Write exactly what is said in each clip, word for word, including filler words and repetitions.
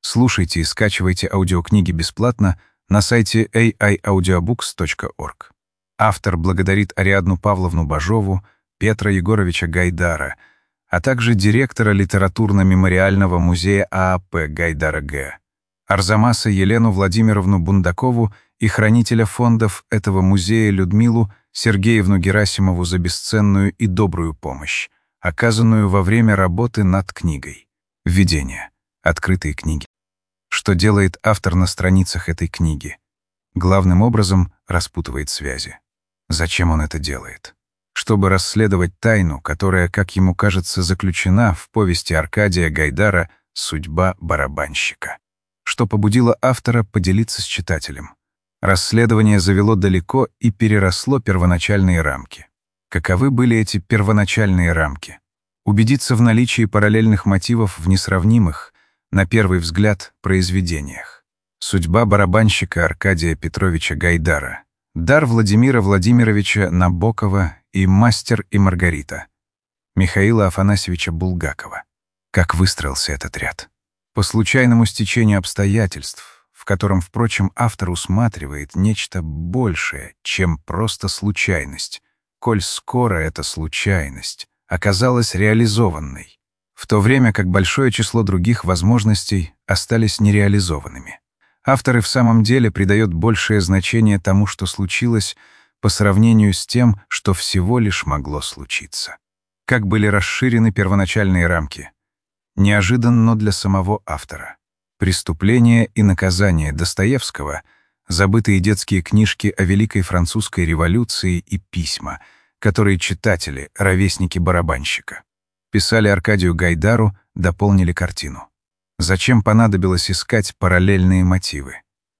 Слушайте и скачивайте аудиокниги бесплатно на сайте эй ай аудиобукс точка орг. Автор благодарит Ариадну Павловну Бажову, Петра Егоровича Гайдара, а также директора литературно-мемориального музея а а пэ Гайдара Г. Арзамаса Елену Владимировну Бундакову и хранителя фондов этого музея Людмилу Сергеевну Герасимову за бесценную и добрую помощь, оказанную во время работы над книгой. Введение. Открытые книги. Что делает автор на страницах этой книги? Главным образом распутывает связи. Зачем он это делает? Чтобы расследовать тайну, которая, как ему кажется, заключена в повести Аркадия Гайдара «Судьба барабанщика». Что побудило автора поделиться с читателем? Расследование завело далеко и переросло первоначальные рамки. Каковы были эти первоначальные рамки? Убедиться в наличии параллельных мотивов в несравнимых, на первый взгляд, произведениях. Судьба барабанщика Аркадия Петровича Гайдара, дар Владимира Владимировича Набокова и «Мастер и Маргарита» Михаила Афанасьевича Булгакова. Как выстроился этот ряд? По случайному стечению обстоятельств, в котором, впрочем, автор усматривает нечто большее, чем просто случайность, коль скоро эта случайность оказалась реализованной, в то время как большое число других возможностей остались нереализованными. Автор и в самом деле придает большее значение тому, что случилось, по сравнению с тем, что всего лишь могло случиться. Как были расширены первоначальные рамки? Неожиданно для самого автора. «Преступление и наказание» Достоевского, забытые детские книжки о Великой Французской революции и письма, которые читатели, ровесники барабанщика, писали Аркадию Гайдару, дополнили картину. Зачем понадобилось искать параллельные мотивы?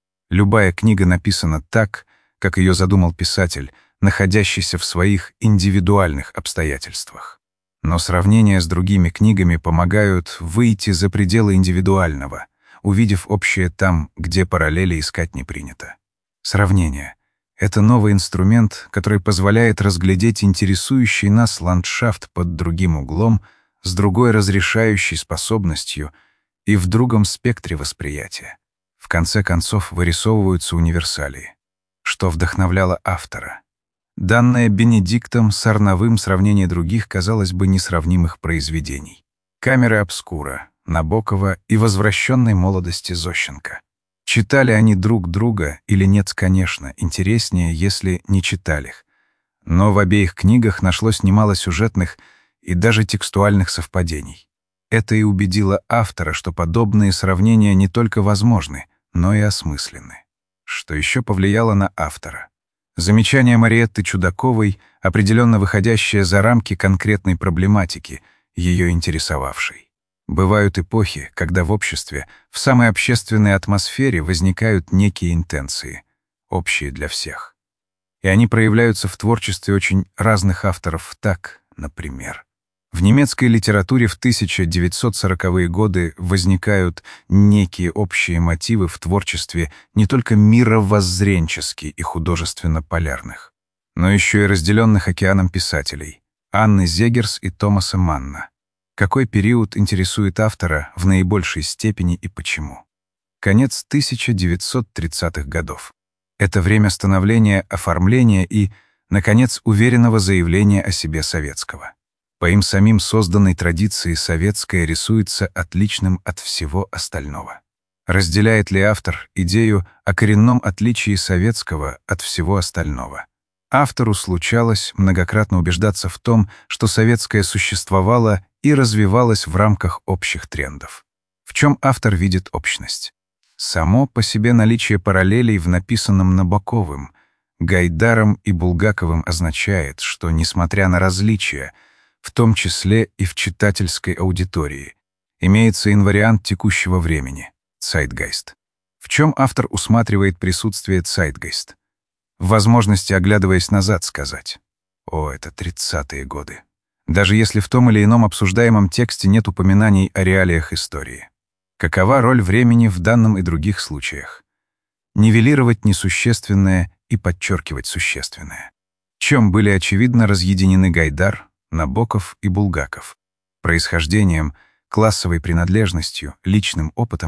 Любая книга написана так, как ее задумал писатель, находящийся в своих индивидуальных обстоятельствах. Но сравнения с другими книгами помогают выйти за пределы индивидуального, увидев общее там, где параллели искать не принято. Сравнение — это новый инструмент, который позволяет разглядеть интересующий нас ландшафт под другим углом, с другой разрешающей способностью и в другом спектре восприятия. В конце концов вырисовываются универсалии. Что вдохновляло автора? Данное Бенедиктом Сарновым сравнение других, казалось бы, несравнимых произведений. «Камеры обскура» Набокова и «Возвращенной молодости» Зощенко. Читали они друг друга или нет, конечно, интереснее, если не читали их. Но в обеих книгах нашлось немало сюжетных и даже текстуальных совпадений. Это и убедило автора, что подобные сравнения не только возможны, но и осмысленны. Что еще повлияло на автора? Замечание Мариэтты Чудаковой, определенно выходящее за рамки конкретной проблематики, ее интересовавшей. Бывают эпохи, когда в обществе, в самой общественной атмосфере возникают некие интенции, общие для всех. И они проявляются в творчестве очень разных авторов. Так, например, в немецкой литературе в тысяча девятьсот сороковые годы возникают некие общие мотивы в творчестве не только мировоззренчески и художественно-полярных, но еще и разделенных океаном писателей — Анны Зегерс и Томаса Манна. Какой период интересует автора в наибольшей степени и почему? Конец тысяча девятьсот тридцатых годов. Это время становления, оформления и, наконец, уверенного заявления о себе советского. По им самим созданной традиции советское рисуется отличным от всего остального. Разделяет ли автор идею о коренном отличии советского от всего остального? Автору случалось многократно убеждаться в том, что советское существовало и развивалось в рамках общих трендов. В чем автор видит общность? Само по себе наличие параллелей в написанном Набоковым, Гайдаром и Булгаковым означает, что, несмотря на различия, в том числе и в читательской аудитории, имеется инвариант текущего времени — Zeitgeist. В чем автор усматривает присутствие Zeitgeist? В возможности, оглядываясь назад, сказать: «О, это тридцатые годы». Даже если в том или ином обсуждаемом тексте нет упоминаний о реалиях истории. Какова роль времени в данном и других случаях? Нивелировать несущественное и подчеркивать существенное. Чем были очевидно разъединены Гайдар, Набоков и Булгаков? Происхождением, классовой принадлежностью, личным опытом,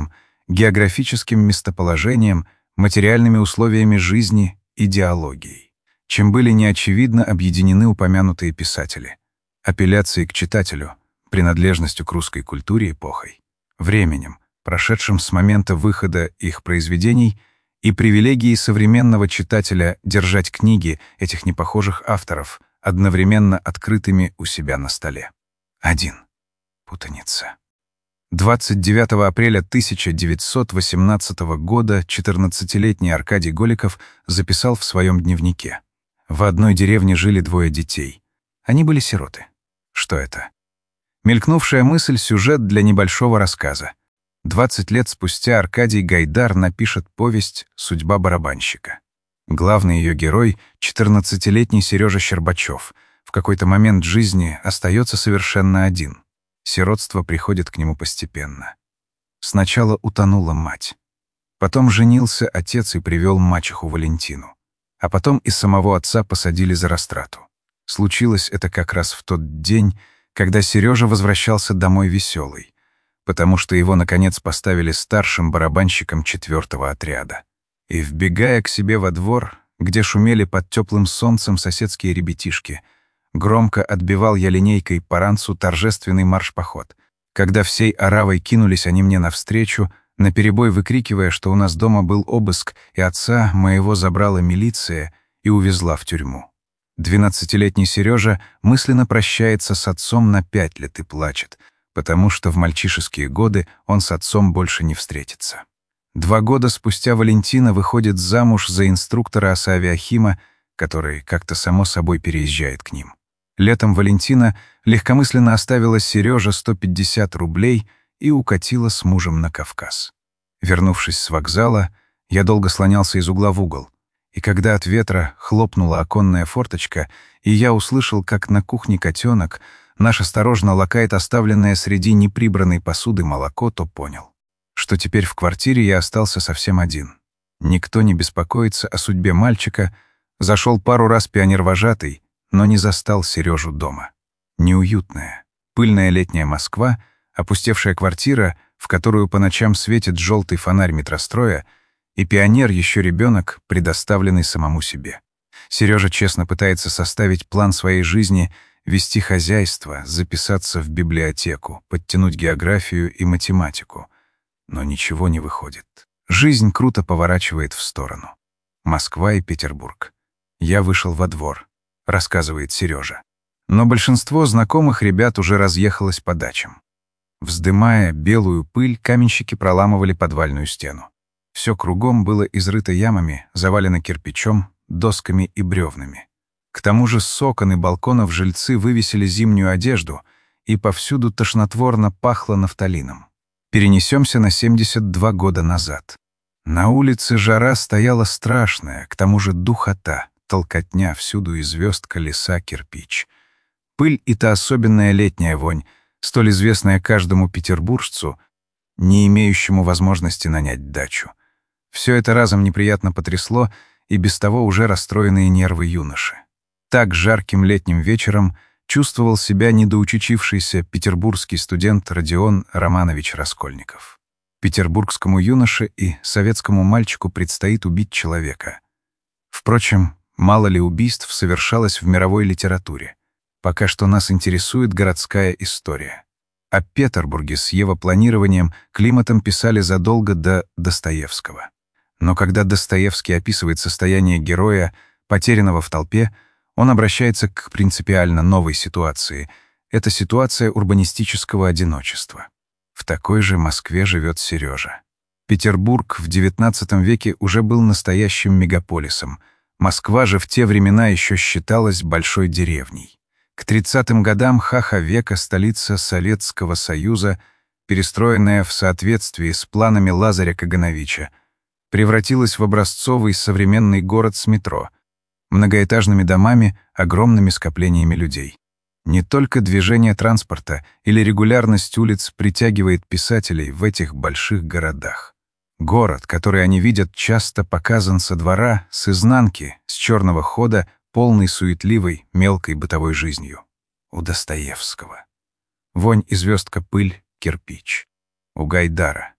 географическим местоположением, материальными условиями жизни, идеологией. Чем были неочевидно объединены упомянутые писатели. Апелляцией к читателю, принадлежностью к русской культуре эпохой, временем, прошедшим с момента выхода их произведений, и привилегией современного читателя держать книги этих непохожих авторов одновременно открытыми у себя на столе. один. Путаница. двадцать девятого апреля тысяча девятьсот восемнадцатого года четырнадцатилетний Аркадий Голиков записал в своем дневнике: «В одной деревне жили двое детей. Они были сироты». Что это? Мелькнувшая мысль — сюжет для небольшого рассказа. двадцать лет спустя Аркадий Гайдар напишет повесть «Судьба барабанщика». Главный ее герой — четырнадцатилетний Сережа Щербачев. В какой-то момент жизни остается совершенно один. Сиротство приходит к нему постепенно. Сначала утонула мать. Потом женился отец и привел мачеху Валентину. А потом и самого отца посадили за растрату. Случилось это как раз в тот день, когда Сережа возвращался домой веселый, потому что его, наконец, поставили старшим барабанщиком четвертого отряда. И, вбегая к себе во двор, где шумели под теплым солнцем соседские ребятишки, громко отбивал я линейкой по ранцу торжественный марш-поход, когда всей оравой кинулись они мне навстречу, наперебой выкрикивая, что у нас дома был обыск, и отца моего забрала милиция и увезла в тюрьму. Двенадцатилетний Сережа мысленно прощается с отцом на пять лет и плачет, потому что в мальчишеские годы он с отцом больше не встретится. Два года спустя Валентина выходит замуж за инструктора Асавиахима, который как-то само собой переезжает к ним. Летом Валентина легкомысленно оставила Сереже сто пятьдесят рублей и укатила с мужем на Кавказ. Вернувшись с вокзала, я долго слонялся из угла в угол. И когда от ветра хлопнула оконная форточка, и я услышал, как на кухне котенок наш осторожно лакает оставленное среди неприбранной посуды молоко, то понял, что теперь в квартире я остался совсем один. Никто не беспокоится о судьбе мальчика, зашел пару раз пионервожатый, но не застал Сережу дома. Неуютная, пыльная летняя Москва, опустевшая квартира, в которую по ночам светит желтый фонарь метростроя, и пионер, еще ребенок, предоставленный самому себе. Сережа честно пытается составить план своей жизни, вести хозяйство, записаться в библиотеку, подтянуть географию и математику. Но ничего не выходит. Жизнь круто поворачивает в сторону. Москва и Петербург. Я вышел во двор, рассказывает Сережа. Но большинство знакомых ребят уже разъехалось по дачам. Вздымая белую пыль, каменщики проламывали подвальную стену. Все кругом было изрыто ямами, завалено кирпичом, досками и бревнами. К тому же с окон и балконов жильцы вывесили зимнюю одежду, и повсюду тошнотворно пахло нафталином. Перенесемся на семьдесят два года назад. На улице жара стояла страшная, к тому же духота, толкотня, всюду и звезд, колеса, кирпич. Пыль и та особенная летняя вонь, столь известная каждому петербуржцу, не имеющему возможности нанять дачу. Все это разом неприятно потрясло и без того уже расстроенные нервы юноши. Так жарким летним вечером чувствовал себя недоучившийся петербургский студент Родион Романович Раскольников. Петербургскому юноше и советскому мальчику предстоит убить человека. Впрочем, мало ли убийств совершалось в мировой литературе. Пока что нас интересует городская история. О Петербурге с его планированием, климатом писали задолго до Достоевского. Но когда Достоевский описывает состояние героя, потерянного в толпе, он обращается к принципиально новой ситуации. Это ситуация урбанистического одиночества. В такой же Москве живет Сережа. Петербург в девятнадцатом веке уже был настоящим мегаполисом. Москва же в те времена еще считалась большой деревней. К тридцатым годам хаха века столица Советского Союза, перестроенная в соответствии с планами Лазаря Кагановича, превратилась в образцовый современный город с метро, многоэтажными домами, огромными скоплениями людей. Не только движение транспорта или регулярность улиц притягивает писателей в этих больших городах. Город, который они видят, часто показан со двора, с изнанки, с черного хода, полный суетливой, мелкой бытовой жизнью. У Достоевского. Вонь и звездка, пыль, кирпич. У Гайдара.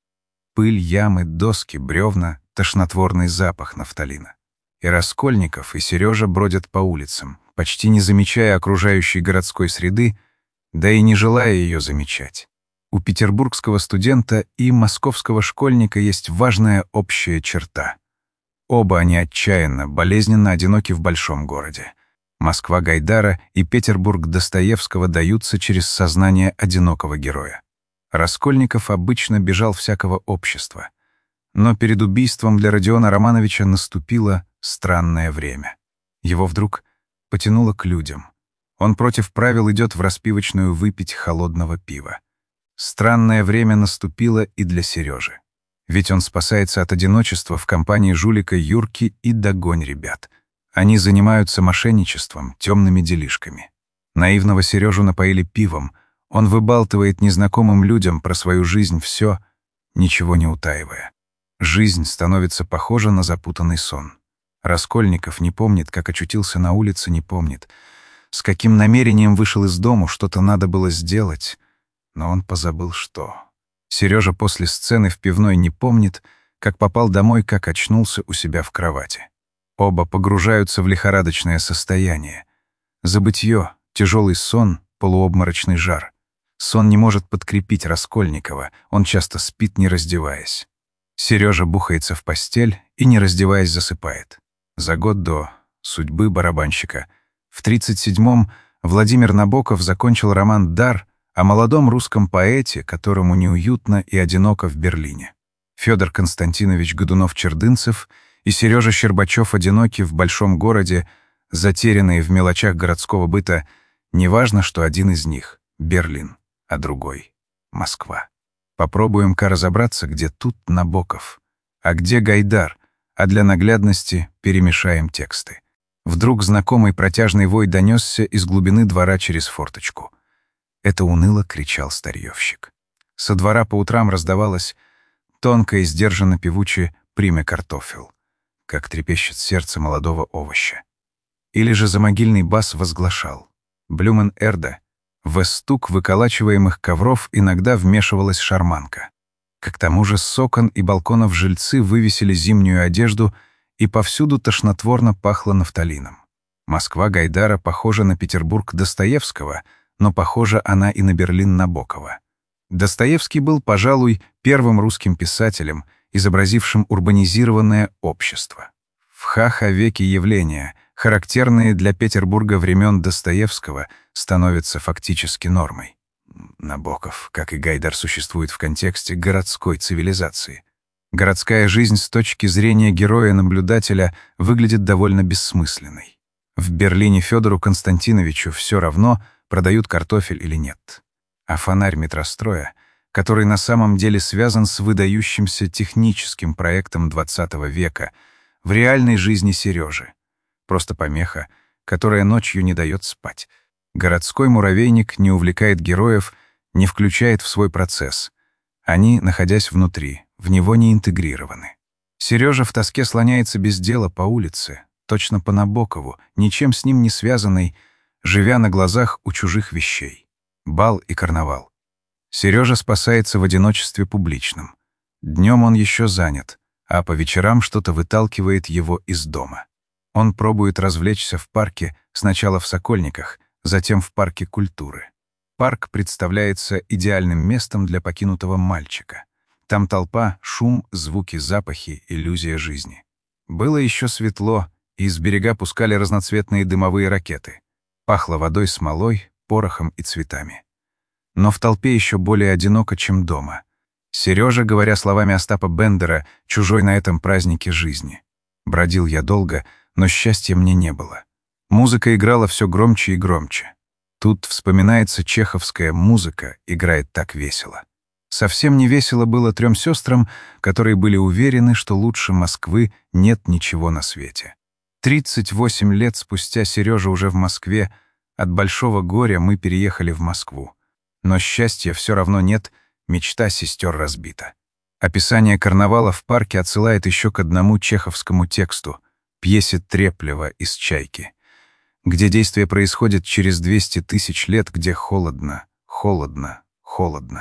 Пыль, ямы, доски, бревна, тошнотворный запах нафталина. И Раскольников, и Сережа бродят по улицам, почти не замечая окружающей городской среды, да и не желая ее замечать. У петербургского студента и московского школьника есть важная общая черта. Оба они отчаянно, болезненно одиноки в большом городе. Москва Гайдара и Петербург Достоевского даются через сознание одинокого героя. Раскольников обычно бежал всякого общества. Но перед убийством для Родиона Романовича наступило странное время. Его вдруг потянуло к людям. Он против правил идет в распивочную выпить холодного пива. Странное время наступило и для Сережи. Ведь он спасается от одиночества в компании жулика Юрки и «Догонь ребят». Они занимаются мошенничеством, темными делишками. Наивного Сережу напоили пивом. Он выбалтывает незнакомым людям про свою жизнь все, ничего не утаивая. Жизнь становится похожа на запутанный сон. Раскольников не помнит, как очутился на улице, не помнит. С каким намерением вышел из дому, что-то надо было сделать, но он позабыл что. Сережа после сцены в пивной не помнит, как попал домой, как очнулся у себя в кровати. Оба погружаются в лихорадочное состояние. Забытье, тяжелый сон, полуобморочный жар. Сон не может подкрепить Раскольникова, он часто спит, не раздеваясь. Сережа бухается в постель и, не раздеваясь, засыпает. За год до «Судьбы барабанщика» в тридцать седьмом Владимир Набоков закончил роман «Дар» о молодом русском поэте, которому неуютно и одиноко в Берлине. Федор Константинович Годунов-Чердынцев и Сережа Щербачев одиноки в большом городе, затерянные в мелочах городского быта. Неважно, что один из них — Берлин, а другой — Москва. Попробуем-ка разобраться, где тут Набоков, а где Гайдар, а для наглядности перемешаем тексты. Вдруг знакомый протяжный вой донесся из глубины двора через форточку. Это уныло кричал старьевщик. Со двора по утрам раздавалось тонко и сдержанно певуче «Приме картофел», как трепещет сердце молодого овоща. Или же замогильный бас возглашал «Блюмен Эрда». В стук выколачиваемых ковров иногда вмешивалась шарманка. К тому же с окон и балконов жильцы вывесили зимнюю одежду, и повсюду тошнотворно пахло нафталином. Москва Гайдара похожа на Петербург Достоевского, но похожа она и на Берлин Набокова. Достоевский был, пожалуй, первым русским писателем, изобразившим урбанизированное общество. В Ха-Ха-веке явления, характерные для Петербурга времен Достоевского, становятся фактически нормой. Набоков, как и Гайдар, существует в контексте городской цивилизации. Городская жизнь с точки зрения героя-наблюдателя выглядит довольно бессмысленной. В Берлине Федору Константиновичу все равно, продают картофель или нет. А фонарь метростроя, который на самом деле связан с выдающимся техническим проектом двадцатого века, в реальной жизни Сережи. Просто помеха, которая ночью не дает спать. Городской муравейник не увлекает героев, не включает в свой процесс. Они, находясь внутри, в него не интегрированы. Сережа в тоске слоняется без дела по улице, точно по Набокову, ничем с ним не связанный, живя на глазах у чужих вещей. Бал и карнавал. Сережа спасается в одиночестве публичном. Днем он еще занят, а по вечерам что-то выталкивает его из дома. Он пробует развлечься в парке, сначала в Сокольниках, затем в парке культуры. Парк представляется идеальным местом для покинутого мальчика. Там толпа, шум, звуки, запахи, иллюзия жизни. Было еще светло, и из берега пускали разноцветные дымовые ракеты. Пахло водой, смолой, порохом и цветами. Но в толпе еще более одиноко, чем дома. Сережа, говоря словами Остапа Бендера, чужой на этом празднике жизни. Бродил я долго, но счастья мне не было. Музыка играла все громче и громче. Тут вспоминается чеховская музыка, играет так весело. Совсем не весело было трем сестрам, которые были уверены, что лучше Москвы нет ничего на свете. тридцать восемь лет спустя Сережа уже в Москве, от большого горя мы переехали в Москву. Но счастья все равно нет, мечта сестер разбита. Описание карнавала в парке отсылает еще к одному чеховскому тексту, пьесе Треплева из «Чайки», где действие происходит через двести тысяч лет, где холодно, холодно, холодно.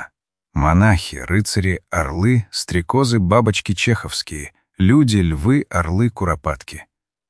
Монахи, рыцари, орлы, стрекозы, бабочки чеховские, люди, львы, орлы, куропатки.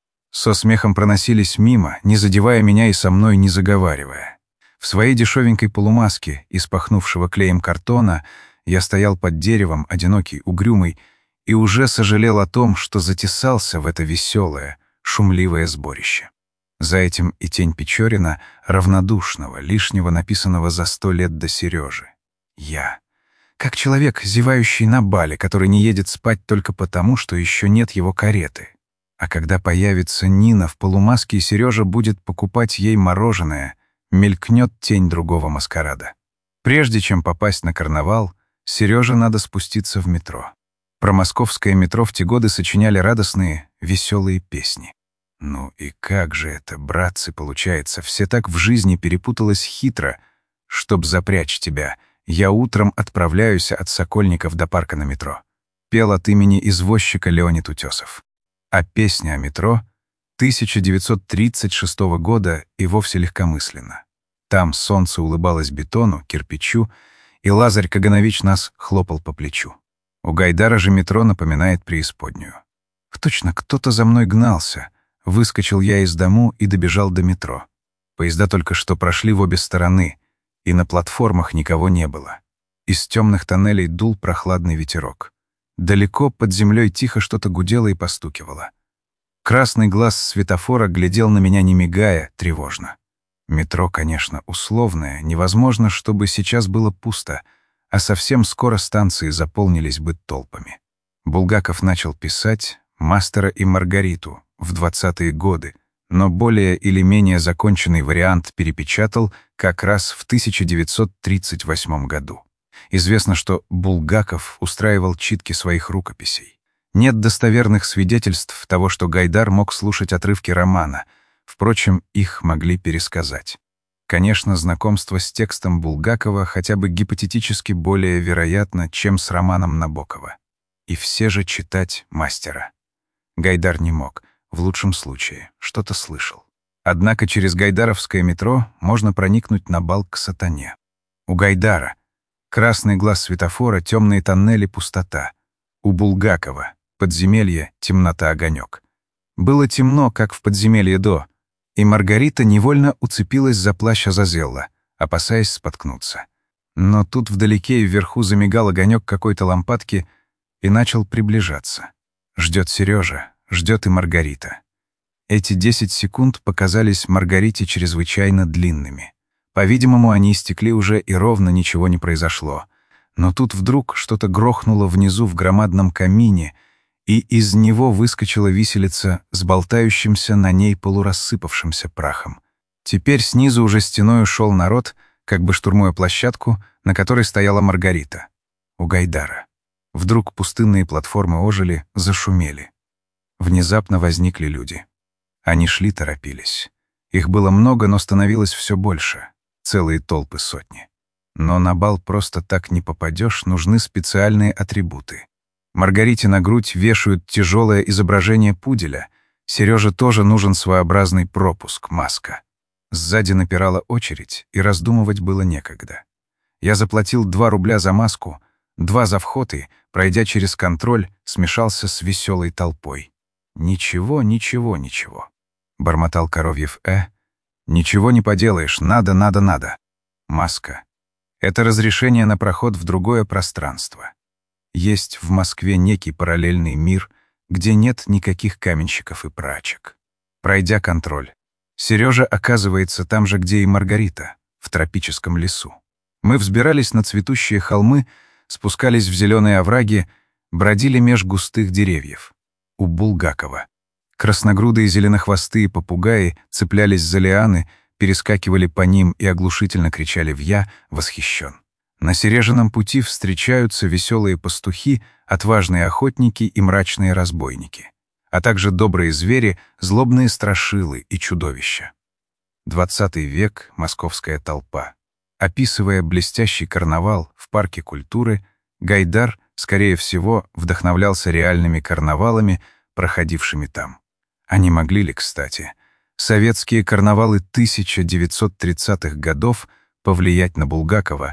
Со смехом проносились мимо, не задевая меня и со мной не заговаривая. В своей дешевенькой полумаске из пахнувшего клеем картона я стоял под деревом, одинокий, угрюмый, и уже сожалел о том, что затесался в это веселое, шумливое сборище. За этим и тень Печорина, равнодушного, лишнего, написанного за сто лет до Сережи. Я. Как человек, зевающий на бале, который не едет спать только потому, что еще нет его кареты. А когда появится Нина в полумаске, и Сережа будет покупать ей мороженое, мелькнет тень другого маскарада. Прежде чем попасть на карнавал, Сереже надо спуститься в метро. Про московское метро в те годы сочиняли радостные, веселые песни. Ну и как же это, братцы, получается, все так в жизни перепуталось хитро. Чтоб запрячь тебя, я утром отправляюсь от Сокольников до парка на метро. Пел от имени извозчика Леонид Утесов. А песня о метро тысяча девятьсот тридцать шестого года и вовсе легкомысленно. Там солнце улыбалось бетону, кирпичу, и Лазарь Каганович нас хлопал по плечу. У Гайдара же метро напоминает преисподнюю. Точно кто-то за мной гнался. Выскочил я из дому и добежал до метро. Поезда только что прошли в обе стороны, и на платформах никого не было. Из темных тоннелей дул прохладный ветерок. Далеко под землей тихо что-то гудело и постукивало. Красный глаз светофора глядел на меня, не мигая, тревожно. Метро, конечно, условное, невозможно, чтобы сейчас было пусто, а совсем скоро станции заполнились бы толпами. Булгаков начал писать «Мастера и Маргариту» в двадцатые годы, но более или менее законченный вариант перепечатал как раз в тысяча девятьсот тридцать восьмом году. Известно, что Булгаков устраивал читки своих рукописей. Нет достоверных свидетельств того, что Гайдар мог слушать отрывки романа. Впрочем, их могли пересказать. Конечно, знакомство с текстом Булгакова хотя бы гипотетически более вероятно, чем с романом Набокова. И все же читать мастера. Гайдар не мог, в лучшем случае, что-то слышал. Однако через гайдаровское метро можно проникнуть на бал к сатане. У Гайдара красный глаз светофора, темные тоннели, пустота. У Булгакова подземелье, темнота, огонек. Было темно, как в подземелье до, и Маргарита невольно уцепилась за плащ Азазелла, опасаясь споткнуться. Но тут вдалеке и вверху замигал огонек какой-то лампадки и начал приближаться. Ждет Сережа, ждет и Маргарита. Эти десять секунд показались Маргарите чрезвычайно длинными. По-видимому, они истекли уже, и ровно ничего не произошло. Но тут вдруг что-то грохнуло внизу в громадном камине, и из него выскочила виселица с болтающимся на ней полурассыпавшимся прахом. Теперь снизу уже стеной ушел народ, как бы штурмуя площадку, на которой стояла Маргарита. У Гайдара. Вдруг пустынные платформы ожили, зашумели. Внезапно возникли люди. Они шли, торопились. Их было много, но становилось все больше. Целые толпы, сотни. Но на бал просто так не попадешь, нужны специальные атрибуты. Маргарите на грудь вешают тяжелое изображение пуделя. Сереже тоже нужен своеобразный пропуск, маска. Сзади напирала очередь, и раздумывать было некогда. Я заплатил два рубля за маску, два за вход и, пройдя через контроль, смешался с веселой толпой. «Ничего, ничего, ничего», — бормотал Коровьев Э. «Ничего не поделаешь, надо, надо, надо». Маска — это разрешение на проход в другое пространство. Есть в Москве некий параллельный мир, где нет никаких каменщиков и прачек. Пройдя контроль, Сережа оказывается там же, где и Маргарита, в тропическом лесу. Мы взбирались на цветущие холмы, спускались в зеленые овраги, бродили меж густых деревьев. У Булгакова. Красногрудые зеленохвостые попугаи цеплялись за лианы, перескакивали по ним и оглушительно кричали «Вья!» восхищен. На Сережином пути встречаются веселые пастухи, отважные охотники и мрачные разбойники, а также добрые звери, злобные страшилы и чудовища. Двадцатый век, московская толпа. Описывая блестящий карнавал в парке культуры, Гайдар, скорее всего, вдохновлялся реальными карнавалами, проходившими там. А не могли ли, кстати, советские карнавалы тысяча девятьсот тридцатых годов повлиять на Булгакова,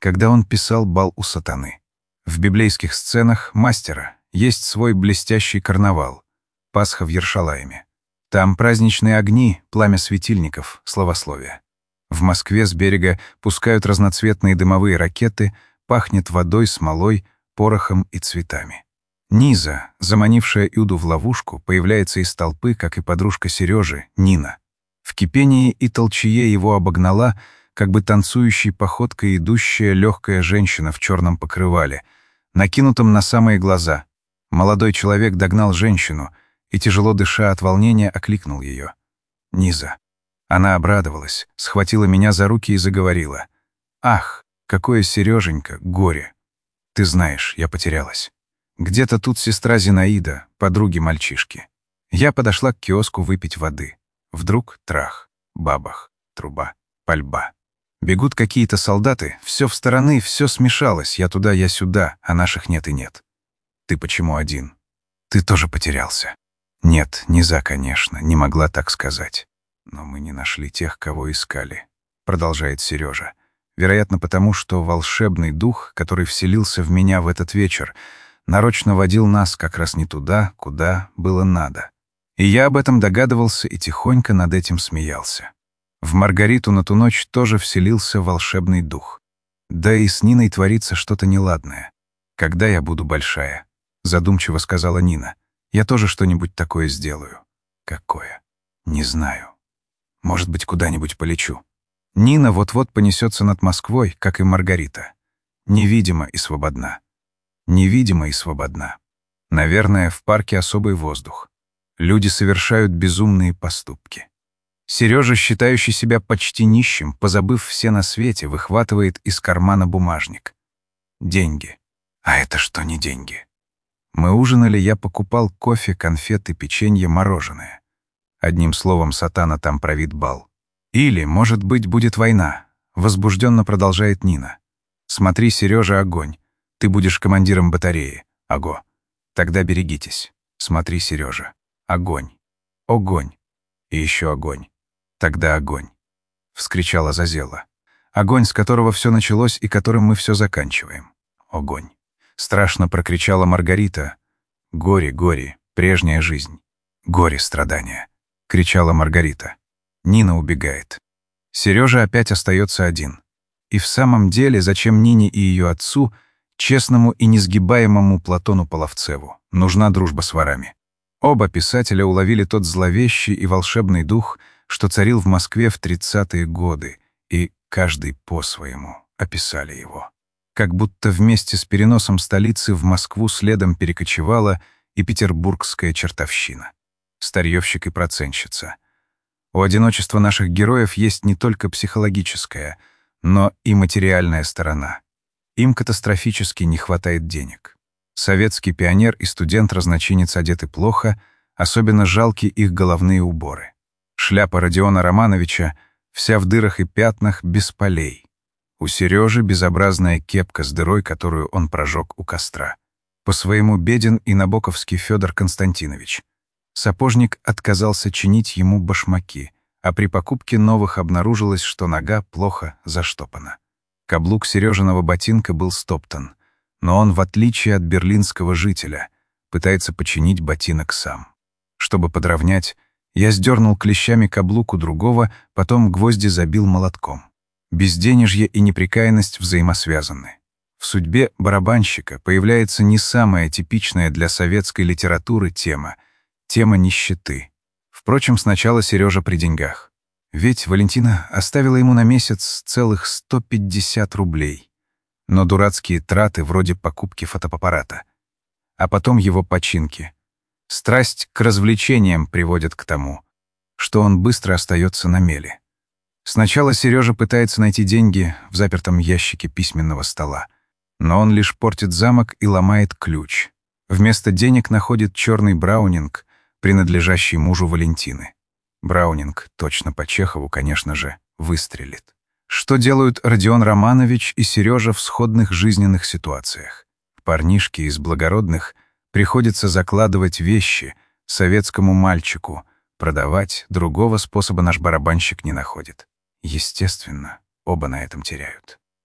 когда он писал «Бал у сатаны». В библейских сценах «Мастера» есть свой блестящий карнавал — Пасха в Ершалаиме. Там праздничные огни, пламя светильников, славословие. В Москве с берега пускают разноцветные дымовые ракеты, пахнет водой, смолой, порохом и цветами. Низа, заманившая Иуду в ловушку, появляется из толпы, как и подружка Сережи, Нина. В кипении и толчее его обогнала, как бы танцующей походкой идущая легкая женщина в черном покрывале, накинутом на самые глаза. Молодой человек догнал женщину и, тяжело дыша от волнения, окликнул ее. «Низа». Она обрадовалась, схватила меня за руки и заговорила. «Ах, какое, Сереженька, горе! Ты знаешь, я потерялась. Где-то тут сестра Зинаида, подруги мальчишки. Я подошла к киоску выпить воды. Вдруг трах, бабах, труба, пальба. Бегут какие-то солдаты, все в стороны, все смешалось, я туда, я сюда, а наших нет и нет. Ты почему один? Ты тоже потерялся». Нет, Низа, конечно, не могла так сказать. Но мы не нашли тех, кого искали, продолжает Сережа. Вероятно, потому что волшебный дух, который вселился в меня в этот вечер, нарочно водил нас как раз не туда, куда было надо. И я об этом догадывался и тихонько над этим смеялся. В Маргариту на ту ночь тоже вселился волшебный дух. Да и с Ниной творится что-то неладное. «Когда я буду большая?» — задумчиво сказала Нина. «Я тоже что-нибудь такое сделаю». «Какое?» «Не знаю. Может быть, куда-нибудь полечу». Нина вот-вот понесется над Москвой, как и Маргарита. Невидима и свободна. Невидима и свободна. Наверное, в парке особый воздух. Люди совершают безумные поступки. Сережа, считающий себя почти нищим, позабыв все на свете, выхватывает из кармана бумажник. Деньги. А это что не деньги? Мы ужинали, я покупал кофе, конфеты, печенье, мороженое. Одним словом, сатана там правит бал. Или, может быть, будет война, возбужденно продолжает Нина. Смотри, Сережа, огонь. Ты будешь командиром батареи. Ого. Тогда берегитесь. Смотри, Сережа. Огонь. Огонь. И еще огонь. Тогда огонь. Вскричала Зазела. Огонь, с которого все началось и которым мы все заканчиваем. Огонь. Страшно прокричала Маргарита. Горе, горе, прежняя жизнь. Горе, страдания. Кричала Маргарита. Нина убегает. Сережа опять остается один. И в самом деле, зачем Нине и ее отцу, честному и несгибаемому Платону Половцеву, нужна дружба с ворами? Оба писателя уловили тот зловещий и волшебный дух, что царил в Москве в тридцатые годы, и каждый по-своему описали его. Как будто вместе с переносом столицы в Москву следом перекочевала и петербургская чертовщина. Старьевщик и процентщица. У одиночества наших героев есть не только психологическая, но и материальная сторона. Им катастрофически не хватает денег. Советский пионер и студент-разночинец одеты плохо, особенно жалки их головные уборы. Шляпа Родиона Романовича вся в дырах и пятнах, без полей. У Сережи безобразная кепка с дырой, которую он прожег у костра. По-своему беден и набоковский Федор Константинович. Сапожник отказался чинить ему башмаки, а при покупке новых обнаружилось, что нога плохо заштопана. Каблук Сережиного ботинка был стоптан, но он, в отличие от берлинского жителя, пытается починить ботинок сам. Чтобы подровнять, я сдернул клещами каблук у другого, потом гвозди забил молотком. Безденежье и неприкаянность взаимосвязаны. В судьбе барабанщика появляется не самая типичная для советской литературы тема — тема нищеты. Впрочем, сначала Сережа при деньгах. Ведь Валентина оставила ему на месяц целых сто пятьдесят рублей. Но дурацкие траты вроде покупки фотоаппарата. А потом его починки. Страсть к развлечениям приводит к тому, что он быстро остается на мели. Сначала Сережа пытается найти деньги в запертом ящике письменного стола. Но он лишь портит замок и ломает ключ. Вместо денег находит черный браунинг, принадлежащий мужу Валентины. Браунинг, точно по Чехову, конечно же, выстрелит. Что делают Родион Романович и Сережа в сходных жизненных ситуациях? Парнишке из благородных приходится закладывать вещи советскому мальчику, продавать, другого способа наш барабанщик не находит. Естественно, оба на этом теряют.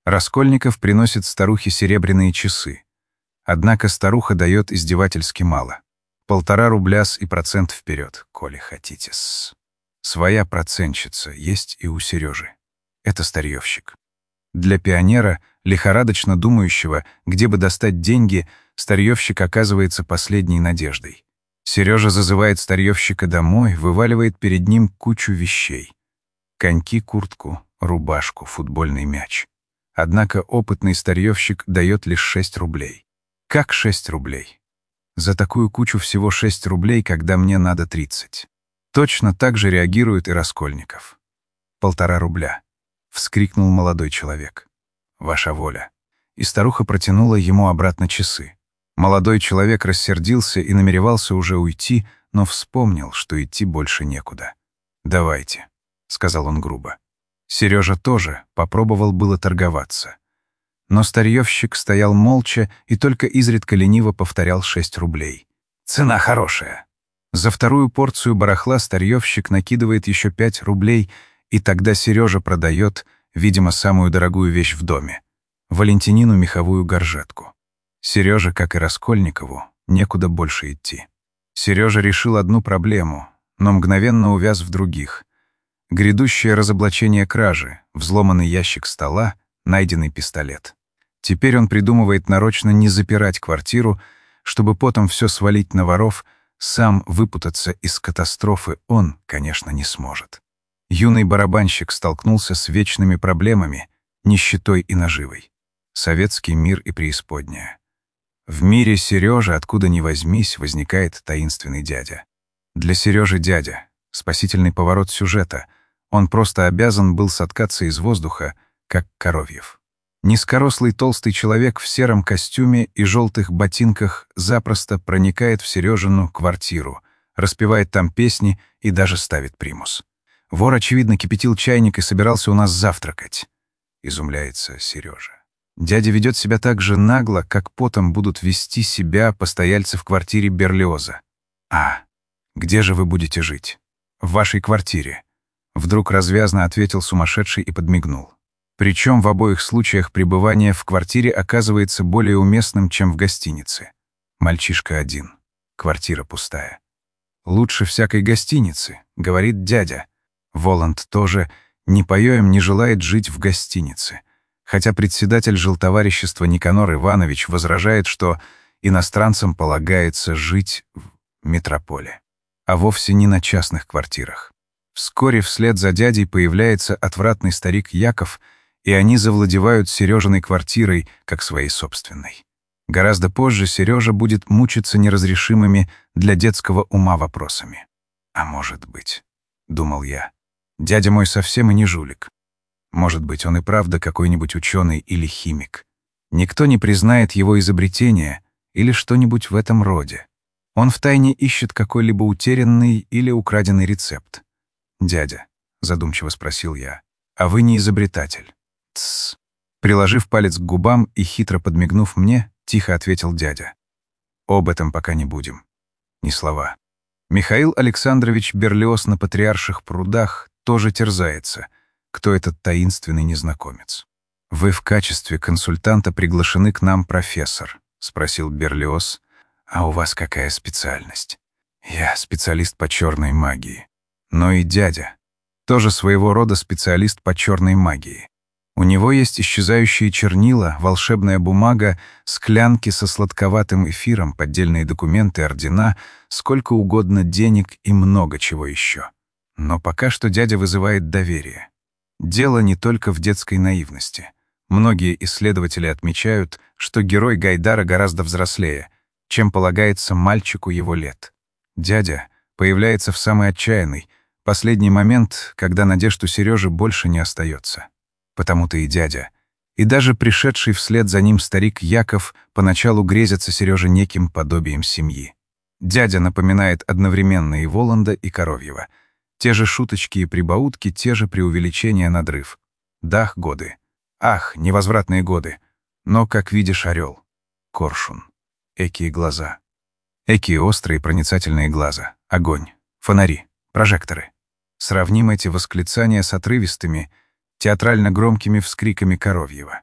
Раскольников приносит старухе серебряные часы. Однако старуха дает издевательски мало. Полтора рубля-с и процент вперед, коли хотите-с. Своя процентщица есть и у Сережи. Это старьевщик. Для пионера, лихорадочно думающего, где бы достать деньги, старьевщик оказывается последней надеждой. Сережа зазывает старьевщика домой, вываливает перед ним кучу вещей. Коньки, куртку, рубашку, футбольный мяч. Однако опытный старьевщик дает лишь шесть рублей. Как шесть рублей? За такую кучу всего шесть рублей, когда мне надо тридцать. Точно так же реагирует и Раскольников. «Полтора рубля», — вскрикнул молодой человек. «Ваша воля». И старуха протянула ему обратно часы. Молодой человек рассердился и намеревался уже уйти, но вспомнил, что идти больше некуда. «Давайте», — сказал он грубо. Сережа тоже попробовал было торговаться. Но старьевщик стоял молча и только изредка лениво повторял шесть рублей. «Цена хорошая». За вторую порцию барахла старьевщик накидывает еще пять рублей, и тогда Сережа продает, видимо, самую дорогую вещь в доме — Валентинину меховую горжетку. Сереже, как и Раскольникову, некуда больше идти. Сережа решил одну проблему, но мгновенно увяз в других. Грядущее разоблачение кражи, взломанный ящик стола, найденный пистолет. Теперь он придумывает нарочно не запирать квартиру, чтобы потом все свалить на воров, сам выпутаться из катастрофы он, конечно, не сможет. Юный барабанщик столкнулся с вечными проблемами, нищетой и наживой. Советский мир и преисподняя. В мире Сережи, откуда ни возьмись, возникает таинственный дядя. Для Сережи дядя — спасительный поворот сюжета. Он просто обязан был соткаться из воздуха, как Коровьев. Низкорослый толстый человек в сером костюме и желтых ботинках запросто проникает в Сережину квартиру, распевает там песни и даже ставит примус. Вор, очевидно, кипятил чайник и собирался у нас завтракать. Изумляется Сережа. Дядя ведет себя так же нагло, как потом будут вести себя постояльцы в квартире Берлиоза. «А, где же вы будете жить?» «В вашей квартире», — вдруг развязно ответил сумасшедший и подмигнул. Причем в обоих случаях пребывание в квартире оказывается более уместным, чем в гостинице. Мальчишка один, квартира пустая. «Лучше всякой гостиницы», — говорит дядя. Воланд тоже ни поём не желает жить в гостинице, хотя председатель жилтоварищества Никанор Иванович возражает, что иностранцам полагается жить в метрополе, а вовсе не на частных квартирах. Вскоре вслед за дядей появляется отвратный старик Яков, и они завладевают Сережиной квартирой, как своей собственной. Гораздо позже Сережа будет мучиться неразрешимыми для детского ума вопросами. «А может быть, — думал я, — дядя мой совсем и не жулик. Может быть, он и правда какой-нибудь ученый или химик. Никто не признает его изобретение или что-нибудь в этом роде. Он втайне ищет какой-либо утерянный или украденный рецепт. «Дядя», — задумчиво спросил я, — «а вы не изобретатель?» «Тссс». Приложив палец к губам и хитро подмигнув мне, тихо ответил дядя. «Об этом пока не будем. Ни слова». Михаил Александрович Берлиоз на Патриарших прудах тоже терзается, кто этот таинственный незнакомец. «Вы в качестве консультанта приглашены к нам, профессор», — спросил Берлиоз. «А у вас какая специальность?» «Я специалист по черной магии». Но и дядя тоже своего рода специалист по черной магии. У него есть исчезающие чернила, волшебная бумага, склянки со сладковатым эфиром, поддельные документы, ордена, сколько угодно денег и много чего еще. Но пока что дядя вызывает доверие. Дело не только в детской наивности. Многие исследователи отмечают, что герой Гайдара гораздо взрослее, чем полагается мальчику его лет. Дядя появляется в самый отчаянный, последний момент, когда надежд у Сережи больше не остается. Потому-то и дядя, и даже пришедший вслед за ним старик Яков поначалу грезятся Сереже неким подобием семьи. Дядя напоминает одновременно и Воланда, и Коровьева. Те же шуточки и прибаутки, те же преувеличения, надрыв. Дах, годы. Ах, невозвратные годы. Но, как видишь, орел. Коршун. Экие глаза. Экие острые проницательные глаза. Огонь. Фонари. Прожекторы. Сравним эти восклицания с отрывистыми, театрально громкими вскриками Коровьева.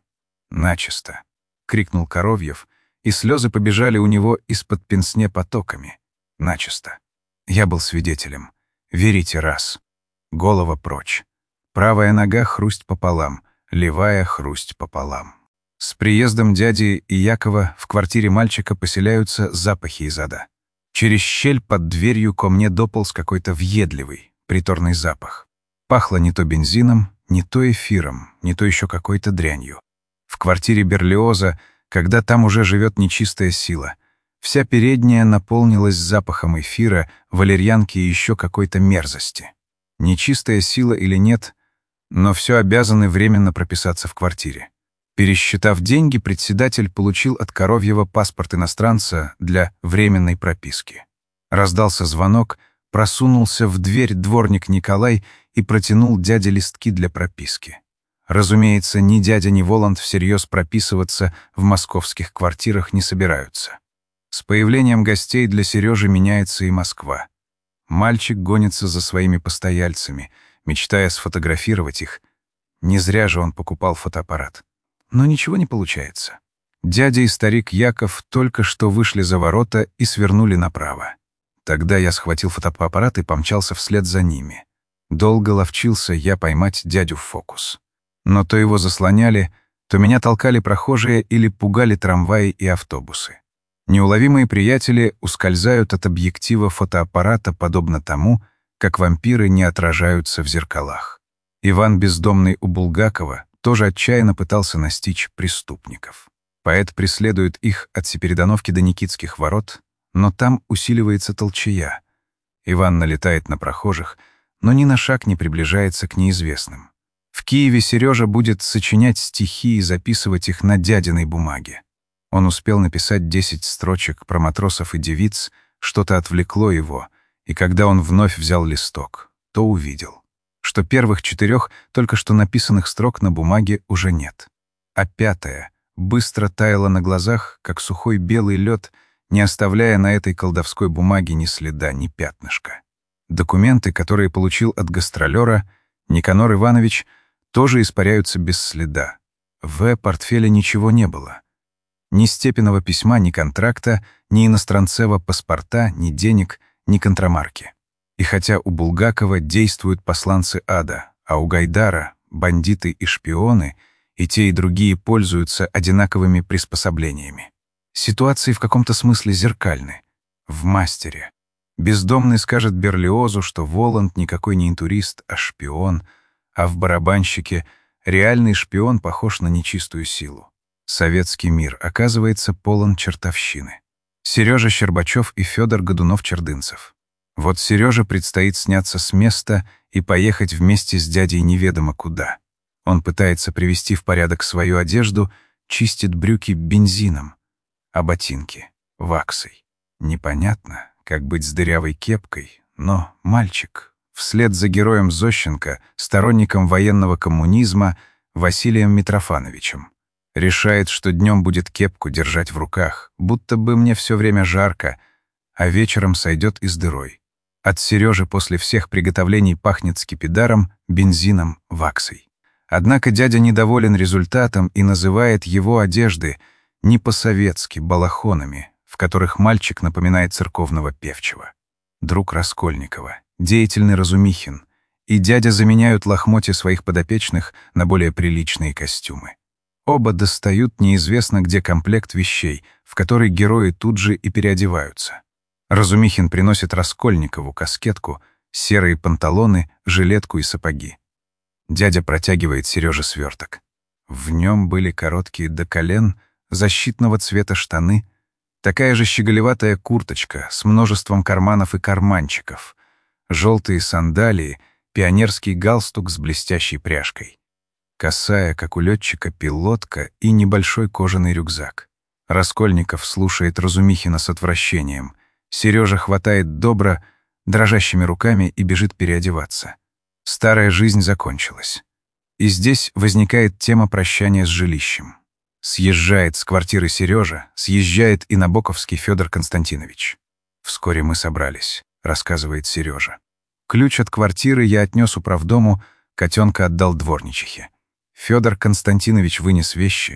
Начисто. Крикнул Коровьев, и слезы побежали у него из-под пенсне потоками. Начисто. Я был свидетелем. Верите раз. Голова прочь. Правая нога хрусть пополам, левая хрусть пополам. С приездом дяди и Якова в квартире мальчика поселяются запахи из ада. Через щель под дверью ко мне дополз какой-то въедливый, приторный запах. Пахло не то бензином, не то эфиром, не то еще какой-то дрянью. В квартире Берлиоза, когда там уже живет нечистая сила, вся передняя наполнилась запахом эфира, валерьянки и еще какой-то мерзости. Нечистая сила или нет, но все обязаны временно прописаться в квартире. Пересчитав деньги, председатель получил от Коровьева паспорт иностранца для временной прописки. Раздался звонок, просунулся в дверь дворник Николай и протянул дяде листки для прописки. Разумеется, ни дядя, ни Воланд всерьез прописываться в московских квартирах не собираются. С появлением гостей для Сережи меняется и Москва. Мальчик гонится за своими постояльцами, мечтая сфотографировать их. Не зря же он покупал фотоаппарат. Но ничего не получается. Дядя и старик Яков только что вышли за ворота и свернули направо. Тогда я схватил фотоаппарат и помчался вслед за ними. Долго ловчился я поймать дядю в фокус. Но то его заслоняли, то меня толкали прохожие или пугали трамваи и автобусы. Неуловимые приятели ускользают от объектива фотоаппарата подобно тому, как вампиры не отражаются в зеркалах. Иван Бездомный у Булгакова тоже отчаянно пытался настичь преступников. Поэт преследует их от Сеперидоновки до Никитских ворот, но там усиливается толчая. Иван налетает на прохожих, но ни на шаг не приближается к неизвестным. В Киеве Сережа будет сочинять стихи и записывать их на дядиной бумаге. Он успел написать десять строчек про матросов и девиц, что-то отвлекло его, и когда он вновь взял листок, то увидел, что первых четырех только что написанных строк на бумаге уже нет. А пятая быстро таяла на глазах, как сухой белый лед, не оставляя на этой колдовской бумаге ни следа, ни пятнышка. Документы, которые получил от гастролера, Никанор Иванович, тоже испаряются без следа. В портфеле ничего не было. Ни Степиного письма, ни контракта, ни иностранцева паспорта, ни денег, ни контрамарки. И хотя у Булгакова действуют посланцы ада, а у Гайдара — бандиты и шпионы, и те, и другие пользуются одинаковыми приспособлениями. Ситуации в каком-то смысле зеркальны. В «Мастере» Бездомный скажет Берлиозу, что Воланд никакой не интурист, а шпион, а в «Барабанщике» реальный шпион похож на нечистую силу. Советский мир оказывается полон чертовщины. Сережа Щербачев и Федор Годунов-Чердынцев. Вот Сереже предстоит сняться с места и поехать вместе с дядей неведомо куда. Он пытается привести в порядок свою одежду, чистит брюки бензином, а ботинки — ваксой. Непонятно, как быть с дырявой кепкой, но мальчик, вслед за героем Зощенко, сторонником военного коммунизма Василием Митрофановичем, решает, что днем будет кепку держать в руках, будто бы мне все время жарко, а вечером сойдет и с дырой. От Сережи после всех приготовлений пахнет скипидаром, бензином, ваксой. Однако дядя недоволен результатом и называет его одежды не по-советски балахонами, в которых мальчик напоминает церковного певчего. Друг Раскольникова, деятельный Разумихин и дядя заменяют лохмотья своих подопечных на более приличные костюмы. Оба достают неизвестно где комплект вещей, в который герои тут же и переодеваются. Разумихин приносит Раскольникову каскетку, серые панталоны, жилетку и сапоги. Дядя протягивает Сереже сверток. В нем были короткие до колен, защитного цвета штаны, такая же щеголеватая курточка с множеством карманов и карманчиков, желтые сандалии, пионерский галстук с блестящей пряжкой, косая, как у летчика, пилотка и небольшой кожаный рюкзак. Раскольников слушает Разумихина с отвращением. Сережа хватает добро дрожащими руками и бежит переодеваться. Старая жизнь закончилась. И здесь возникает тема прощания с жилищем. Съезжает с квартиры Сережа, съезжает и Набоковский Федор Константинович. «Вскоре мы собрались», — рассказывает Сережа. «Ключ от квартиры я отнес управдому, котенка отдал дворничихе. Федор Константинович вынес вещи,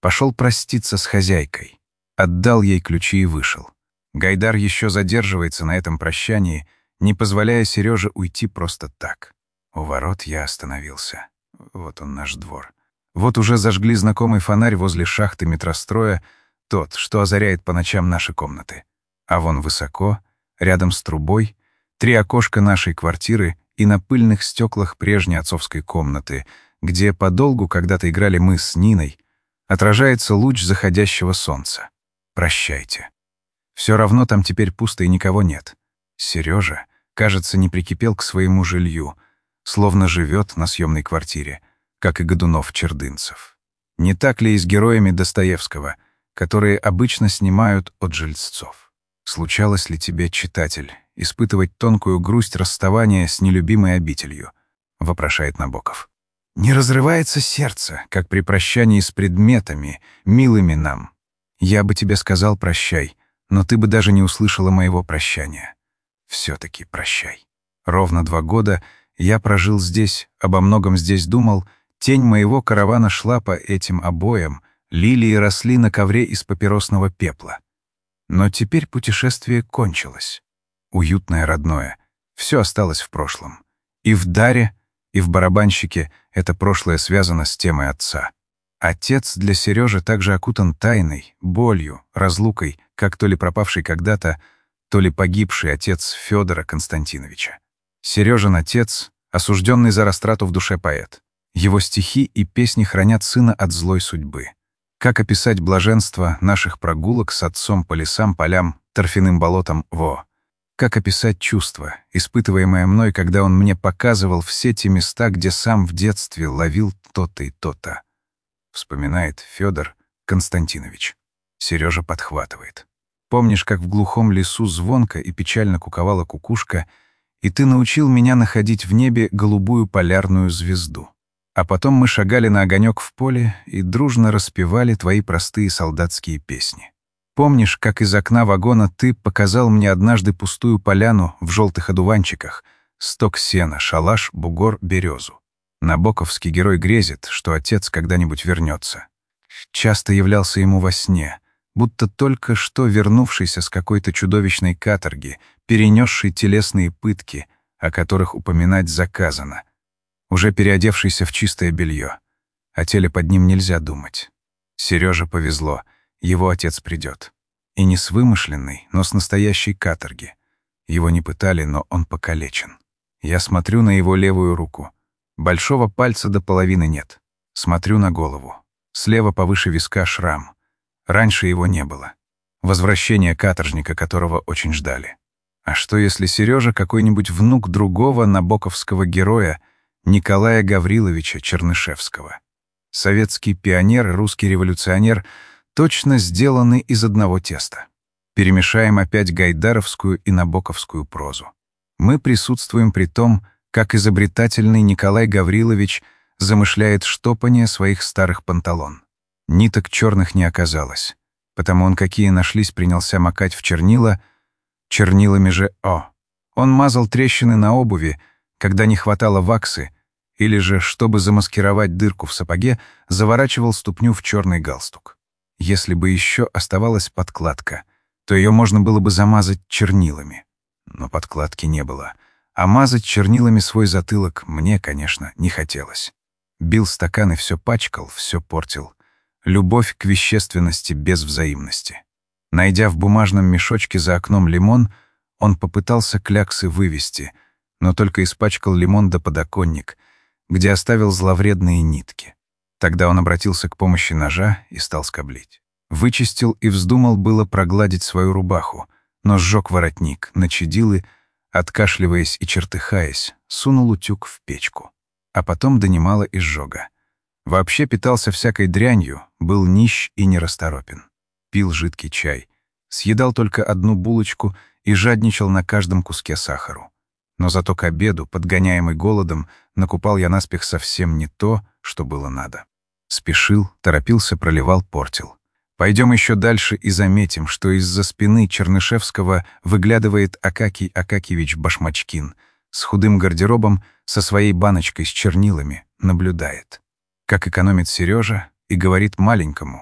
Пошел проститься с хозяйкой. Отдал ей ключи и вышел. Гайдар еще задерживается на этом прощании, не позволяя Сереже уйти просто так. У ворот я остановился. Вот он, наш двор. Вот уже зажгли знакомый фонарь возле шахты метростроя, тот, что озаряет по ночам наши комнаты. А вон высоко, рядом с трубой, три окошка нашей квартиры и на пыльных стеклах прежней отцовской комнаты, где подолгу когда-то играли мы с Ниной, отражается луч заходящего солнца. Прощайте. Все равно там теперь пусто и никого нет. Сережа, кажется, не прикипел к своему жилью, словно живет на съемной квартире, как и Годунов-Чердынцев. Не так ли и с героями Достоевского, которые обычно снимают от жильцов? Случалось ли тебе, читатель, испытывать тонкую грусть расставания с нелюбимой обителью? Вопрошает Набоков. Не разрывается сердце, как при прощании с предметами, милыми нам. Я бы тебе сказал «прощай», но ты бы даже не услышала моего прощания. Все-таки прощай. Ровно два года я прожил здесь, обо многом здесь думал, тень моего каравана шла по этим обоям, лилии росли на ковре из папиросного пепла. Но теперь путешествие кончилось. Уютное, родное. Все осталось в прошлом. И в даре, и в барабанщике это прошлое связано с темой отца. Отец для Сережи также окутан тайной, болью, разлукой, как то ли пропавший когда-то, то ли погибший отец Федора Константиновича. Сережин отец — осужденный за растрату в душе поэт. Его стихи и песни хранят сына от злой судьбы. Как описать блаженство наших прогулок с отцом по лесам, полям, торфяным болотам, во? Как описать чувство, испытываемое мной, когда он мне показывал все те места, где сам в детстве ловил то-то и то-то? Вспоминает Федор Константинович. Сережа подхватывает. Помнишь, как в глухом лесу звонко и печально куковала кукушка, и ты научил меня находить в небе голубую полярную звезду. А потом мы шагали на огонек в поле и дружно распевали твои простые солдатские песни. Помнишь, как из окна вагона ты показал мне однажды пустую поляну в желтых одуванчиках, сток сена, шалаш, бугор, березу? Набоковский герой грезит, что отец когда-нибудь вернется. Часто являлся ему во сне, будто только что вернувшийся с какой-то чудовищной каторги, перенесший телесные пытки, о которых упоминать заказано, уже переодевшийся в чистое белье. О теле под ним нельзя думать. Сереже повезло, его отец придет. И не с вымышленной, но с настоящей каторги. Его не пытали, но он покалечен. Я смотрю на его левую руку. Большого пальца до половины нет. Смотрю на голову. Слева повыше виска шрам. Раньше его не было. Возвращение каторжника, которого очень ждали. А что, если Сережа какой-нибудь внук другого набоковского героя, Николая Гавриловича Чернышевского? Советский пионер и русский революционер точно сделаны из одного теста. Перемешаем опять гайдаровскую и набоковскую прозу. Мы присутствуем при том, как изобретательный Николай Гаврилович замышляет штопание своих старых панталон. Ниток черных не оказалось, потому он какие нашлись принялся макать в чернила, чернилами же О. Он мазал трещины на обуви, когда не хватало ваксы, или же, чтобы замаскировать дырку в сапоге, заворачивал ступню в черный галстук. Если бы еще оставалась подкладка, то ее можно было бы замазать чернилами. Но подкладки не было, а мазать чернилами свой затылок мне, конечно, не хотелось. Бил стакан и все пачкал, все портил. Любовь к вещественности без взаимности. Найдя в бумажном мешочке за окном лимон, он попытался кляксы вывести, но только испачкал лимон до подоконник, где оставил зловредные нитки. Тогда он обратился к помощи ножа и стал скоблить. Вычистил и вздумал было прогладить свою рубаху, но сжег воротник, начадил и, откашливаясь и чертыхаясь, сунул утюг в печку. А потом донимало изжога. Вообще питался всякой дрянью, был нищ и нерасторопен. Пил жидкий чай, съедал только одну булочку и жадничал на каждом куске сахару. Но зато к обеду, подгоняемый голодом, накупал я наспех совсем не то, что было надо. Спешил, торопился, проливал, портил. Пойдем еще дальше и заметим, что из-за спины Чернышевского выглядывает Акакий Акакиевич Башмачкин с худым гардеробом, со своей баночкой с чернилами, наблюдает. Как экономит Сережа и говорит маленькому: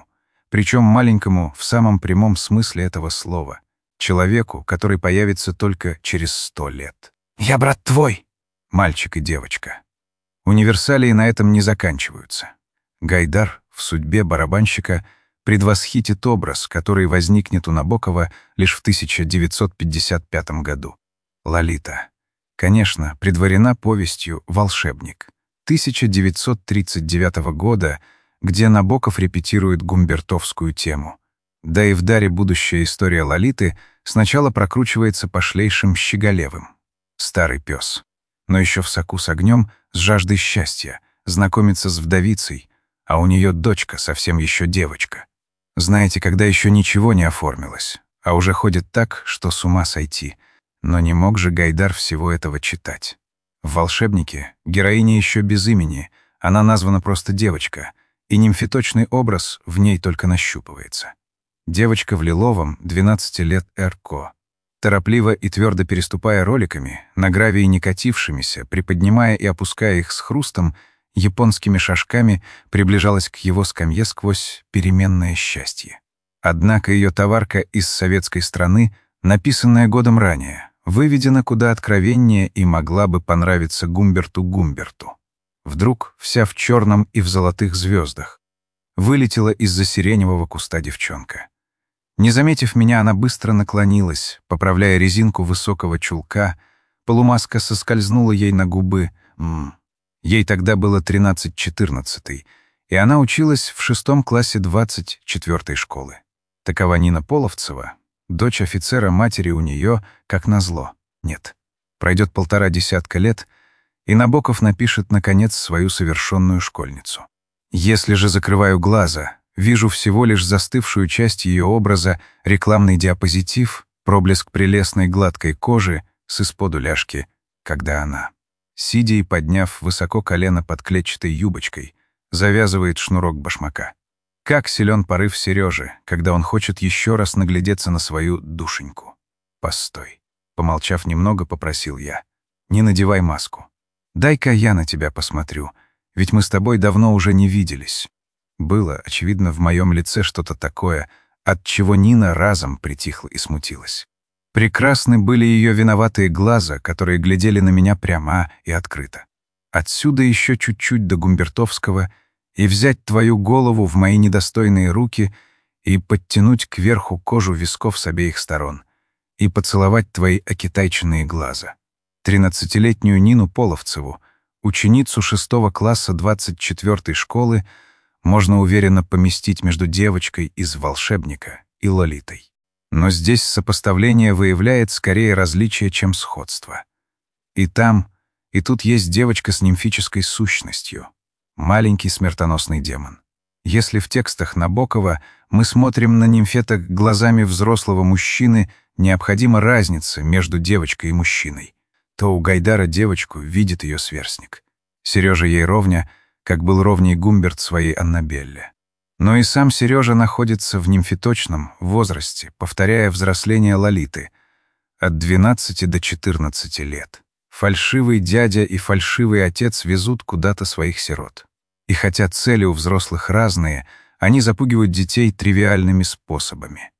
Причем маленькому в самом прямом смысле этого слова. Человеку, который появится только через сто лет. «Я брат твой!» Мальчик и девочка. Универсалии на этом не заканчиваются. Гайдар в судьбе барабанщика предвосхитит образ, который возникнет у Набокова лишь в тысяча девятьсот пятьдесят пятом году. Лолита. Конечно, предварена повестью «Волшебник» тысяча девятьсот тридцать девятого года, где Набоков репетирует гумбертовскую тему. Да и в «Даре» будущая история Лолиты сначала прокручивается пошлейшим Щеголевым. Старый пес. Но еще в соку с огнем, с жаждой счастья, знакомится с вдовицей, а у нее дочка, совсем еще девочка. Знаете, когда еще ничего не оформилось, а уже ходит так, что с ума сойти. Но не мог же Гайдар всего этого читать. В «Волшебнике» героиня еще без имени, она названа просто девочка, и нимфеточный образ в ней только нащупывается. Девочка в лиловом, двенадцати лет Эрко. Торопливо и твердо переступая роликами, на гравии не катившимися, приподнимая и опуская их с хрустом, японскими шажками приближалась к его скамье сквозь переменное счастье. Однако ее товарка из советской страны, написанная годом ранее, выведена куда откровеннее и могла бы понравиться Гумберту Гумберту. Вдруг вся в черном и в золотых звездах. Вылетела из-за сиреневого куста девчонка. Не заметив меня, она быстро наклонилась, поправляя резинку высокого чулка. Полумаска соскользнула ей на губы. М-м. Ей тогда было тринадцать-четырнадцать, и она училась в шестом классе двадцать четвёртой школы. Такова Нина Половцева, дочь офицера, матери у нее, как назло, нет. Пройдет полтора десятка лет, и Набоков напишет, наконец, свою совершенную школьницу. Если же закрываю глаза, вижу всего лишь застывшую часть ее образа, рекламный диапозитив, проблеск прелестной гладкой кожи с исподу ляжки, когда она, сидя и подняв высоко колено под клетчатой юбочкой, завязывает шнурок башмака. Как силен порыв Сережи, когда он хочет еще раз наглядеться на свою душеньку. «Постой». Помолчав немного, попросил я. «Не надевай маску. Дай-ка я на тебя посмотрю, ведь мы с тобой давно уже не виделись». Было, очевидно, в моем лице что-то такое, от чего Нина разом притихла и смутилась. Прекрасны были ее виноватые глаза, которые глядели на меня прямо и открыто. Отсюда еще чуть-чуть до Гумбертовского и взять твою голову в мои недостойные руки и подтянуть кверху кожу висков с обеих сторон и поцеловать твои окитайченные глаза. Тринадцатилетнюю Нину Половцеву, ученицу шестого класса двадцать четвёртой школы, можно уверенно поместить между девочкой из «Волшебника» и Лолитой. Но здесь сопоставление выявляет скорее различие, чем сходство. И там, и тут есть девочка с нимфической сущностью, маленький смертоносный демон. Если в текстах Набокова мы смотрим на нимфеток глазами взрослого мужчины, необходима разница между девочкой и мужчиной, то у Гайдара девочку видит ее сверстник. Сережа ей ровня, как был ровней Гумберт своей Аннабелле. Но и сам Сережа находится в нимфеточном возрасте, повторяя взросление Лолиты, от двенадцати до четырнадцати лет. Фальшивый дядя и фальшивый отец везут куда-то своих сирот. И хотя цели у взрослых разные, они запугивают детей тривиальными способами.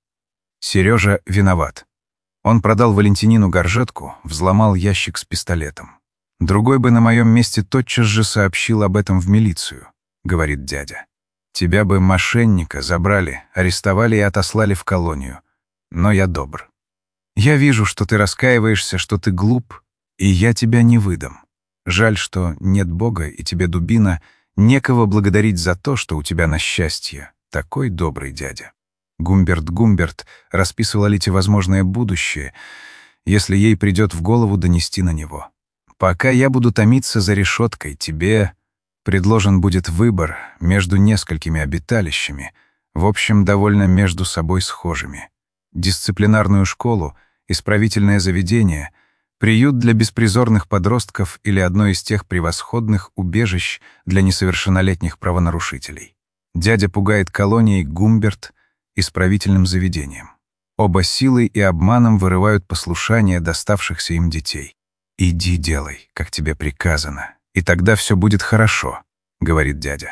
Сережа виноват. Он продал Валентинину горжетку, взломал ящик с пистолетом. Другой бы на моем месте тотчас же сообщил об этом в милицию, говорит дядя. Тебя бы, мошенника, забрали, арестовали и отослали в колонию. Но я добр. Я вижу, что ты раскаиваешься, что ты глуп, и я тебя не выдам. Жаль, что нет Бога, и тебе, дубина, некого благодарить за то, что у тебя на счастье такой добрый дядя. Гумберт Гумберт расписывал Лолите возможное будущее, если ей придет в голову донести на него. Пока я буду томиться за решеткой, тебе предложен будет выбор между несколькими обиталищами, в общем, довольно между собой схожими. Дисциплинарную школу, исправительное заведение, приют для беспризорных подростков или одно из тех превосходных убежищ для несовершеннолетних правонарушителей. Дядя пугает колонией, Гумберт — исправительным заведением. Оба силой и обманом вырывают послушание доставшихся им детей. «Иди делай, как тебе приказано, и тогда все будет хорошо», — говорит дядя.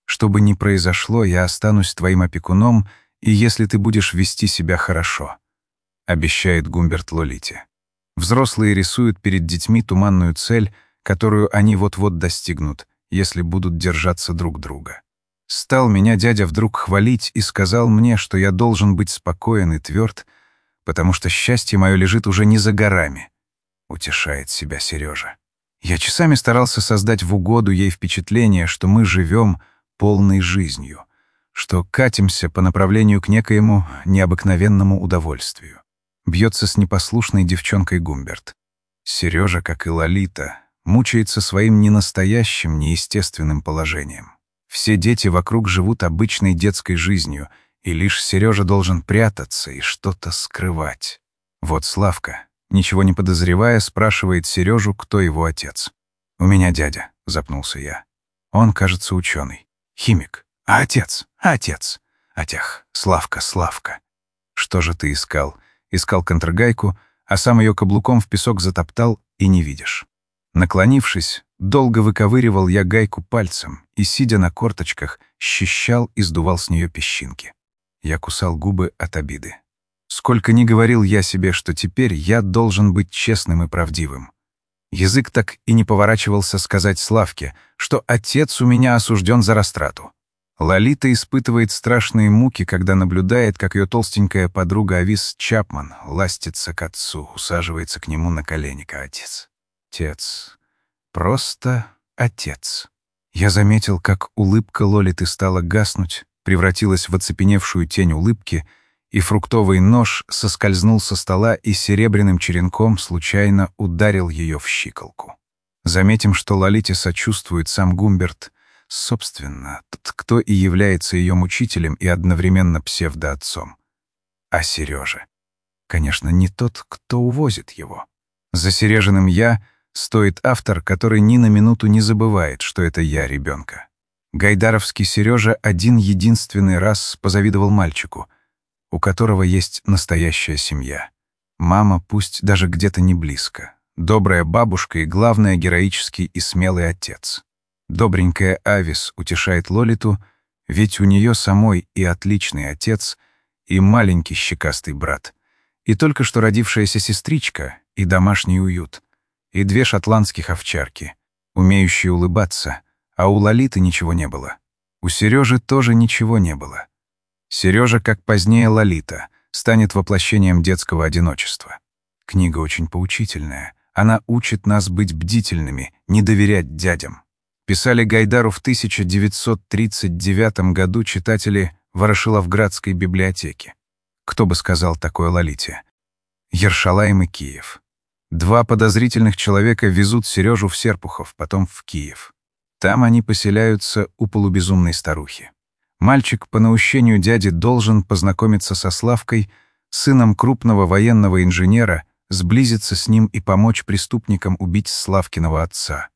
Что бы ни произошло, я останусь твоим опекуном, и если ты будешь вести себя хорошо», — обещает Гумберт Лолите. Взрослые рисуют перед детьми туманную цель, которую они вот-вот достигнут, если будут держаться друг друга. Стал меня дядя вдруг хвалить и сказал мне, что я должен быть спокоен и тверд, потому что счастье мое лежит уже не за горами, — утешает себя Сережа. Я часами старался создать в угоду ей впечатление, что мы живем полной жизнью, что катимся по направлению к некоему необыкновенному удовольствию. Бьется с непослушной девчонкой Гумберт. Сережа, как и Лолита, мучается своим ненастоящим, неестественным положением. Все дети вокруг живут обычной детской жизнью, и лишь Сережа должен прятаться и что-то скрывать. Вот Славка, ничего не подозревая, спрашивает Сережу, кто его отец. «У меня дядя», — запнулся я. «Он, кажется, ученый. Химик. А отец? А отец? Атях, Славка, Славка. Что же ты искал?» Искал контргайку, а сам ее каблуком в песок затоптал, и не видишь. Наклонившись, долго выковыривал я гайку пальцем и, сидя на корточках, счищал и сдувал с нее песчинки. Я кусал губы от обиды. Сколько ни говорил я себе, что теперь я должен быть честным и правдивым. Язык так и не поворачивался сказать Славке, что отец у меня осужден за растрату. Лолита испытывает страшные муки, когда наблюдает, как ее толстенькая подруга Авис Чапман ластится к отцу, усаживается к нему на колени. Отец. Отец. Просто отец. Я заметил, как улыбка Лолиты стала гаснуть, превратилась в оцепеневшую тень улыбки, и фруктовый нож соскользнул со стола и серебряным черенком случайно ударил ее в щиколку. Заметим, что Лолите сочувствует сам Гумберт, собственно, тот, кто и является ее мучителем и одновременно псевдоотцом. А Сережа, конечно, не тот, кто увозит его. За Сережиным «я» стоит автор, который ни на минуту не забывает, что это «я» ребенка. Гайдаровский Сережа один единственный раз позавидовал мальчику, у которого есть настоящая семья. Мама, пусть даже где-то не близко, добрая бабушка и, главное, героический и смелый отец. Добренькая Авис утешает Лолиту, ведь у нее самой и отличный отец, и маленький щекастый брат, и только что родившаяся сестричка, и домашний уют, и две шотландских овчарки, умеющие улыбаться, а у Лолиты ничего не было. У Сережи тоже ничего не было. Сережа, как позднее Лолита, станет воплощением детского одиночества. Книга очень поучительная. Она учит нас быть бдительными, не доверять дядям. Писали Гайдару в тысяча девятьсот тридцать девятом году читатели Ворошиловградской библиотеки. Кто бы сказал такое Лолите? Ершалаим и Киев. Два подозрительных человека везут Сережу в Серпухов, потом в Киев. Там они поселяются у полубезумной старухи. Мальчик по наущению дяди должен познакомиться со Славкой, сыном крупного военного инженера, сблизиться с ним и помочь преступникам убить Славкиного отца.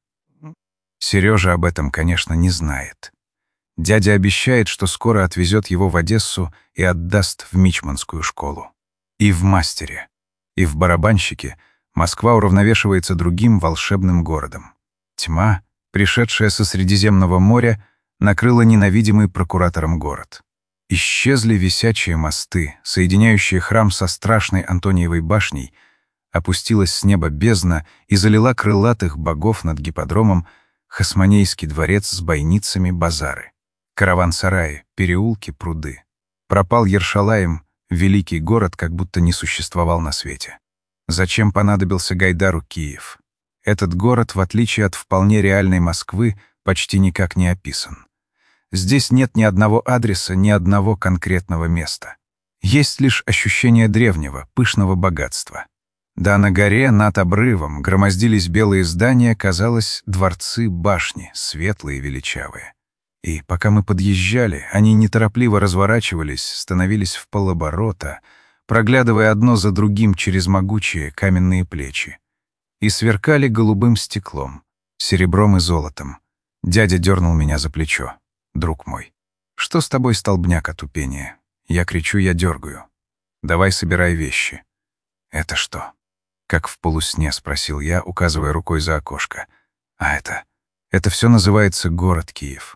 Сережа об этом, конечно, не знает. Дядя обещает, что скоро отвезет его в Одессу и отдаст в мичманскую школу. И в мастере, и в барабанщике Москва уравновешивается другим волшебным городом. Тьма, пришедшая со Средиземного моря, накрыла ненавидимый прокуратором город. Исчезли висячие мосты, соединяющие храм со страшной Антониевой башней, опустилась с неба бездна и залила крылатых богов над гипподромом, Хасмонейский дворец с бойницами, базары, караван-сараи, переулки, пруды. Пропал Ершалаим, великий город, как будто не существовал на свете. Зачем понадобился Гайдару Киев? Этот город, в отличие от вполне реальной Москвы, почти никак не описан. Здесь нет ни одного адреса, ни одного конкретного места. Есть лишь ощущение древнего, пышного богатства. Да на горе над обрывом громоздились белые здания, казалось, дворцы, башни, светлые, величавые. И пока мы подъезжали, они неторопливо разворачивались, становились в полоборота, проглядывая одно за другим через могучие каменные плечи, и сверкали голубым стеклом, серебром и золотом. Дядя дернул меня за плечо. «Друг мой, что с тобой, столбняк от тупения?» Я кричу, я дергаю. «Давай собирай вещи». «Это что?» Как в полусне спросил я, указывая рукой за окошко. «А это? Это все называется город Киев.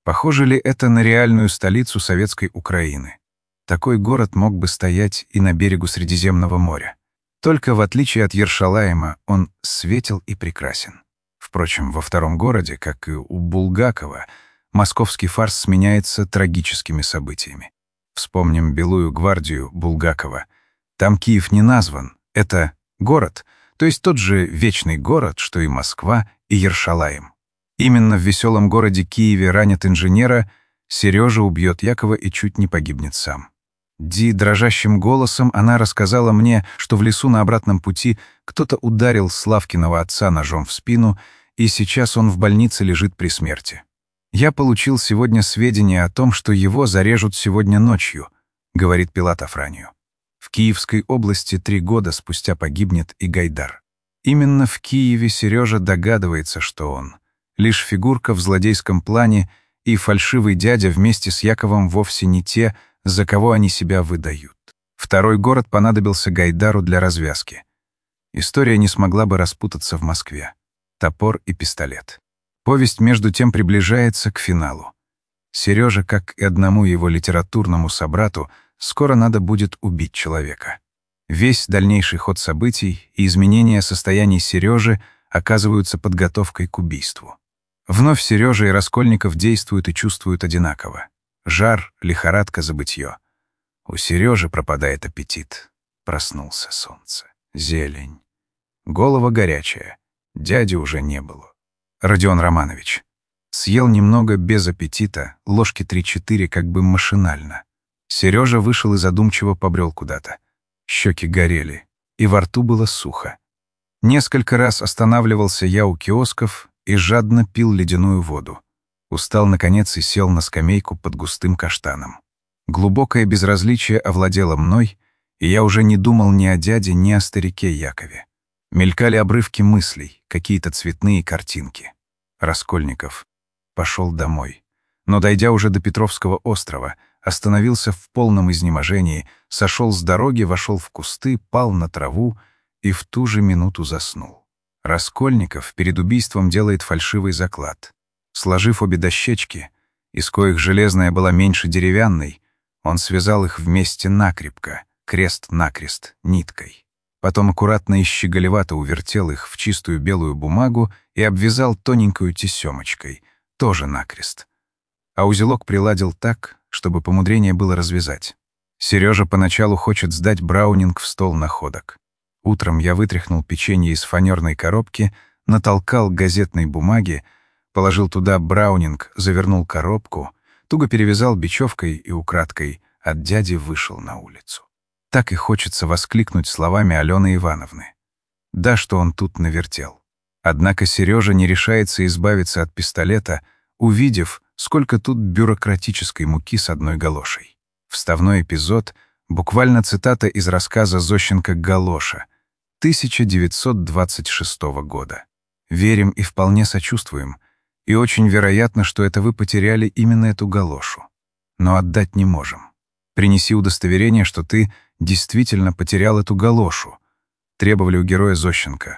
Похоже ли это на реальную столицу советской Украины? Такой город мог бы стоять и на берегу Средиземного моря. Только в отличие от Ершалаима он светел и прекрасен. Впрочем, во втором городе, как и у Булгакова, московский фарс сменяется трагическими событиями. Вспомним «Белую гвардию» Булгакова. Там Киев не назван. Это город, то есть тот же вечный город, что и Москва и Ершалаим. Именно в веселом городе Киеве ранят инженера, Сережа убьет Якова и чуть не погибнет сам. Ди дрожащим голосом она рассказала мне, что в лесу на обратном пути кто-то ударил Славкиного отца ножом в спину, и сейчас он в больнице лежит при смерти. «Я получил сегодня сведения о том, что его зарежут сегодня ночью», — говорит Пилат Афранию. В Киевской области три года спустя погибнет и Гайдар. Именно в Киеве Сережа догадывается, что он лишь фигурка в злодейском плане, и фальшивый дядя вместе с Яковом вовсе не те, за кого они себя выдают. Второй город понадобился Гайдару для развязки. История не смогла бы распутаться в Москве. Топор и пистолет. Повесть между тем приближается к финалу. Сереже, как и одному его литературному собрату, скоро надо будет убить человека. Весь дальнейший ход событий и изменения состояний Сережи оказываются подготовкой к убийству. Вновь Сережа и Раскольников действуют и чувствуют одинаково. Жар, лихорадка, забытье. У Сережи пропадает аппетит. Проснулся солнце. Зелень. Голова горячая. Дяди уже не было. Родион Романович. Съел немного без аппетита, ложки три-четыре как бы машинально. Сережа вышел и задумчиво побрел куда-то. Щеки горели, и во рту было сухо. Несколько раз останавливался я у киосков и жадно пил ледяную воду. Устал, наконец, и сел на скамейку под густым каштаном. Глубокое безразличие овладело мной, и я уже не думал ни о дяде, ни о старике Якове. Мелькали обрывки мыслей, какие-то цветные картинки. Раскольников пошел домой. Но, дойдя уже до Петровского острова, остановился в полном изнеможении, сошел с дороги, вошел в кусты, пал на траву и в ту же минуту заснул. Раскольников перед убийством делает фальшивый заклад. Сложив обе дощечки, из коих железная была меньше деревянной, он связал их вместе накрепко, крест-накрест, ниткой. Потом аккуратно и щеголевато увертел их в чистую белую бумагу и обвязал тоненькую тесемочкой, тоже накрест. А узелок приладил так, чтобы помудрение было развязать. Сережа поначалу хочет сдать браунинг в стол находок. Утром я вытряхнул печенье из фанерной коробки, натолкал газетной бумаги, положил туда браунинг, завернул коробку, туго перевязал бечевкой и украдкой от дяди вышел на улицу. Так и хочется воскликнуть словами Алены Ивановны. Да, что он тут навертел. Однако Сережа не решается избавиться от пистолета, увидев, сколько тут бюрократической муки с одной галошей. Вставной эпизод — буквально цитата из рассказа Зощенко «Галоша» тысяча девятьсот двадцать шестого года. Верим и вполне сочувствуем, и очень вероятно, что это вы потеряли именно эту галошу. Но отдать не можем. Принеси удостоверение, что ты действительно потерял эту галошу. Требовали у героя Зощенко.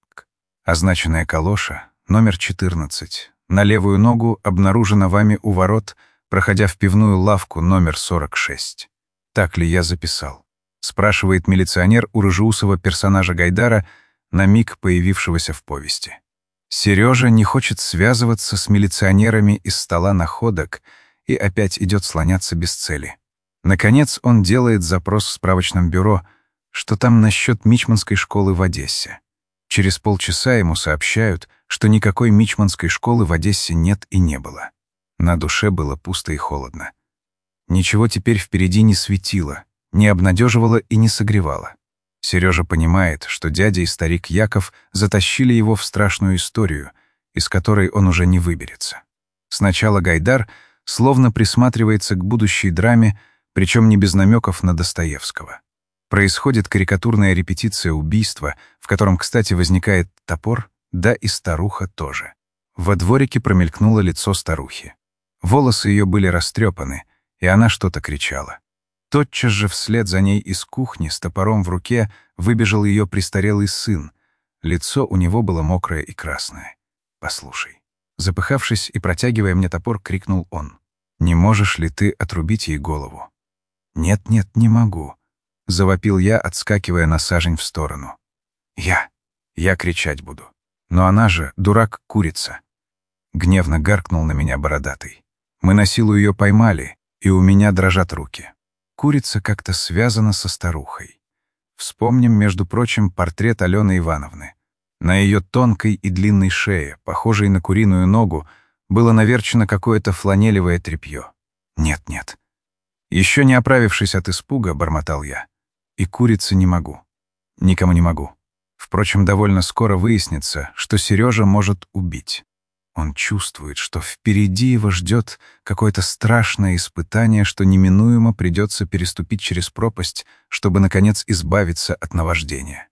Означенная калоша, номер четырнадцать, на левую ногу обнаружена вами у ворот, проходя в пивную лавку номер сорок шесть. Так ли я записал? Спрашивает милиционер у рыжеусого персонажа Гайдара, на миг появившегося в повести. Сережа не хочет связываться с милиционерами из стола находок и опять идет слоняться без цели. Наконец он делает запрос в справочном бюро, что там насчет мичманской школы в Одессе. Через полчаса ему сообщают, что никакой мичманской школы в Одессе нет и не было. На душе было пусто и холодно. Ничего теперь впереди не светило, не обнадеживало и не согревало. Сережа понимает, что дядя и старик Яков затащили его в страшную историю, из которой он уже не выберется. Сначала Гайдар словно присматривается к будущей драме, причем не без намеков на Достоевского. Происходит карикатурная репетиция убийства, в котором, кстати, возникает топор, да и старуха тоже. Во дворике промелькнуло лицо старухи. Волосы ее были растрепаны, и она что-то кричала. Тотчас же вслед за ней из кухни с топором в руке выбежал ее престарелый сын. Лицо у него было мокрое и красное. «Послушай, Запыхавшись и протягивая мне топор, крикнул он. «Не можешь ли ты отрубить ей голову?» «Нет, нет, не могу», — завопил я, отскакивая на сажень в сторону. «Я! Я кричать буду. Но она же, дурак, курица!» Гневно гаркнул на меня бородатый. «Мы на силу ее поймали, и у меня дрожат руки. Курица как-то связана со старухой. Вспомним, между прочим, портрет Алены Ивановны. На ее тонкой и длинной шее, похожей на куриную ногу, было наверчено какое-то фланелевое тряпье. Нет-нет. Еще не оправившись от испуга, бормотал я. И курицы не могу. Никому не могу. Впрочем, довольно скоро выяснится, что Сережа может убить. Он чувствует, что впереди его ждет какое-то страшное испытание, что неминуемо придется переступить через пропасть, чтобы, наконец, избавиться от наваждения.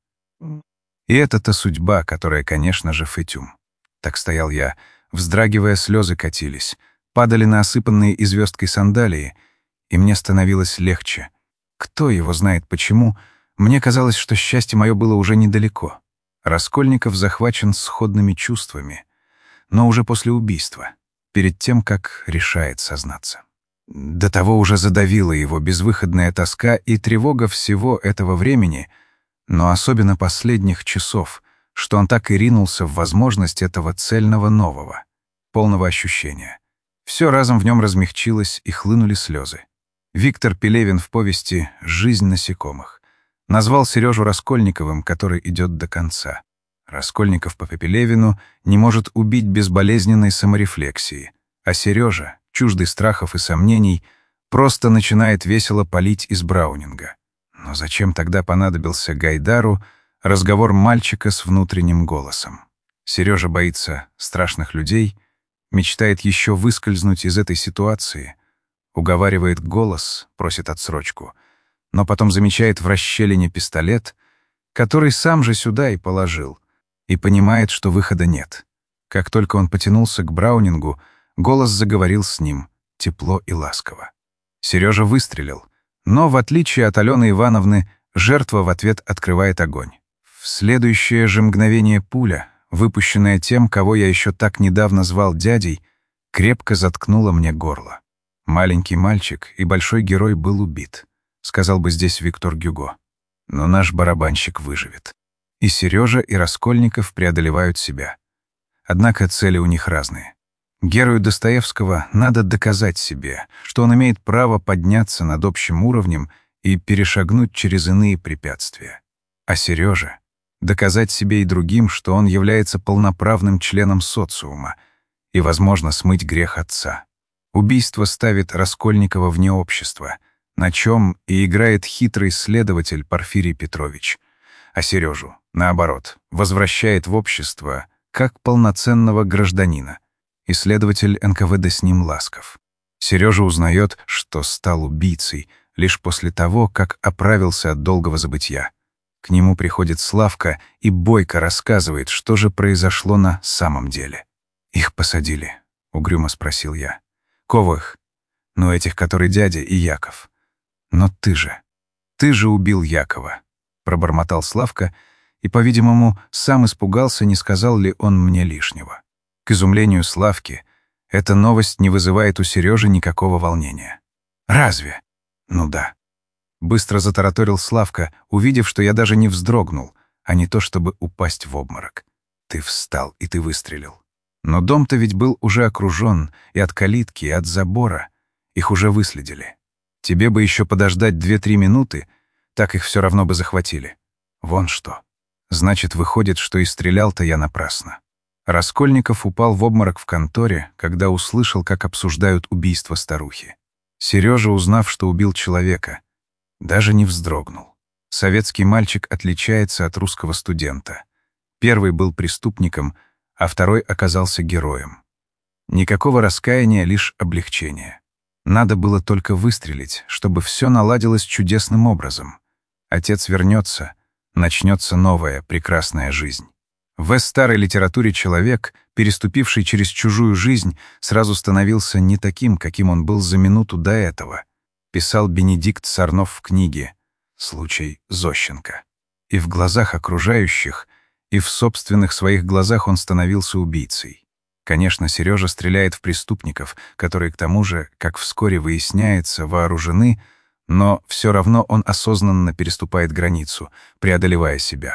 И это-то судьба, которая, конечно же, Фетюм. Так стоял я, вздрагивая, слезы катились, падали на осыпанные известкой сандалии, и мне становилось легче. Кто его знает почему, мне казалось, что счастье мое было уже недалеко. Раскольников захвачен сходными чувствами, но уже после убийства, перед тем, как решает сознаться. До того уже задавила его безвыходная тоска и тревога всего этого времени, но особенно последних часов, что он так и ринулся в возможность этого цельного нового, полного ощущения. Все разом в нем размягчилось, и хлынули слезы. Виктор Пелевин в повести «Жизнь насекомых» назвал Сережу Раскольниковым, который идет до конца. Раскольников по Пелевину не может убить безболезненной саморефлексии, а Сережа, чуждый страхов и сомнений, просто начинает весело палить из Браунинга. Но зачем тогда понадобился Гайдару разговор мальчика с внутренним голосом? Сережа боится страшных людей, мечтает еще выскользнуть из этой ситуации, уговаривает голос, просит отсрочку, но потом замечает в расщелине пистолет, который сам же сюда и положил, и понимает, что выхода нет. Как только он потянулся к Браунингу, голос заговорил с ним, тепло и ласково. Сережа выстрелил, но, в отличие от Алены Ивановны, жертва в ответ открывает огонь. В следующее же мгновение пуля, выпущенная тем, кого я еще так недавно звал дядей, крепко заткнула мне горло. Маленький мальчик и большой герой был убит, сказал бы здесь Виктор Гюго. Но наш барабанщик выживет. И Сережа, и Раскольников преодолевают себя. Однако цели у них разные. Герою Достоевского надо доказать себе, что он имеет право подняться над общим уровнем и перешагнуть через иные препятствия. А Сережа — доказать себе и другим, что он является полноправным членом социума и, возможно, смыть грех отца. Убийство ставит Раскольникова вне общества, на чем и играет хитрый следователь Порфирий Петрович, а Сережу, наоборот, возвращает в общество как полноценного гражданина, и следователь эн ка вэ дэ с ним ласков. Сережа узнает, что стал убийцей лишь после того, как оправился от долгого забытья. К нему приходит Славка и бойко рассказывает, что же произошло на самом деле. «Их посадили?» — угрюмо спросил я. «Кого их?» «Ну, этих, которые дядя и Яков». «Но ты же, ты же убил Якова», — пробормотал Славка, и, по-видимому, сам испугался, не сказал ли он мне лишнего. К изумлению Славки, эта новость не вызывает у Сережи никакого волнения. «Разве?» «Ну да». Быстро затараторил Славка, увидев, что я даже не вздрогнул, а не то чтобы упасть в обморок. «Ты встал, и ты выстрелил. Но дом-то ведь был уже окружен и от калитки, и от забора. Их уже выследили. Тебе бы еще подождать две-три минуты, так их все равно бы захватили. Вон что. Значит, выходит, что и стрелял-то я напрасно». Раскольников упал в обморок в конторе, когда услышал, как обсуждают убийство старухи. Сережа, узнав, что убил человека, даже не вздрогнул. Советский мальчик отличается от русского студента. Первый был преступником, а второй оказался героем. Никакого раскаяния, лишь облегчение. Надо было только выстрелить, чтобы все наладилось чудесным образом. Отец вернется, начнется новая прекрасная жизнь. В старой литературе человек, переступивший через чужую жизнь, сразу становился не таким, каким он был за минуту до этого, писал Бенедикт Сарнов в книге «Случай Зощенко». И в глазах окружающих, и в собственных своих глазах он становился убийцей. Конечно, Сережа стреляет в преступников, которые, к тому же, как вскоре выясняется, вооружены, но все равно он осознанно переступает границу, преодолевая себя.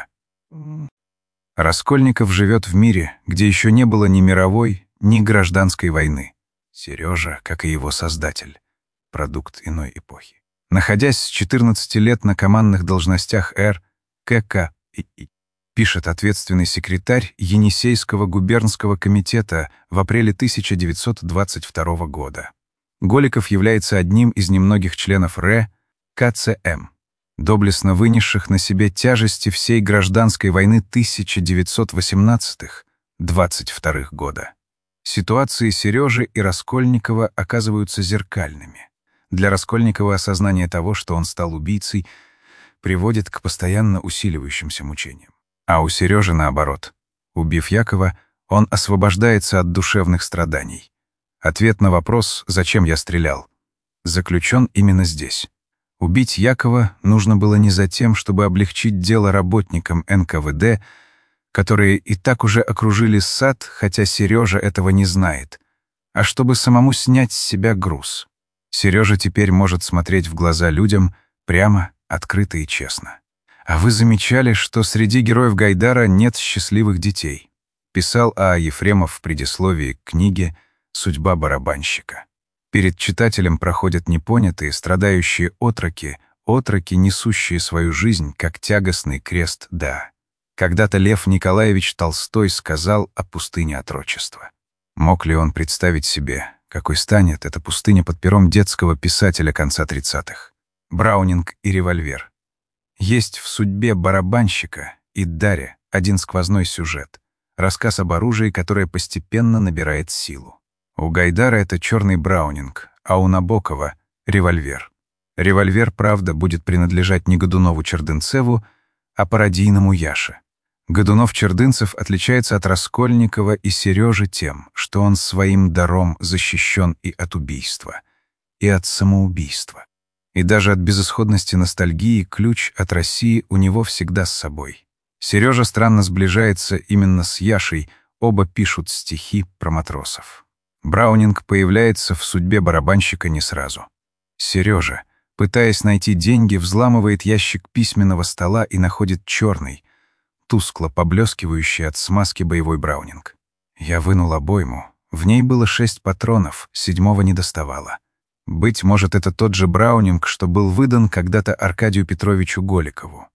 Раскольников живет в мире, где еще не было ни мировой, ни гражданской войны. Сережа, как и его создатель, продукт иной эпохи. Находясь с четырнадцати лет на командных должностях Р. К. К. и И. пишет ответственный секретарь Енисейского губернского комитета в апреле тысяча девятьсот двадцать второго года. Голиков является одним из немногих членов Р. К. Ц. М., доблестно вынесших на себе тяжести всей гражданской войны тысяча девятьсот восемнадцатого — двадцать второго года. Ситуации Сережи и Раскольникова оказываются зеркальными. Для Раскольникова осознание того, что он стал убийцей, приводит к постоянно усиливающимся мучениям. А у Сережи наоборот. Убив Якова, он освобождается от душевных страданий. Ответ на вопрос «зачем я стрелял?» заключен именно здесь. Убить Якова нужно было не за тем, чтобы облегчить дело работникам Н К В Д, которые и так уже окружили сад, хотя Сережа этого не знает, а чтобы самому снять с себя груз. Сережа теперь может смотреть в глаза людям прямо, открыто и честно. «А вы замечали, что среди героев Гайдара нет счастливых детей?» Писал А. Ефремов в предисловии к книге «Судьба барабанщика». Перед читателем проходят непонятые, страдающие отроки, отроки, несущие свою жизнь, как тягостный крест «да». Когда-то Лев Николаевич Толстой сказал о пустыне отрочества. Мог ли он представить себе, какой станет эта пустыня под пером детского писателя конца тридцатых? Браунинг и револьвер. Есть в судьбе барабанщика и Даре один сквозной сюжет, рассказ об оружии, которое постепенно набирает силу. У Гайдара это черный Браунинг, а у Набокова — револьвер. Револьвер, правда, будет принадлежать не Годунову-Чердынцеву, а пародийному Яше. Годунов-Чердынцев отличается от Раскольникова и Сережи тем, что он своим даром защищен и от убийства, и от самоубийства. И даже от безысходности ностальгии ключ от России у него всегда с собой. Сережа странно сближается именно с Яшей, оба пишут стихи про матросов. Браунинг появляется в судьбе барабанщика не сразу. Сережа, пытаясь найти деньги, взламывает ящик письменного стола и находит черный, тускло поблескивающий от смазки боевой Браунинг. Я вынул обойму. В ней было шесть патронов, седьмого не доставало. Быть может, это тот же Браунинг, что был выдан когда-то Аркадию Петровичу Голикову.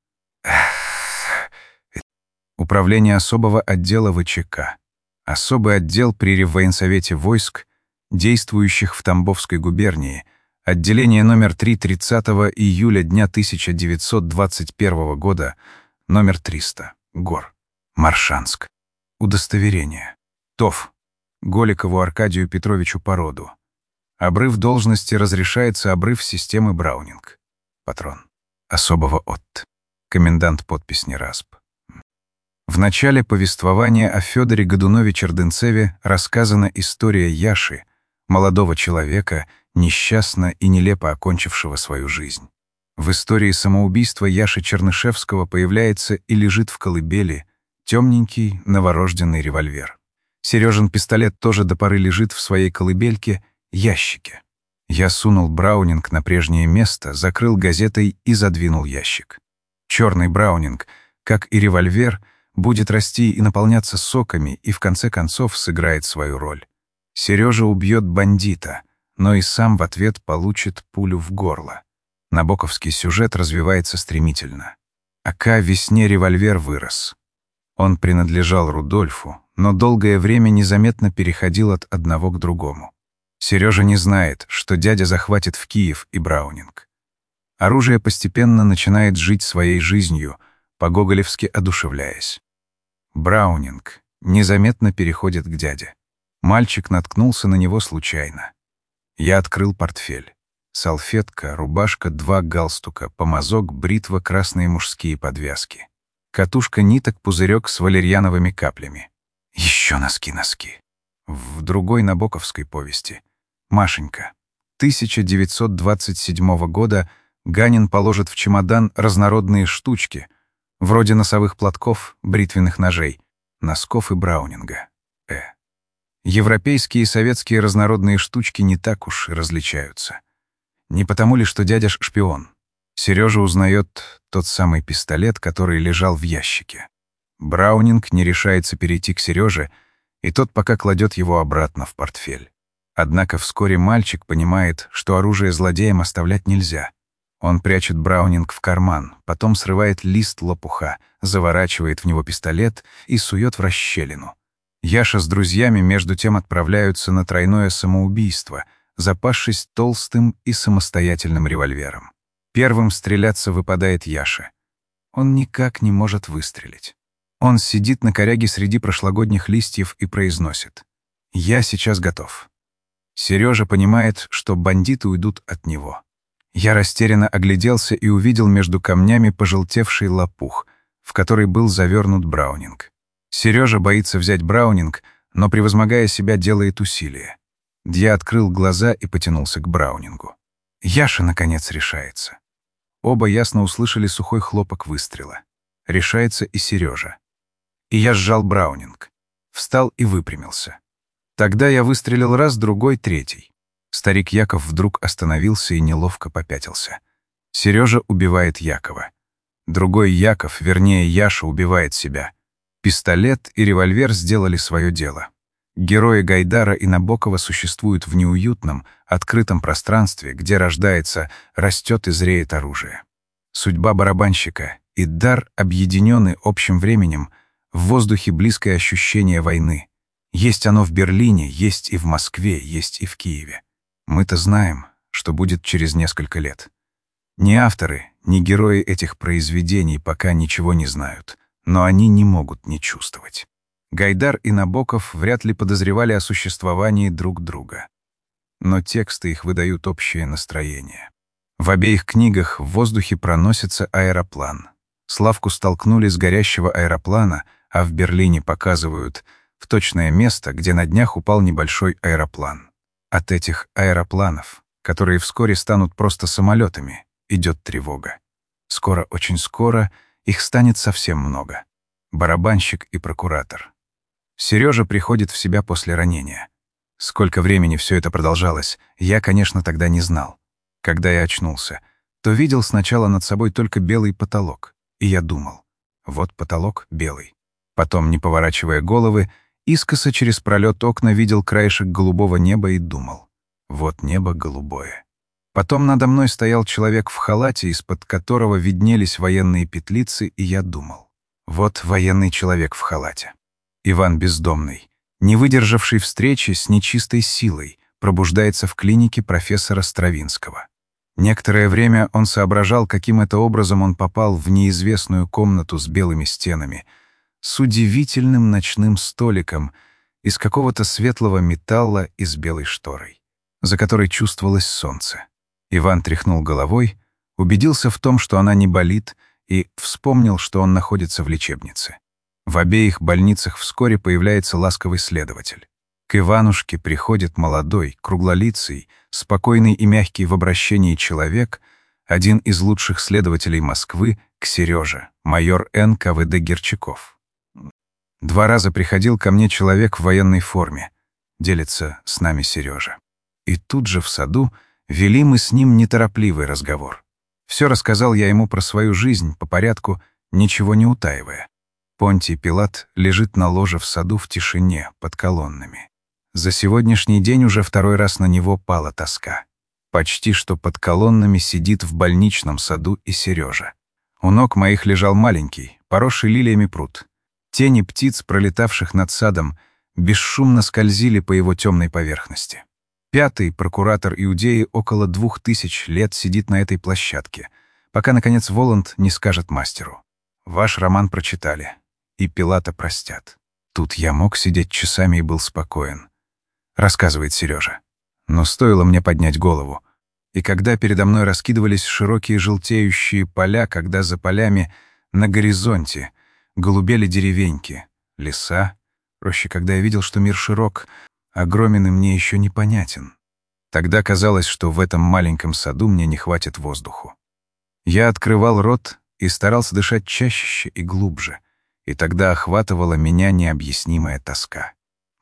Управление особого отдела В Ч К. Особый отдел при Реввоенсовете войск, действующих в Тамбовской губернии, отделение номер три тридцатого июля дня тысяча девятьсот двадцать первого года, номер триста, Гор, Маршанск. Удостоверение. ТОВ. Голикову Аркадию Петровичу по роду. Обрыв должности разрешается обрыв системы Браунинг. Патрон. Особого от. Комендант подпись Нерасп. В начале повествования о Федоре Годунове-Чердынцеве рассказана история Яши, молодого человека, несчастно и нелепо окончившего свою жизнь. В истории самоубийства Яши Чернышевского появляется и лежит в колыбели темненький новорожденный револьвер. Сережин пистолет тоже до поры лежит в своей колыбельке, ящике. Я сунул Браунинг на прежнее место, закрыл газетой и задвинул ящик. Черный Браунинг, как и револьвер, будет расти и наполняться соками и в конце концов сыграет свою роль. Сережа убьет бандита, но и сам в ответ получит пулю в горло. Набоковский сюжет развивается стремительно. Ака весне револьвер вырос. Он принадлежал Рудольфу, но долгое время незаметно переходил от одного к другому. Сережа не знает, что дядя захватит в Киев и Браунинг. Оружие постепенно начинает жить своей жизнью, по-гоголевски одушевляясь. Браунинг незаметно переходит к дяде. Мальчик наткнулся на него случайно. Я открыл портфель. Салфетка, рубашка, два галстука, помазок, бритва, красные мужские подвязки. Катушка ниток, пузырек с валерьяновыми каплями. Еще носки-носки. В другой набоковской повести. Машенька. тысяча девятьсот двадцать седьмого года Ганин положит в чемодан разнородные штучки, вроде носовых платков, бритвенных ножей, носков и Браунинга. Э. Европейские и советские разнородные штучки не так уж и различаются. Не потому ли, что дядя шпион? Сережа узнает тот самый пистолет, который лежал в ящике. Браунинг не решается перейти к Сереже, и тот пока кладет его обратно в портфель. Однако вскоре мальчик понимает, что оружие злодеям оставлять нельзя. Он прячет Браунинг в карман, потом срывает лист лопуха, заворачивает в него пистолет и сует в расщелину. Яша с друзьями между тем отправляются на тройное самоубийство, запасшись толстым и самостоятельным револьвером. Первым стреляться выпадает Яша. Он никак не может выстрелить. Он сидит на коряге среди прошлогодних листьев и произносит: «Я сейчас готов». Сережа понимает, что бандиты уйдут от него. Я растерянно огляделся и увидел между камнями пожелтевший лопух, в который был завернут Браунинг. Сережа боится взять Браунинг, но, превозмогая себя, делает усилие. Я открыл глаза и потянулся к Браунингу. Яша, наконец, решается. Оба ясно услышали сухой хлопок выстрела. Решается и Сережа. И я сжал Браунинг. Встал и выпрямился. Тогда я выстрелил раз, другой, третий. Старик Яков вдруг остановился и неловко попятился. Сережа убивает Якова. Другой Яков, вернее Яша, убивает себя. Пистолет и револьвер сделали свое дело. Герои Гайдара и Набокова существуют в неуютном, открытом пространстве, где рождается, растет и зреет оружие. Судьба барабанщика и дар, объединенный общим временем, в воздухе близкое ощущение войны. Есть оно в Берлине, есть и в Москве, есть и в Киеве. Мы-то знаем, что будет через несколько лет. Ни авторы, ни герои этих произведений пока ничего не знают, но они не могут не чувствовать. Гайдар и Набоков вряд ли подозревали о существовании друг друга. Но тексты их выдают общее настроение. В обеих книгах в воздухе проносится аэроплан. Славку столкнули с горящего аэроплана, а в Берлине показывают в точное место, где на днях упал небольшой аэроплан. От этих аэропланов, которые вскоре станут просто самолетами, идет тревога. Скоро, очень скоро, их станет совсем много. Барабанщик и прокуратор. Сережа приходит в себя после ранения. Сколько времени все это продолжалось, я, конечно, тогда не знал. Когда я очнулся, то видел сначала над собой только белый потолок, и я думал: вот потолок белый. Потом, не поворачивая головы, искоса через пролет окна видел краешек голубого неба и думал: вот небо голубое. Потом надо мной стоял человек в халате, из-под которого виднелись военные петлицы, и я думал: вот военный человек в халате. Иван Бездомный, не выдержавший встречи с нечистой силой, пробуждается в клинике профессора Стравинского. Некоторое время он соображал, каким это образом он попал в неизвестную комнату с белыми стенами, с удивительным ночным столиком из какого-то светлого металла и с белой шторой, за которой чувствовалось солнце. Иван тряхнул головой, убедился в том, что она не болит, и вспомнил, что он находится в лечебнице. В обеих больницах вскоре появляется ласковый следователь. К Иванушке приходит молодой, круглолицый, спокойный и мягкий в обращении человек, один из лучших следователей Москвы, к Сереже, майор эн ка вэ дэ Герчаков. Два раза приходил ко мне человек в военной форме, делится с нами Сережа. И тут же в саду вели мы с ним неторопливый разговор. Все рассказал я ему про свою жизнь по порядку, ничего не утаивая. Понтий Пилат лежит на ложе в саду в тишине, под колоннами. За сегодняшний день уже второй раз на него пала тоска. Почти что под колоннами сидит в больничном саду и Сережа. У ног моих лежал маленький, поросший лилиями пруд. Тени птиц, пролетавших над садом, бесшумно скользили по его темной поверхности. Пятый прокуратор Иудеи около двух тысяч лет сидит на этой площадке, пока, наконец, Воланд не скажет мастеру: «Ваш роман прочитали, и Пилата простят». Тут я мог сидеть часами и был спокоен. Рассказывает Сережа. Но стоило мне поднять голову. И когда передо мной раскидывались широкие желтеющие поля, когда за полями на горизонте голубели деревеньки, леса, проще, когда я видел, что мир широк, огромен и мне еще непонятен. Тогда казалось, что в этом маленьком саду мне не хватит воздуху. Я открывал рот и старался дышать чаще и глубже, и тогда охватывала меня необъяснимая тоска.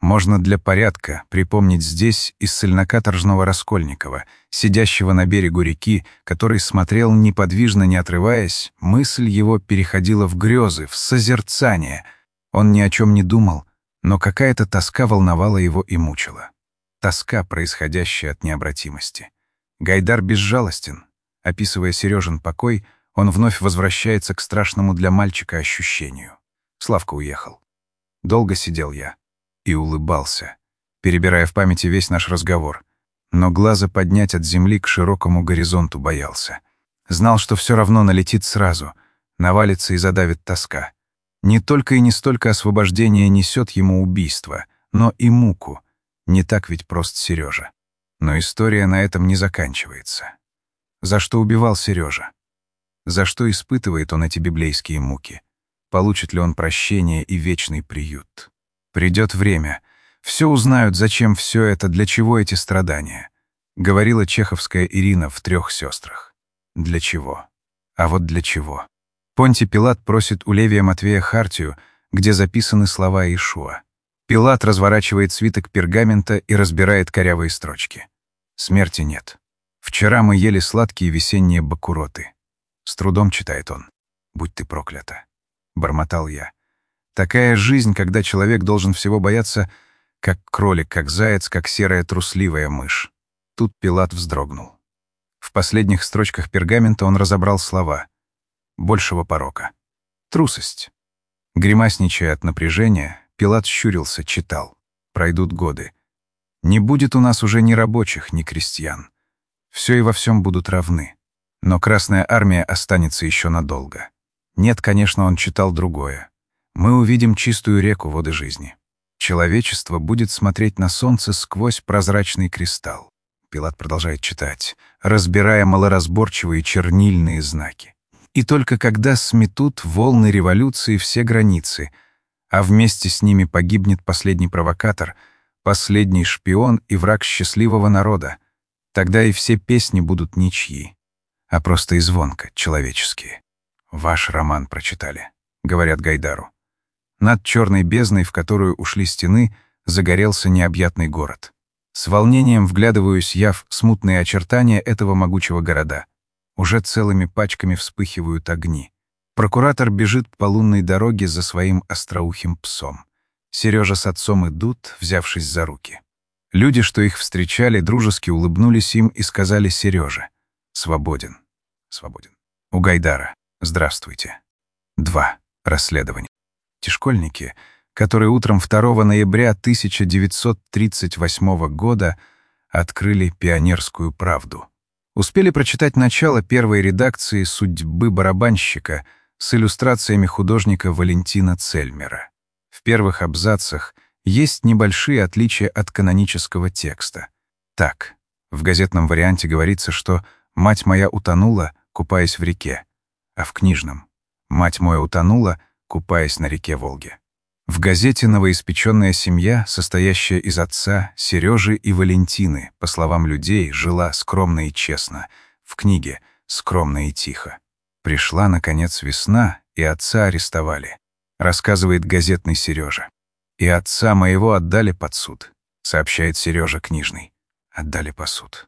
Можно для порядка припомнить здесь из ссыльнокаторжного Раскольникова, сидящего на берегу реки, который смотрел неподвижно, не отрываясь, мысль его переходила в грезы, в созерцание. Он ни о чем не думал, но какая-то тоска волновала его и мучила. Тоска, происходящая от необратимости. Гайдар безжалостен. Описывая Сережин покой, он вновь возвращается к страшному для мальчика ощущению. Славка уехал. Долго сидел я и улыбался, перебирая в памяти весь наш разговор. Но глаза поднять от земли к широкому горизонту боялся. Знал, что все равно налетит сразу, навалится и задавит тоска. Не только и не столько освобождение несет ему убийство, но и муку. Не так ведь прост Сережа. Но история на этом не заканчивается. За что убивал Сережа? За что испытывает он эти библейские муки? Получит ли он прощение и вечный приют? Придет время. Все узнают, зачем все это, для чего эти страдания. Говорила чеховская Ирина в «Трех сестрах». Для чего? А вот для чего? Понтий Пилат просит у Левия Матвея хартию, где записаны слова Иешуа. Пилат разворачивает свиток пергамента и разбирает корявые строчки. Смерти нет. Вчера мы ели сладкие весенние бакуроты. С трудом читает он. Будь ты проклята. Бормотал я. Такая жизнь, когда человек должен всего бояться, как кролик, как заяц, как серая трусливая мышь. Тут Пилат вздрогнул. В последних строчках пергамента он разобрал слова. Большего порока. Трусость. Гримасничая от напряжения, Пилат щурился, читал. Пройдут годы. Не будет у нас уже ни рабочих, ни крестьян. Все и во всем будут равны. Но Красная Армия останется еще надолго. Нет, конечно, он читал другое. Мы увидим чистую реку воды жизни. Человечество будет смотреть на солнце сквозь прозрачный кристалл. Пилат продолжает читать, разбирая малоразборчивые чернильные знаки. И только когда сметут волны революции все границы, а вместе с ними погибнет последний провокатор, последний шпион и враг счастливого народа, тогда и все песни будут ничьи, а просто и звонко, человеческие. «Ваш роман прочитали», — говорят Гайдару. Над черной бездной, в которую ушли стены, загорелся необъятный город. С волнением вглядываюсь я в смутные очертания этого могучего города. Уже целыми пачками вспыхивают огни. Прокуратор бежит по лунной дороге за своим остроухим псом. Сережа с отцом идут, взявшись за руки. Люди, что их встречали, дружески улыбнулись им и сказали Сереже: «Свободен, свободен». У Гайдара: «Здравствуйте». Два. Расследование. Те школьники, которые утром второго ноября тысяча девятьсот тридцать восьмого года открыли «Пионерскую правду». Успели прочитать начало первой редакции «Судьбы барабанщика» с иллюстрациями художника Валентина Цельмера. В первых абзацах есть небольшие отличия от канонического текста. Так, в газетном варианте говорится, что «мать моя утонула, купаясь в реке», а в книжном «мать моя утонула, купаясь на реке Волге». В газете «Новоиспеченная семья», состоящая из отца, Сережи и Валентины, по словам людей, жила скромно и честно. В книге «Скромно и тихо». Пришла, наконец, весна, и отца арестовали, рассказывает газетный Сережа. «И отца моего отдали под суд», сообщает Сережа книжный. Отдали под суд.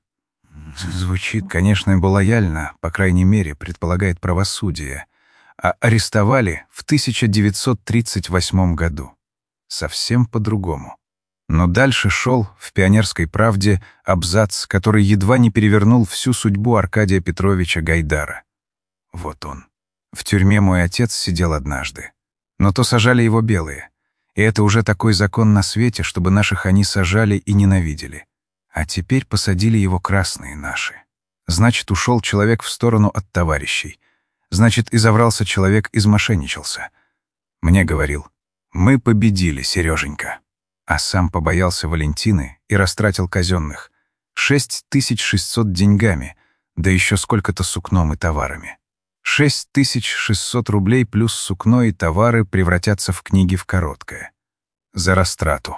Звучит, конечно, лояльно, по крайней мере, предполагает правосудие. А арестовали в тысяча девятьсот тридцать восьмом году. Совсем по-другому. Но дальше шел в «Пионерской правде» абзац, который едва не перевернул всю судьбу Аркадия Петровича Гайдара. Вот он. В тюрьме мой отец сидел однажды. Но то сажали его белые. И это уже такой закон на свете, чтобы наших они сажали и ненавидели. А теперь посадили его красные наши. Значит, ушел человек в сторону от товарищей. Значит, изоврался человек, измошенничался. Мне говорил: «Мы победили, Сереженька». А сам побоялся Валентины и растратил казенных. Шесть тысяч шестьсот деньгами, да еще сколько-то сукном и товарами. Шесть тысяч шестьсот рублей плюс сукно и товары превратятся в книги в короткое. За растрату.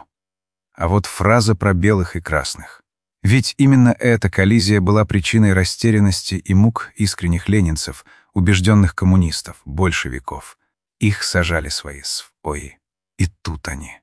А вот фраза про белых и красных. Ведь именно эта коллизия была причиной растерянности и мук искренних ленинцев, убежденных коммунистов, большевиков. Их сажали свои свои. И тут они.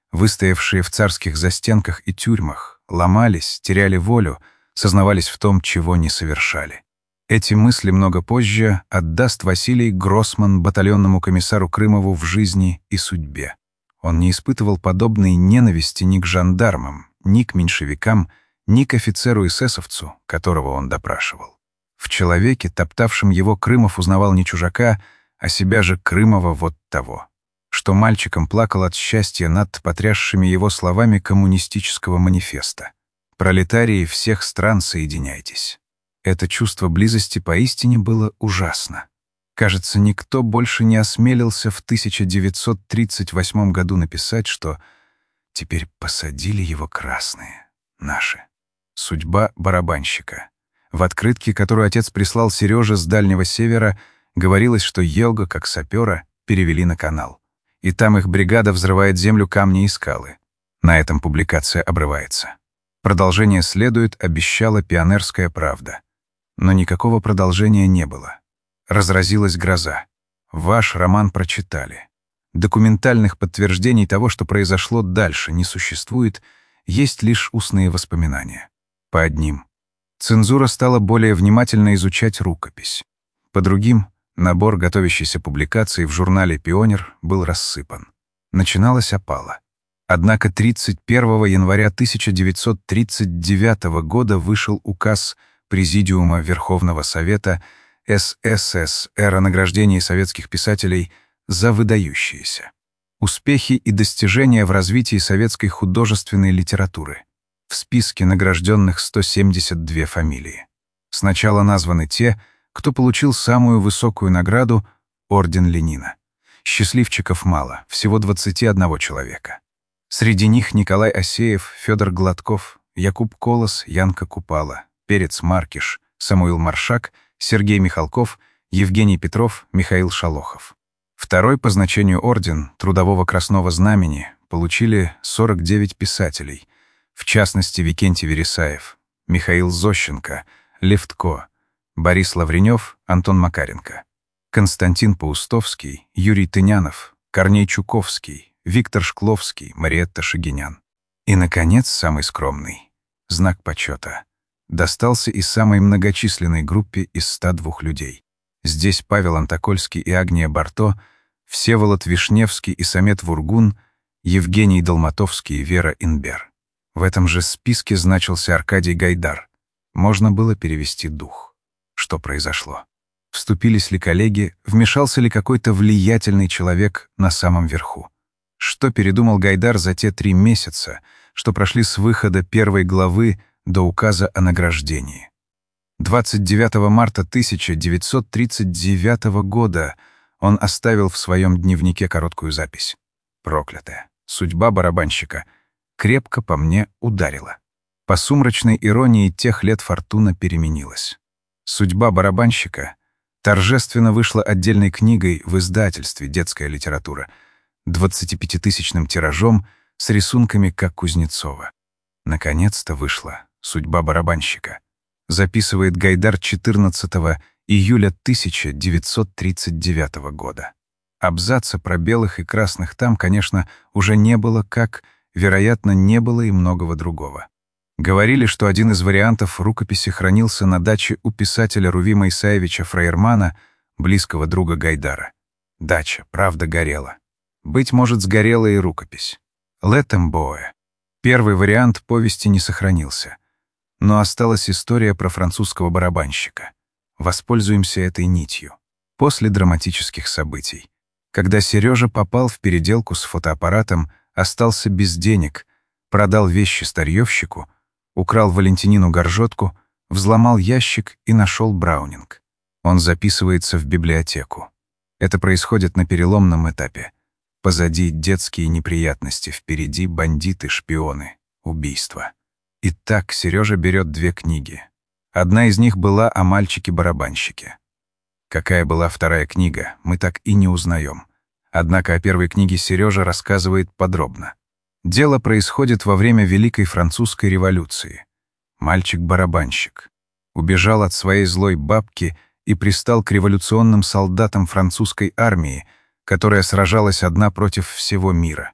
выстоявшие в царских застенках и тюрьмах, ломались, теряли волю, сознавались в том, чего не совершали. Эти мысли много позже отдаст Василий Гроссман батальонному комиссару Крымову в жизни и судьбе. Он не испытывал подобной ненависти ни к жандармам, ни к меньшевикам, ни к офицеру-эсэсовцу, которого он допрашивал. В человеке, топтавшем его, Крымов узнавал не чужака, а себя же Крымова вот того, что мальчиком плакал от счастья над потрясшими его словами коммунистического манифеста. «Пролетарии всех стран, соединяйтесь». Это чувство близости поистине было ужасно. Кажется, никто больше не осмелился в тысяча девятьсот тридцать восьмом году написать, что «теперь посадили его красные, наши». Судьба барабанщика. В открытке, которую отец прислал Сереже с Дальнего Севера, говорилось, что Елго, как сапера, перевели на канал. И там их бригада взрывает землю, камни и скалы. На этом публикация обрывается. Продолжение следует, обещала «Пионерская правда». Но никакого продолжения не было. Разразилась гроза. Ваш роман прочитали. Документальных подтверждений того, что произошло дальше, не существует, есть лишь устные воспоминания. По одним. Цензура стала более внимательно изучать рукопись. По другим, набор готовящейся публикации в журнале «Пионер» был рассыпан. Начиналась опала. Однако тридцать первого января тысяча девятьсот тридцать девятого года вышел указ Президиума Верховного Совета эс эс эс эр о награждении советских писателей за выдающиеся успехи и достижения в развитии советской художественной литературы. В списке награжденных сто семьдесят две фамилии. Сначала названы те, кто получил самую высокую награду — Орден Ленина. Счастливчиков мало, всего двадцать один человека. Среди них Николай Асеев, Федор Гладков, Якуб Колос, Янка Купала, Перец Маркиш, Самуил Маршак, Сергей Михалков, Евгений Петров, Михаил Шолохов. Второй по значению орден Трудового Красного Знамени получили сорок девять писателей, в частности Викентий Вересаев, Михаил Зощенко, Левтко, Борис Лавренев, Антон Макаренко, Константин Паустовский, Юрий Тынянов, Корней Чуковский, Виктор Шкловский, Мариетта Шагинян. И, наконец, самый скромный — знак почета — достался и самой многочисленной группе из ста двух людей. Здесь Павел Антокольский и Агния Барто, Всеволод Вишневский и Самет Вургун, Евгений Долматовский и Вера Инбер. В этом же списке значился Аркадий Гайдар. Можно было перевести дух. Что произошло? Вступились ли коллеги, вмешался ли какой-то влиятельный человек на самом верху? Что передумал Гайдар за те три месяца, что прошли с выхода первой главы до указа о награждении? двадцать девятого марта тысяча девятьсот тридцать девятого года он оставил в своем дневнике короткую запись. «Проклятая судьба барабанщика крепко по мне ударила. По сумрачной иронии тех лет фортуна переменилась. Судьба барабанщика торжественно вышла отдельной книгой в издательстве «Детская литература», двадцатипятитысячным тиражом с рисунками, как Кузнецова. Наконец-то вышла «Судьба барабанщика», записывает Гайдар четырнадцатого июля тысяча девятьсот тридцать девятого года. Абзаца про белых и красных там, конечно, уже не было, как, вероятно, не было и многого другого. Говорили, что один из вариантов рукописи хранился на даче у писателя Рувима Исаевича Фраермана, близкого друга Гайдара. Дача, правда, горела. Быть может, сгорела и рукопись. Летембоэ. Первый вариант повести не сохранился. Но осталась история про французского барабанщика. Воспользуемся этой нитью. После драматических событий. Когда Сережа попал в переделку с фотоаппаратом, остался без денег, продал вещи старьевщику, украл Валентинину горжетку, взломал ящик и нашел Браунинг. Он записывается в библиотеку. Это происходит на переломном этапе. Позади детские неприятности, впереди бандиты, шпионы, убийства. Итак, Сережа берет две книги. Одна из них была о мальчике-барабанщике. Какая была вторая книга, мы так и не узнаем. Однако о первой книге Сережа рассказывает подробно. Дело происходит во время Великой Французской революции. Мальчик-барабанщик убежал от своей злой бабки и пристал к революционным солдатам французской армии, которая сражалась одна против всего мира.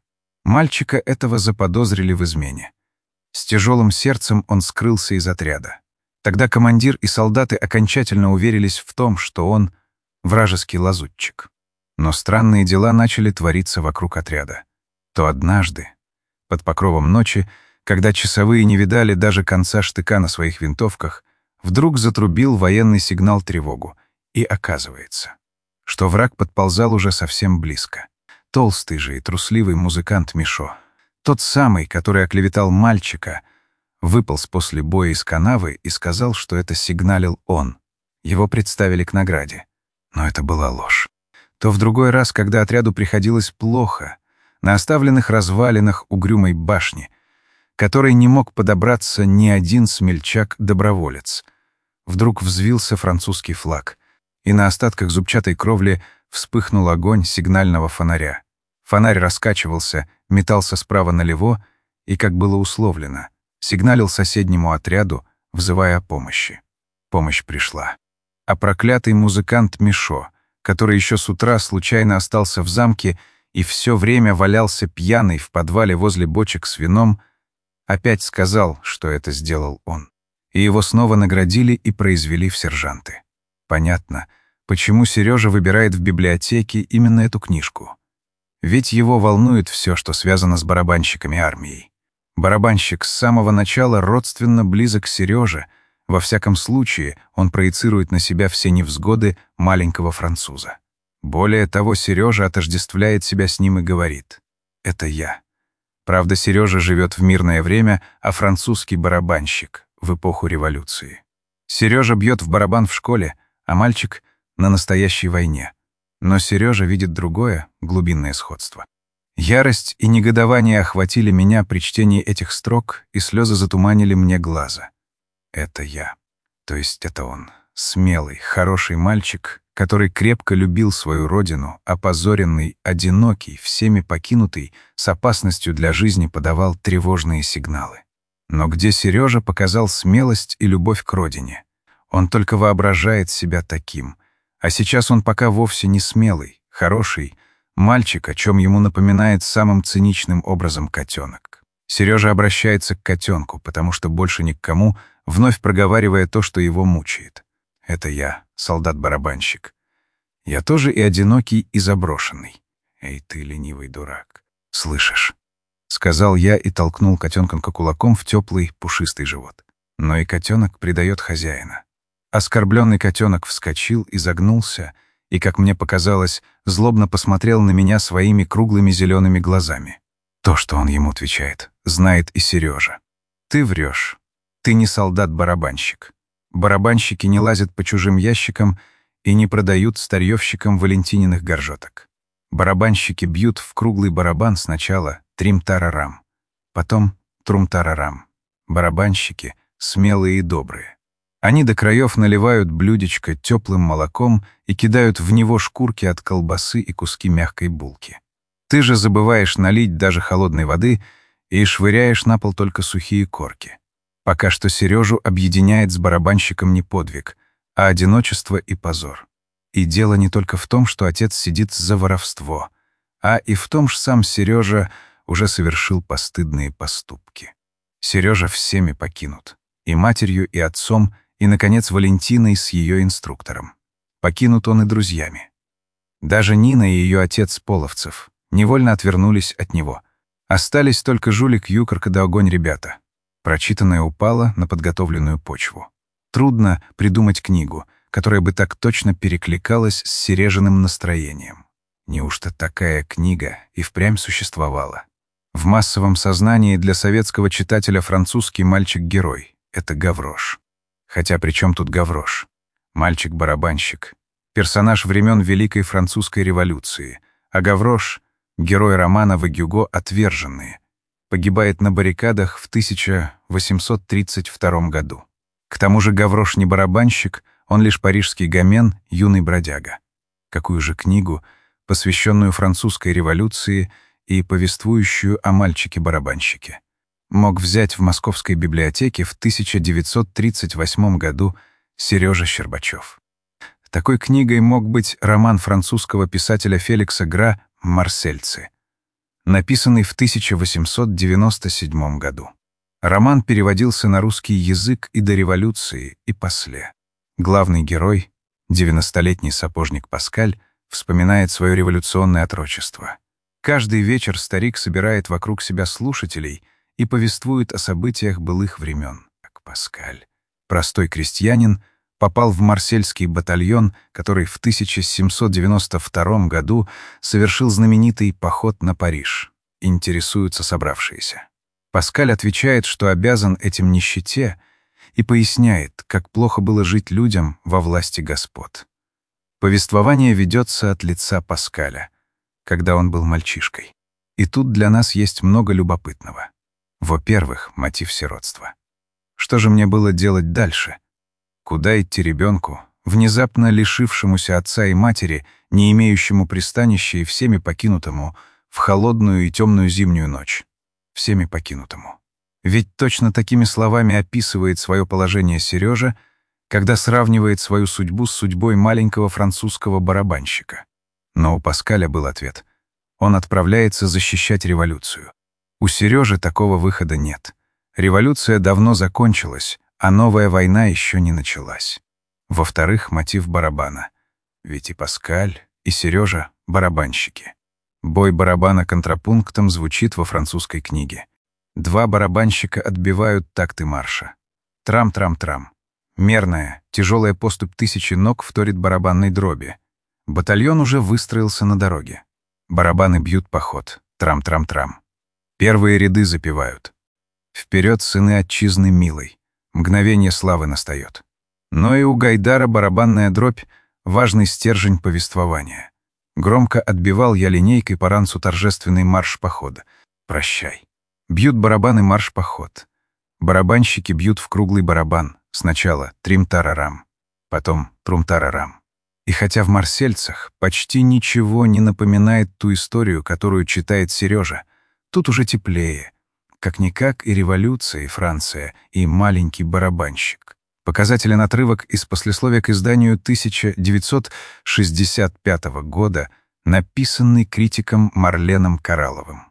Мальчика этого заподозрили в измене. С тяжелым сердцем он скрылся из отряда. Тогда командир и солдаты окончательно уверились в том, что он вражеский лазутчик. Но странные дела начали твориться вокруг отряда. То однажды, под покровом ночи, когда часовые не видали даже конца штыка на своих винтовках, вдруг затрубил военный сигнал тревогу, и оказывается, что враг подползал уже совсем близко. Толстый же и трусливый музыкант Мишо, тот самый, который оклеветал мальчика, выполз после боя из канавы и сказал, что это сигналил он. Его представили к награде. Но это была ложь. То в другой раз, когда отряду приходилось плохо, на оставленных развалинах угрюмой башни, которой не мог подобраться ни один смельчак-доброволец, вдруг взвился французский флаг, и на остатках зубчатой кровли вспыхнул огонь сигнального фонаря. Фонарь раскачивался, метался справа налево и, как было условлено, сигналил соседнему отряду, взывая о помощи. Помощь пришла. А проклятый музыкант Мишо, который еще с утра случайно остался в замке и все время валялся пьяный в подвале возле бочек с вином, опять сказал, что это сделал он. И его снова наградили и произвели в сержанты. Понятно, почему Сережа выбирает в библиотеке именно эту книжку. Ведь его волнует все, что связано с барабанщиками армией. Барабанщик с самого начала родственно близок к Сереже. Во всяком случае, он проецирует на себя все невзгоды маленького француза. Более того, Сережа отождествляет себя с ним и говорит: «Это я». Правда, Сережа живет в мирное время, а французский барабанщик — в эпоху революции. Сережа бьет в барабан в школе, а мальчик — на настоящей войне. Но Сережа видит другое, глубинное сходство. Ярость и негодование охватили меня при чтении этих строк, и слезы затуманили мне глаза. Это я. То есть это он. Смелый, хороший мальчик, который крепко любил свою родину, опозоренный, одинокий, всеми покинутый, с опасностью для жизни подавал тревожные сигналы. Но где Сережа показал смелость и любовь к родине? Он только воображает себя таким. А сейчас он пока вовсе не смелый, хороший мальчик, о чем ему напоминает самым циничным образом котенок. Сережа обращается к котенку, потому что больше ни к кому, вновь проговаривая то, что его мучает. Это я, солдат-барабанщик. Я тоже и одинокий, и заброшенный. Эй, ты, ленивый дурак. Слышишь? Сказал я и толкнул котенка кулаком в теплый, пушистый живот. Но и котенок предает хозяина. Оскорбленный котенок вскочил, изогнулся и, как мне показалось, злобно посмотрел на меня своими круглыми зелеными глазами. То, что он ему отвечает, знает и Сережа. Ты врешь. Ты не солдат-барабанщик. Барабанщики не лазят по чужим ящикам и не продают старьевщикам валентининых горжеток. Барабанщики бьют в круглый барабан сначала трим-тарарам, потом трум-тарарам. Барабанщики смелые и добрые. Они до краев наливают блюдечко теплым молоком и кидают в него шкурки от колбасы и куски мягкой булки. Ты же забываешь налить даже холодной воды и швыряешь на пол только сухие корки. Пока что Сережу объединяет с барабанщиком не подвиг, а одиночество и позор. И дело не только в том, что отец сидит за воровство, а и в том, что сам Сережа уже совершил постыдные поступки. Сережа всеми покинут. И матерью, и отцом, и, наконец, Валентиной с ее инструктором. Покинут он и друзьями. Даже Нина и ее отец Половцев невольно отвернулись от него. Остались только жулик Юкорка да огонь ребята. Прочитанное упало на подготовленную почву. Трудно придумать книгу, которая бы так точно перекликалась с Сережиным настроением. Неужто такая книга и впрямь существовала? В массовом сознании для советского читателя французский мальчик-герой — это Гаврош. Хотя при чем тут Гаврош? Мальчик-барабанщик. Персонаж времен Великой Французской революции. А Гаврош — герой романа Гюго «Отверженные». Погибает на баррикадах в тысяча восемьсот тридцать втором году. К тому же Гаврош не барабанщик, он лишь парижский гомен, юный бродяга. Какую же книгу, посвященную французской революции и повествующую о мальчике-барабанщике, мог взять в Московской библиотеке в тысяча девятьсот тридцать восьмом году Сережа Щербачев? Такой книгой мог быть роман французского писателя Феликса Гра «Марсельцы». написанный в тысяча восемьсот девяносто седьмом году. Роман переводился на русский язык и до революции, и после. Главный герой, девяностолетний сапожник Паскаль, вспоминает свое революционное отрочество. Каждый вечер старик собирает вокруг себя слушателей и повествует о событиях былых времен. Как Паскаль, простой крестьянин, попал в марсельский батальон, который в тысяча семьсот девяносто втором году совершил знаменитый поход на Париж. Интересуются собравшиеся. Паскаль отвечает, что обязан этим нищете, и поясняет, как плохо было жить людям во власти господ. Повествование ведется от лица Паскаля, когда он был мальчишкой. И тут для нас есть много любопытного. Во-первых, мотив сиротства. Что же мне было делать дальше? Куда идти ребенку, внезапно лишившемуся отца и матери, не имеющему пристанища и всеми покинутому в холодную и темную зимнюю ночь? Всеми покинутому. Ведь точно такими словами описывает свое положение Сережа, когда сравнивает свою судьбу с судьбой маленького французского барабанщика. Но у Паскаля был ответ. Он отправляется защищать революцию. У Сережи такого выхода нет. Революция давно закончилась, а новая война еще не началась. Во-вторых, мотив барабана. Ведь и Паскаль, и Сережа — барабанщики. Бой барабана контрапунктом звучит во французской книге. Два барабанщика отбивают такты марша. Трам-трам-трам. Мерная, тяжелая поступь тысячи ног вторит барабанной дроби. Батальон уже выстроился на дороге. Барабаны бьют по ход. Трам-трам-трам. Первые ряды запевают. Вперед, сыны отчизны милой. Мгновение славы настает. Но и у Гайдара барабанная дробь — важный стержень повествования. Громко отбивал я линейкой по ранцу торжественный марш похода. Прощай. Бьют барабаны марш-поход. Барабанщики бьют в круглый барабан. Сначала трим-тарарам, потом трум-тарарам. И хотя в «Марсельцах» почти ничего не напоминает ту историю, которую читает Сережа, тут уже теплее. Как-никак и революция, и Франция, и маленький барабанщик. Показателен отрывок из послесловия к изданию тысяча девятьсот шестьдесят пятого года, написанный критиком Марленом Коралловым.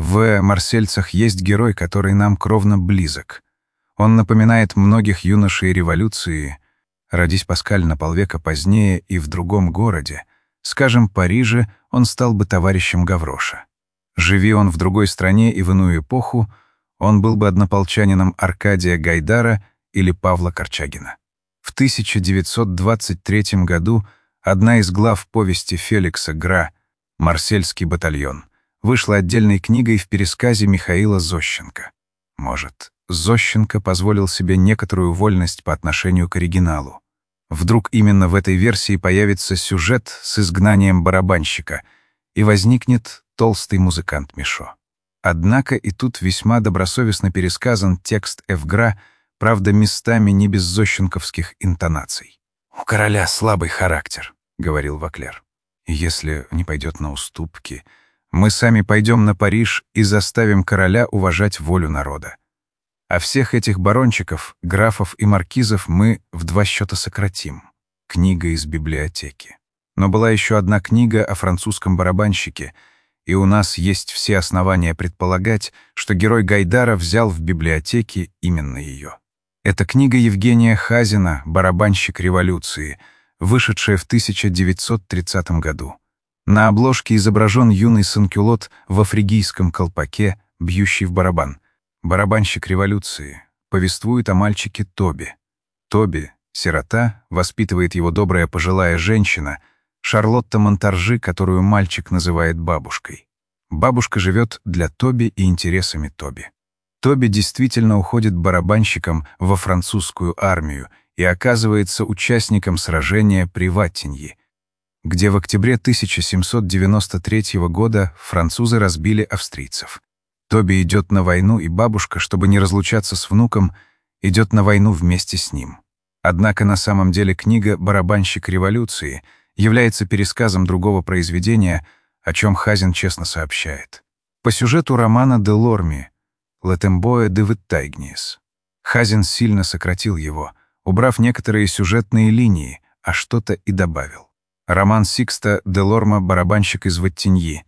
В «Марсельцах» есть герой, который нам кровно близок. Он напоминает многих юношей революции. Родись Паскаль на полвека позднее и в другом городе, скажем, Париже, он стал бы товарищем Гавроша. Живи он в другой стране и в иную эпоху, он был бы однополчанином Аркадия Гайдара или Павла Корчагина. В тысяча девятьсот двадцать третьем году одна из глав повести Феликса Гра «Марсельский батальон» вышла отдельной книгой в пересказе Михаила Зощенко. Может, Зощенко позволил себе некоторую вольность по отношению к оригиналу. Вдруг именно в этой версии появится сюжет с изгнанием барабанщика, и возникнет толстый музыкант Мишо. Однако и тут весьма добросовестно пересказан текст Эвгра, правда, местами не без зощенковских интонаций. «У короля слабый характер», — говорил Ваклер. «И если не пойдет на уступки, мы сами пойдем на Париж и заставим короля уважать волю народа. А всех этих барончиков, графов и маркизов мы в два счета сократим». Книга из библиотеки. Но была еще одна книга о французском барабанщике, и у нас есть все основания предполагать, что герой Гайдара взял в библиотеке именно ее. Это книга Евгения Хазина «Барабанщик революции», вышедшая в тысяча девятьсот тридцатом году. На обложке изображен юный санкюлот в афригийском колпаке, бьющий в барабан. Барабанщик революции повествует о мальчике Тоби. Тоби, сирота, воспитывает его добрая пожилая женщина, Шарлотта Монтаржи, которую мальчик называет бабушкой. Бабушка живет для Тоби и интересами Тоби. Тоби действительно уходит барабанщиком во французскую армию и оказывается участником сражения при Ваттиньи, где в октябре тысяча семьсот девяносто третьего года французы разбили австрийцев. Тоби идет на войну, и бабушка, чтобы не разлучаться с внуком, идет на войну вместе с ним. Однако на самом деле книга «Барабанщик революции» является пересказом другого произведения, о чем Хазин честно сообщает. По сюжету романа де Лорми «Летембоэ де Виттайгниес». Хазин сильно сократил его, убрав некоторые сюжетные линии, а что-то и добавил. Роман Сикста де Лорма «Барабанщик из Ваттиньи»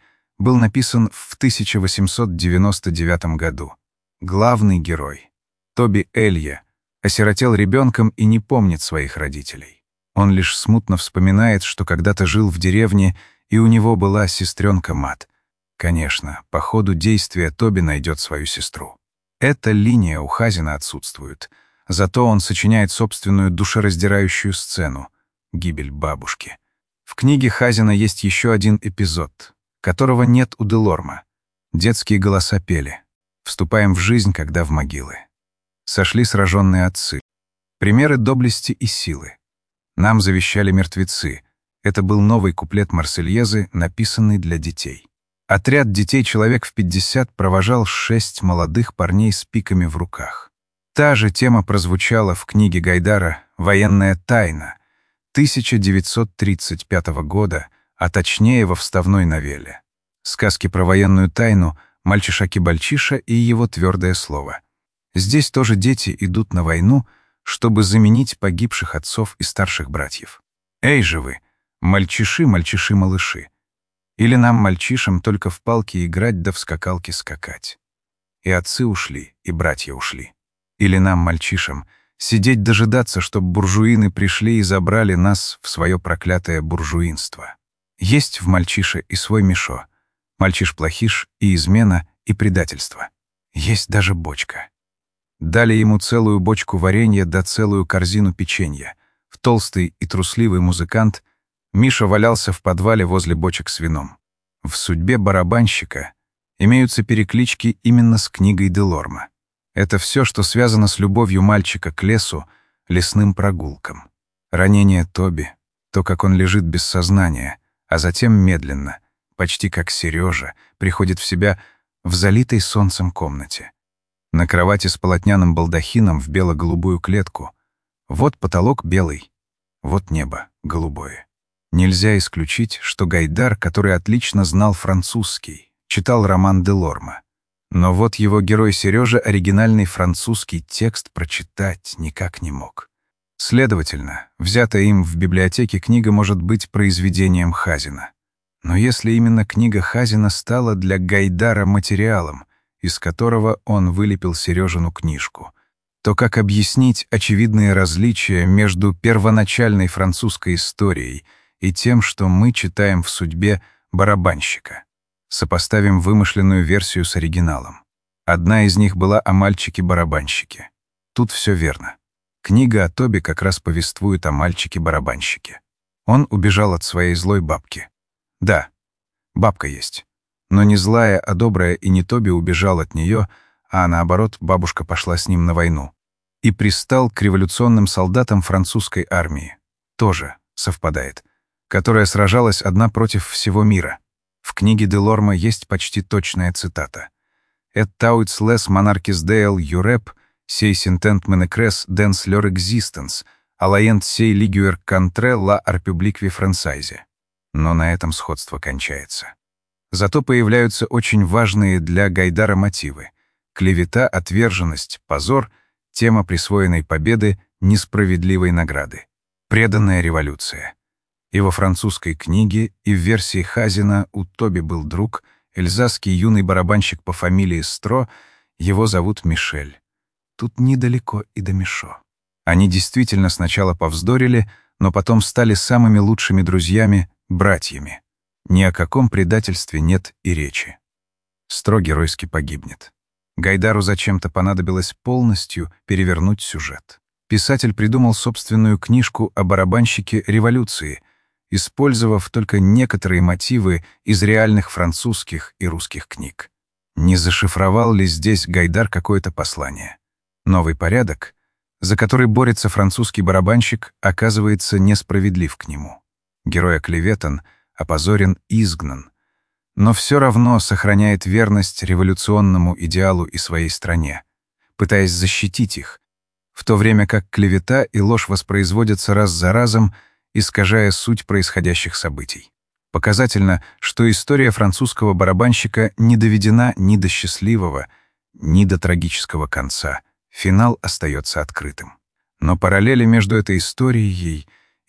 был написан в тысяча восемьсот девяносто девятом году. Главный герой, Тоби Элье, осиротел ребенком и не помнит своих родителей. Он лишь смутно вспоминает, что когда-то жил в деревне, и у него была сестренка Мат. Конечно, по ходу действия Тоби найдет свою сестру. Эта линия у Хазина отсутствует, зато он сочиняет собственную душераздирающую сцену — гибель бабушки. В книге Хазина есть еще один эпизод, которого нет у Делорма. Детские голоса пели: «Вступаем в жизнь, когда в могилы. Сошли сраженные отцы. Примеры доблести и силы. Нам завещали мертвецы». Это был новый куплет Марсельезы, написанный для детей. Отряд детей человек в пятьдесят провожал шесть молодых парней с пиками в руках. Та же тема прозвучала в книге Гайдара «Военная тайна» тысяча девятьсот тридцать пятого года, а точнее во вставной новелле. Сказки про военную тайну «Мальчишаки-бальчиша» и его твердое слово. Здесь тоже дети идут на войну, чтобы заменить погибших отцов и старших братьев. Эй же вы, мальчиши, мальчиши-малыши! Или нам, мальчишам, только в палки играть да в скакалки скакать? И отцы ушли, и братья ушли. Или нам, мальчишам, сидеть дожидаться, чтоб буржуины пришли и забрали нас в свое проклятое буржуинство? Есть в мальчише и свой Мишо. Мальчиш-плохиш и измена, и предательство. Есть даже бочка. Дали ему целую бочку варенья да целую корзину печенья. В толстый и трусливый музыкант Миша валялся в подвале возле бочек с вином. В судьбе барабанщика имеются переклички именно с книгой Делорма. Это все, что связано с любовью мальчика к лесу, лесным прогулкам. Ранение Тоби, то, как он лежит без сознания, а затем медленно, почти как Сережа, приходит в себя в залитой солнцем комнате. На кровати с полотняным балдахином в бело-голубую клетку. Вот потолок белый, вот небо голубое. Нельзя исключить, что Гайдар, который отлично знал французский, читал роман Делорма. Но вот его герой Сережа оригинальный французский текст прочитать никак не мог. Следовательно, взятая им в библиотеке книга может быть произведением Хазина. Но если именно книга Хазина стала для Гайдара материалом, из которого он вылепил Сережину книжку, то как объяснить очевидные различия между первоначальной французской историей и тем, что мы читаем в судьбе барабанщика? Сопоставим вымышленную версию с оригиналом. Одна из них была о мальчике-барабанщике. Тут все верно. Книга о Тоби как раз повествует о мальчике-барабанщике. Он убежал от своей злой бабки. Да, бабка есть. Но не злая, а добрая, и не Тоби убежал от нее, а наоборот, бабушка пошла с ним на войну. И пристал к революционным солдатам французской армии. Тоже совпадает. Которая сражалась одна против всего мира. В книге Делорма есть почти точная цитата. «Et tauts les monarques del Europe, sey s'intent menecres dans leur existence, alliant sey liguer contre la République française». Но на этом сходство кончается. Зато появляются очень важные для Гайдара мотивы. Клевета, отверженность, позор, тема присвоенной победы, несправедливой награды. Преданная революция. И во французской книге, и в версии Хазина у Тоби был друг, эльзасский юный барабанщик по фамилии Стро, его зовут Мишель. Тут недалеко и до Мишо. Они действительно сначала повздорили, но потом стали самыми лучшими друзьями, братьями. Ни о каком предательстве нет и речи. Стро геройски погибнет. Гайдару зачем-то понадобилось полностью перевернуть сюжет. Писатель придумал собственную книжку о барабанщике революции, использовав только некоторые мотивы из реальных французских и русских книг. Не зашифровал ли здесь Гайдар какое-то послание? Новый порядок, за который борется французский барабанщик, оказывается несправедлив к нему. Герой оклеветан, опозорен, изгнан, но все равно сохраняет верность революционному идеалу и своей стране, пытаясь защитить их, в то время как клевета и ложь воспроизводятся раз за разом, искажая суть происходящих событий. Показательно, что история французского барабанщика не доведена ни до счастливого, ни до трагического конца. Финал остается открытым. Но параллели между этой историей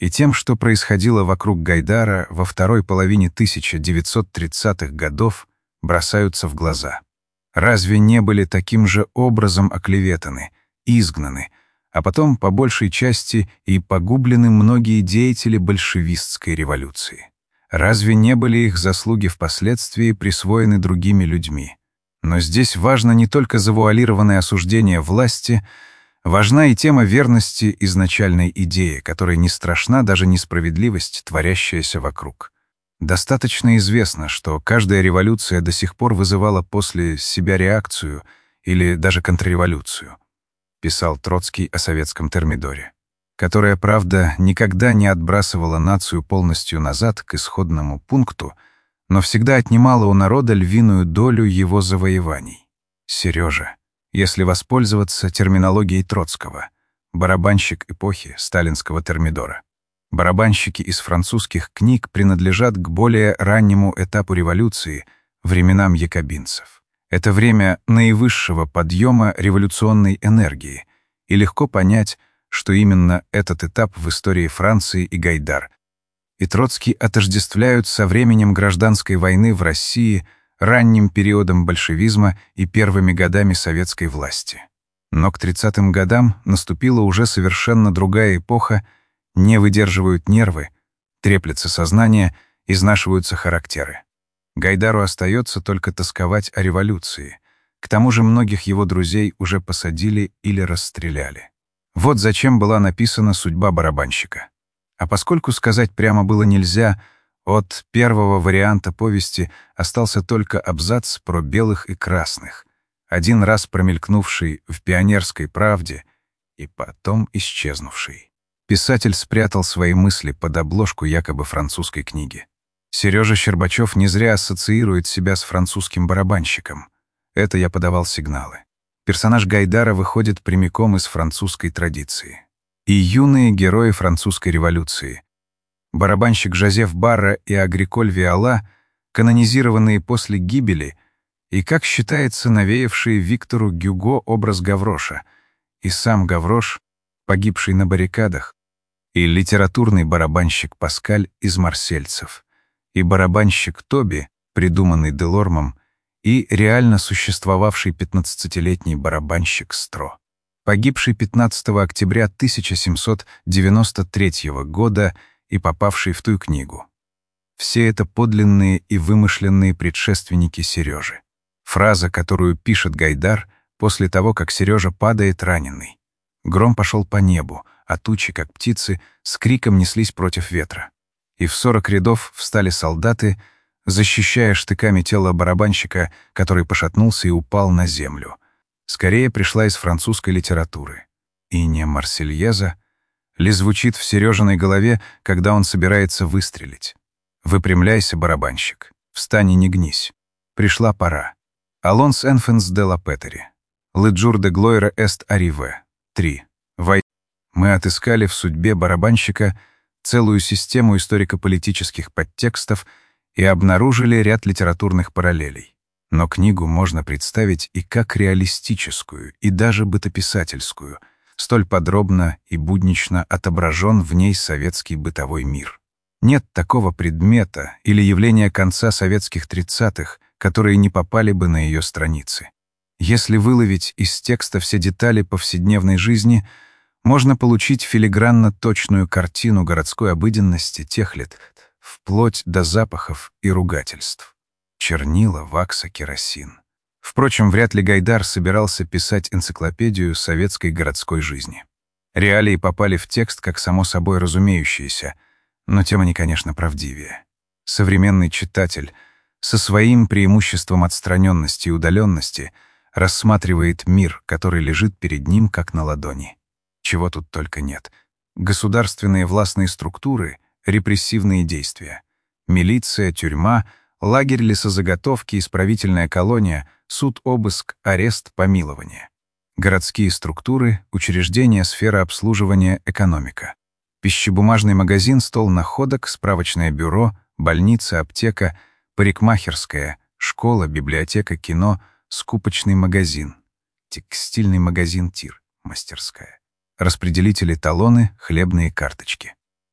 и тем, что происходило вокруг Гайдара во второй половине тысяча девятьсот тридцатых годов, бросаются в глаза. Разве не были таким же образом оклеветаны, изгнаны, а потом, по большей части, и погублены многие деятели большевистской революции? Разве не были их заслуги впоследствии присвоены другими людьми? Но здесь важно не только завуалированное осуждение власти, важна и тема верности изначальной идее, которой не страшна даже несправедливость, творящаяся вокруг. Достаточно известно, что каждая революция до сих пор вызывала после себя реакцию или даже контрреволюцию, писал Троцкий о советском термидоре, которая, правда, никогда не отбрасывала нацию полностью назад к исходному пункту, но всегда отнимала у народа львиную долю его завоеваний. Сережа, если воспользоваться терминологией Троцкого, барабанщик эпохи сталинского термидора. Барабанщики из французских книг принадлежат к более раннему этапу революции, временам якобинцев. Это время наивысшего подъема революционной энергии, и легко понять, что именно этот этап в истории Франции и Гайдар и Троцкий отождествляют со временем гражданской войны в России, ранним периодом большевизма и первыми годами советской власти. Но к тридцатым годам наступила уже совершенно другая эпоха, не выдерживают нервы, треплется сознание, изнашиваются характеры. Гайдару остается только тосковать о революции. К тому же многих его друзей уже посадили или расстреляли. Вот зачем была написана «Судьба барабанщика». А поскольку сказать прямо было нельзя, от первого варианта повести остался только абзац про белых и красных, один раз промелькнувший в «Пионерской правде» и потом исчезнувший. Писатель спрятал свои мысли под обложку якобы французской книги. Сережа Щербачев не зря ассоциирует себя с французским барабанщиком. Это я подавал сигналы. Персонаж Гайдара выходит прямиком из французской традиции. И юные герои французской революции. Барабанщик Жозеф Барра и Агриколь Виола, канонизированные после гибели, и, как считается, навеявшие Виктору Гюго образ Гавроша, и сам Гаврош, погибший на баррикадах, и литературный барабанщик Паскаль из «Марсельцев», и барабанщик Тоби, придуманный Делормом, и реально существовавший пятнадцатилетний барабанщик Стро, погибший пятнадцатого октября тысяча семьсот девяносто третьего года и попавший в ту книгу. Все это подлинные и вымышленные предшественники Сережи. Фраза, которую пишет Гайдар после того, как Сережа падает раненый. Гром пошел по небу, а тучи, как птицы, с криком неслись против ветра. И в сорок рядов встали солдаты, защищая штыками тело барабанщика, который пошатнулся и упал на землю. Скорее пришла из французской литературы. И не «Марсельеза» ли звучит в Сережиной голове, когда он собирается выстрелить. «Выпрямляйся, барабанщик, встань и не гнись. Пришла пора». Алонс Энфенс де ла Петери. Леджур де Глойра эст Ариве. три. Вой... Мы отыскали в судьбе барабанщика целую систему историко-политических подтекстов и обнаружили ряд литературных параллелей. Но книгу можно представить и как реалистическую, и даже бытописательскую. Столь подробно и буднично отображен в ней советский бытовой мир. Нет такого предмета или явления конца советских тридцатых, которые не попали бы на ее страницы. Если выловить из текста все детали повседневной жизни, можно получить филигранно точную картину городской обыденности тех лет, вплоть до запахов и ругательств. Чернила, вакса, керосин. Впрочем, вряд ли Гайдар собирался писать энциклопедию советской городской жизни. Реалии попали в текст как само собой разумеющиеся, но тем они, конечно, правдивее. Современный читатель со своим преимуществом отстраненности и удаленности рассматривает мир, который лежит перед ним как на ладони. Чего тут только нет. Государственные властные структуры, репрессивные действия. Милиция, тюрьма, лагерь лесозаготовки, исправительная колония, суд-обыск, арест, помилование. Городские структуры, учреждения, сфера обслуживания, экономика. Пищебумажный магазин, стол находок, справочное бюро, больница, аптека, парикмахерская, школа, библиотека, кино, скупочный магазин, текстильный магазин «Тир», мастерская. Распределители талоны, хлебные карточки.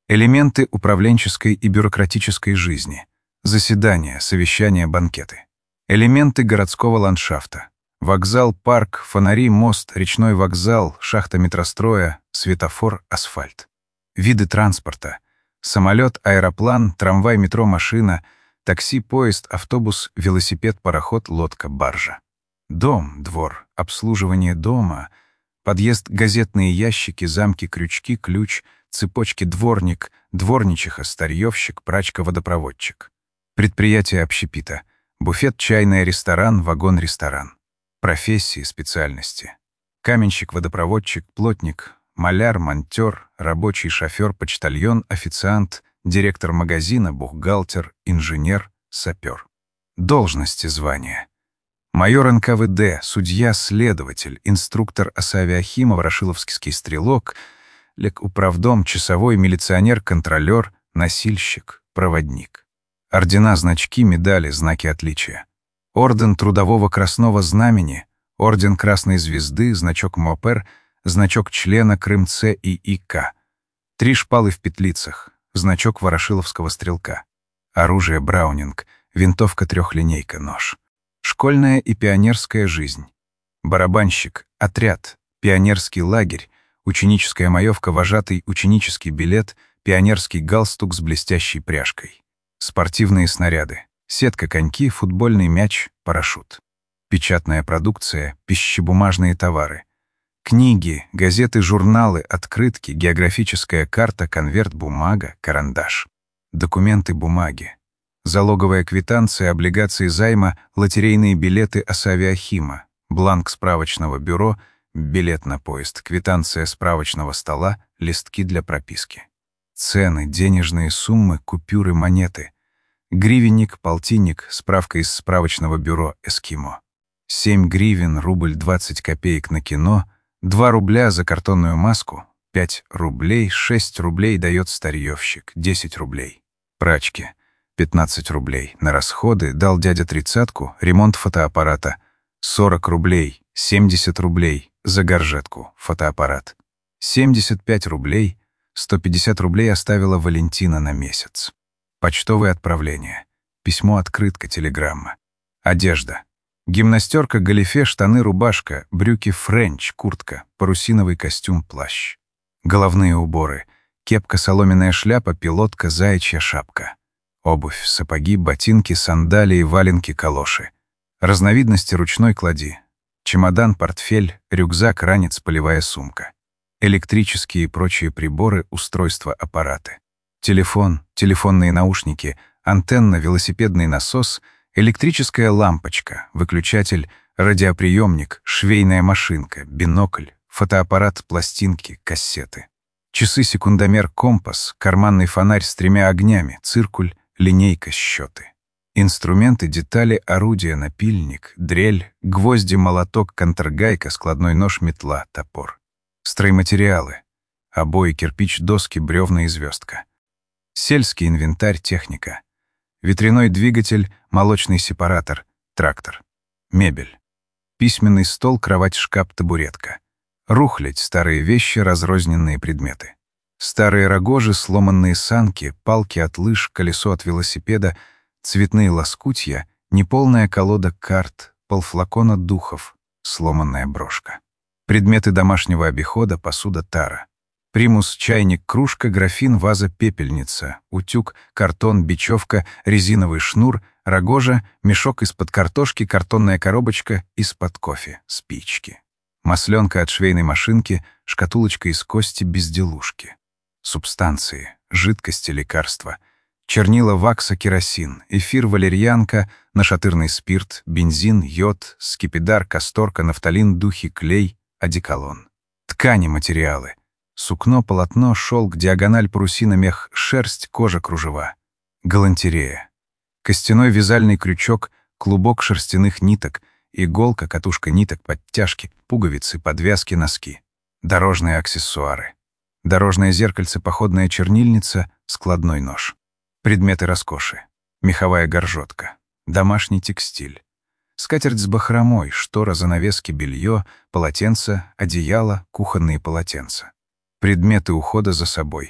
Элементы управленческой и бюрократической жизни. Заседания, совещания, банкеты. Элементы городского ландшафта. Вокзал, парк, фонари, мост, речной вокзал, шахта метростроя, светофор, асфальт. Виды транспорта. Самолет, аэроплан, трамвай, метро, машина, такси, поезд, автобус, велосипед, пароход, лодка, баржа. Дом, двор, обслуживание дома, подъезд, газетные ящики, замки, крючки, ключ, цепочки, дворник, дворничиха, старьевщик, прачка, водопроводчик. Предприятие общепита. Буфет, чайный, ресторан, вагон-ресторан. Профессии, специальности. Каменщик, водопроводчик, плотник, маляр, монтер, рабочий, шофер, почтальон, официант, директор магазина, бухгалтер, инженер, сапер. Должности, звания. Майор эн ка вэ дэ, судья, следователь, инструктор Асавиахима, Ворошиловский стрелок, лекуправдом, часовой, милиционер, контролер, носильщик, проводник. Ордена, значки, медали, знаки отличия. Орден Трудового Красного Знамени, Орден Красной Звезды, значок МОПР, значок члена Крым-Ц и И К. Три шпалы в петлицах, значок Ворошиловского стрелка. Оружие Браунинг, винтовка трехлинейка, нож. Школьная и пионерская жизнь. Барабанщик, отряд, пионерский лагерь, ученическая маевка, вожатый, ученический билет, пионерский галстук с блестящей пряжкой. Спортивные снаряды. Сетка, коньки, футбольный мяч, парашют. Печатная продукция, пищебумажные товары. Книги, газеты, журналы, открытки, географическая карта, конверт, бумага, карандаш. Документы, бумаги. Залоговая квитанция, облигации займа, лотерейные билеты Асавиахима, бланк справочного бюро, билет на поезд, квитанция справочного стола, листки для прописки. Цены, денежные суммы, купюры, монеты. Гривенник, полтинник, справка из справочного бюро «Эскимо». семь гривен, рубль двадцать копеек на кино, два рубля за картонную маску, пять рублей, шесть рублей дает старьевщик, десять рублей. Прачки. пятнадцать рублей. На расходы дал дядя тридцатку, ремонт фотоаппарата. сорок рублей, семьдесят рублей за горжетку, фотоаппарат. семьдесят пять рублей, сто пятьдесят рублей оставила Валентина на месяц. Почтовые отправления. Письмо-открытка, телеграмма. Одежда. Гимнастерка, галифе, штаны, рубашка, брюки френч, куртка, парусиновый костюм, плащ. Головные уборы. Кепка, соломенная шляпа, пилотка, заячья шапка. Обувь, сапоги, ботинки, сандалии, валенки, калоши. Разновидности ручной клади. Чемодан, портфель, рюкзак, ранец, полевая сумка. Электрические и прочие приборы, устройства, аппараты. Телефон, телефонные наушники, антенна, велосипедный насос, электрическая лампочка, выключатель, радиоприемник, швейная машинка, бинокль, фотоаппарат, пластинки, кассеты. Часы, секундомер, компас, карманный фонарь с тремя огнями, циркуль, линейка, счеты. Инструменты, детали, орудия, напильник, дрель, гвозди, молоток, контргайка, складной нож, метла, топор. Стройматериалы. Обои, кирпич, доски, бревна и звездка. Сельский инвентарь, техника. Ветряной двигатель, молочный сепаратор, трактор. Мебель. Письменный стол, кровать, шкаф, табуретка. Рухлядь, старые вещи, разрозненные предметы. Старые рогожи, сломанные санки, палки от лыж, колесо от велосипеда, цветные лоскутья, неполная колода карт, полфлакона духов, сломанная брошка. Предметы домашнего обихода, посуда, тара. Примус, чайник, кружка, графин, ваза, пепельница, утюг, картон, бечевка, резиновый шнур, рогожа, мешок из-под картошки, картонная коробочка из-под кофе, спички. Масленка от швейной машинки, шкатулочка из кости, безделушки. Субстанции, жидкости, лекарства. Чернила, вакса, керосин, эфир, валерьянка, нашатырный спирт, бензин, йод, скипидар, касторка, нафталин, духи, клей, одеколон. Ткани, материалы. Сукно, полотно, шелк, диагональ, парусина, мех, шерсть, кожа, кружева. Галантерея. Костяной вязальный крючок, клубок шерстяных ниток, иголка, катушка ниток, подтяжки, пуговицы, подвязки, носки. Дорожные аксессуары. Дорожное зеркальце, походная чернильница, складной нож. Предметы роскоши. Меховая горжетка. Домашний текстиль. Скатерть с бахромой, штора, занавески, белье, полотенца, одеяло, кухонные полотенца. Предметы ухода за собой.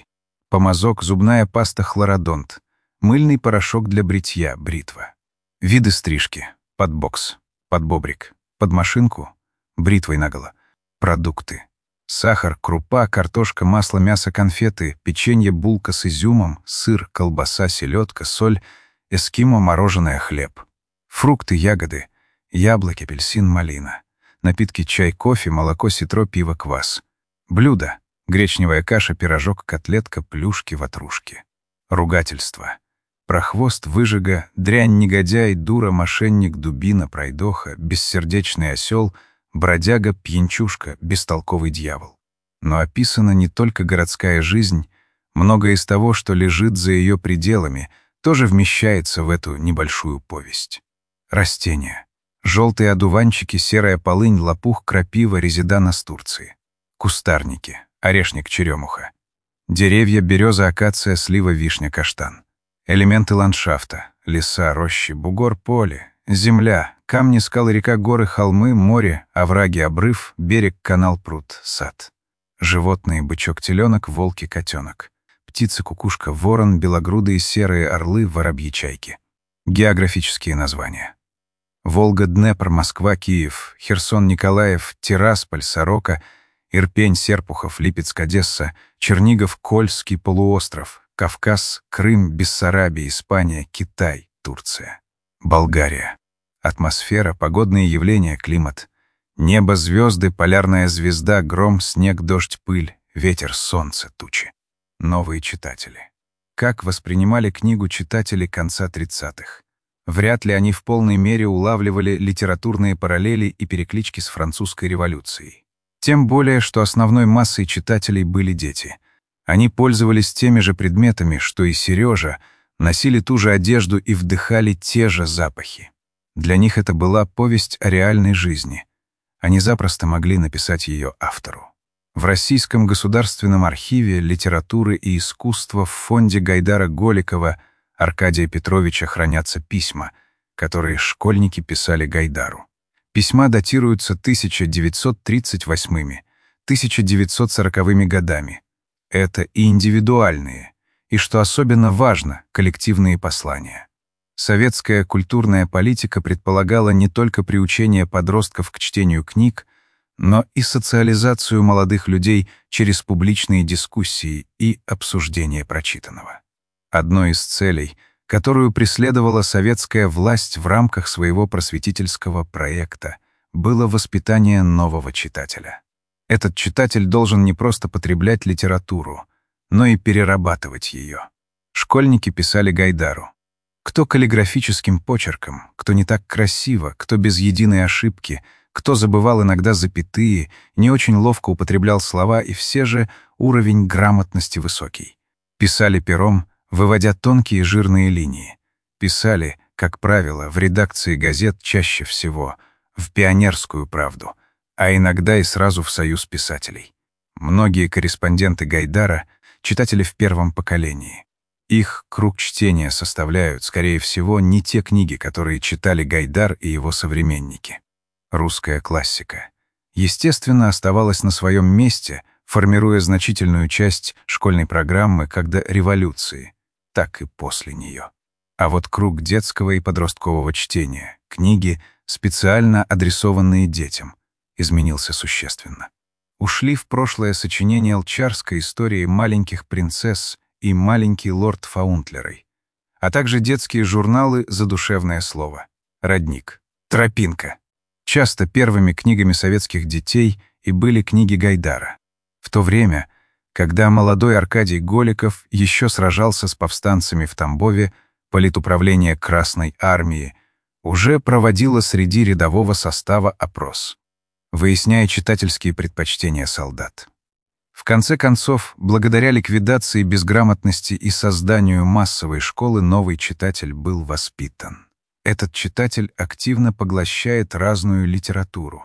помазок, зубная паста хлородонт, мыльный порошок для бритья, бритва. Виды стрижки: под бокс, под бобрик, под машинку, бритвой наголо. Продукты: сахар, крупа, картошка, масло, мясо, конфеты, печенье, булка с изюмом, сыр, колбаса, селедка, соль, эскимо, мороженое, хлеб. Фрукты, ягоды: яблоки, апельсин, малина. Напитки: чай, кофе, молоко, ситро, пиво, квас. Блюда: гречневая каша, пирожок, котлетка, плюшки, ватрушки. Ругательства: прохвост, выжига, дрянь, негодяй, дура, мошенник, дубина, пройдоха, бессердечный осел, бродяга, пьянчушка, бестолковый дьявол. Но описана не только городская жизнь, многое из того, что лежит за ее пределами, тоже вмещается в эту небольшую повесть. Растения: желтые одуванчики, серая полынь, лопух, крапива, резида настурции. Кустарники: орешник, черемуха. Деревья: береза, акация, слива, вишня, каштан. Элементы ландшафта: леса, рощи, бугор, поле, земля, камни, скалы, река, горы, холмы, море, овраги, обрыв, берег, канал, пруд, сад. Животные: бычок, теленок, волки, котенок. Птицы: кукушка, ворон, белогрудые, серые орлы, воробьи, чайки. Географические названия: Волга, Днепр, Москва, Киев, Херсон, Николаев, Тирасполь, Сорока, Ирпень, Серпухов, Липецк, Одесса, Чернигов, Кольский полуостров, Кавказ, Крым, Бессарабия, Испания, Китай, Турция. Болгария: атмосфера, погодные явления, климат. Небо, звезды, полярная звезда, гром, снег, дождь, пыль, ветер, солнце, тучи. Новые читатели. Как воспринимали книгу читатели конца тридцатых? Вряд ли они в полной мере улавливали литературные параллели и переклички с французской революцией. Тем более, что основной массой читателей были дети. Они пользовались теми же предметами, что и Сережа, носили ту же одежду и вдыхали те же запахи. Для них это была повесть о реальной жизни. Они запросто могли написать ее автору. В Российском государственном архиве литературы и искусства в фонде Гайдара Голикова Аркадия Петровича хранятся письма, которые школьники писали Гайдару. Письма датируются тысяча девятьсот тридцать восьмыми — тысяча девятьсот сороковыми годами. Это и индивидуальные, и, что особенно важно, коллективные послания. Советская культурная политика предполагала не только приучение подростков к чтению книг, но и социализацию молодых людей через публичные дискуссии и обсуждение прочитанного. Одной из целей, которую преследовала советская власть в рамках своего просветительского проекта, было воспитание нового читателя. Этот читатель должен не просто потреблять литературу, но и перерабатывать ее. Школьники писали Гайдару. Кто каллиграфическим почерком, кто не так красиво, кто без единой ошибки, кто забывал иногда запятые, не очень ловко употреблял слова, и все же уровень грамотности высокий. Писали пером, выводя тонкие жирные линии. Писали, как правило, в редакции газет чаще всего, в «Пионерскую правду», а иногда и сразу в Союз писателей. Многие корреспонденты Гайдара — читатели в первом поколении. Их круг чтения составляют, скорее всего, не те книги, которые читали Гайдар и его современники. Русская классика, естественно, оставалась на своем месте, формируя значительную часть школьной программы как до революции, так и после нее. А вот круг детского и подросткового чтения, книги, специально адресованные детям, изменился существенно. Ушли в прошлое сочинения Лчарской истории маленьких принцесс и маленький лорд Фаунтлерой, а также детские журналы «Задушевное слово», «Родник», «Тропинка». Часто первыми книгами советских детей и были книги Гайдара. В то время, когда молодой Аркадий Голиков еще сражался с повстанцами в Тамбове, политуправление Красной армии уже проводило среди рядового состава опрос, выясняя читательские предпочтения солдат. В конце концов, благодаря ликвидации безграмотности и созданию массовой школы, новый читатель был воспитан. Этот читатель активно поглощает разную литературу,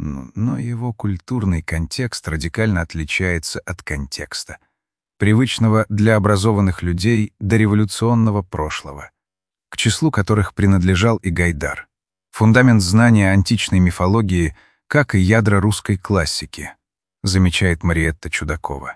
но его культурный контекст радикально отличается от контекста, привычного для образованных людей дореволюционного прошлого, к числу которых принадлежал и Гайдар. Фундамент знания античной мифологии, как и ядра русской классики, замечает Мариэтта Чудакова.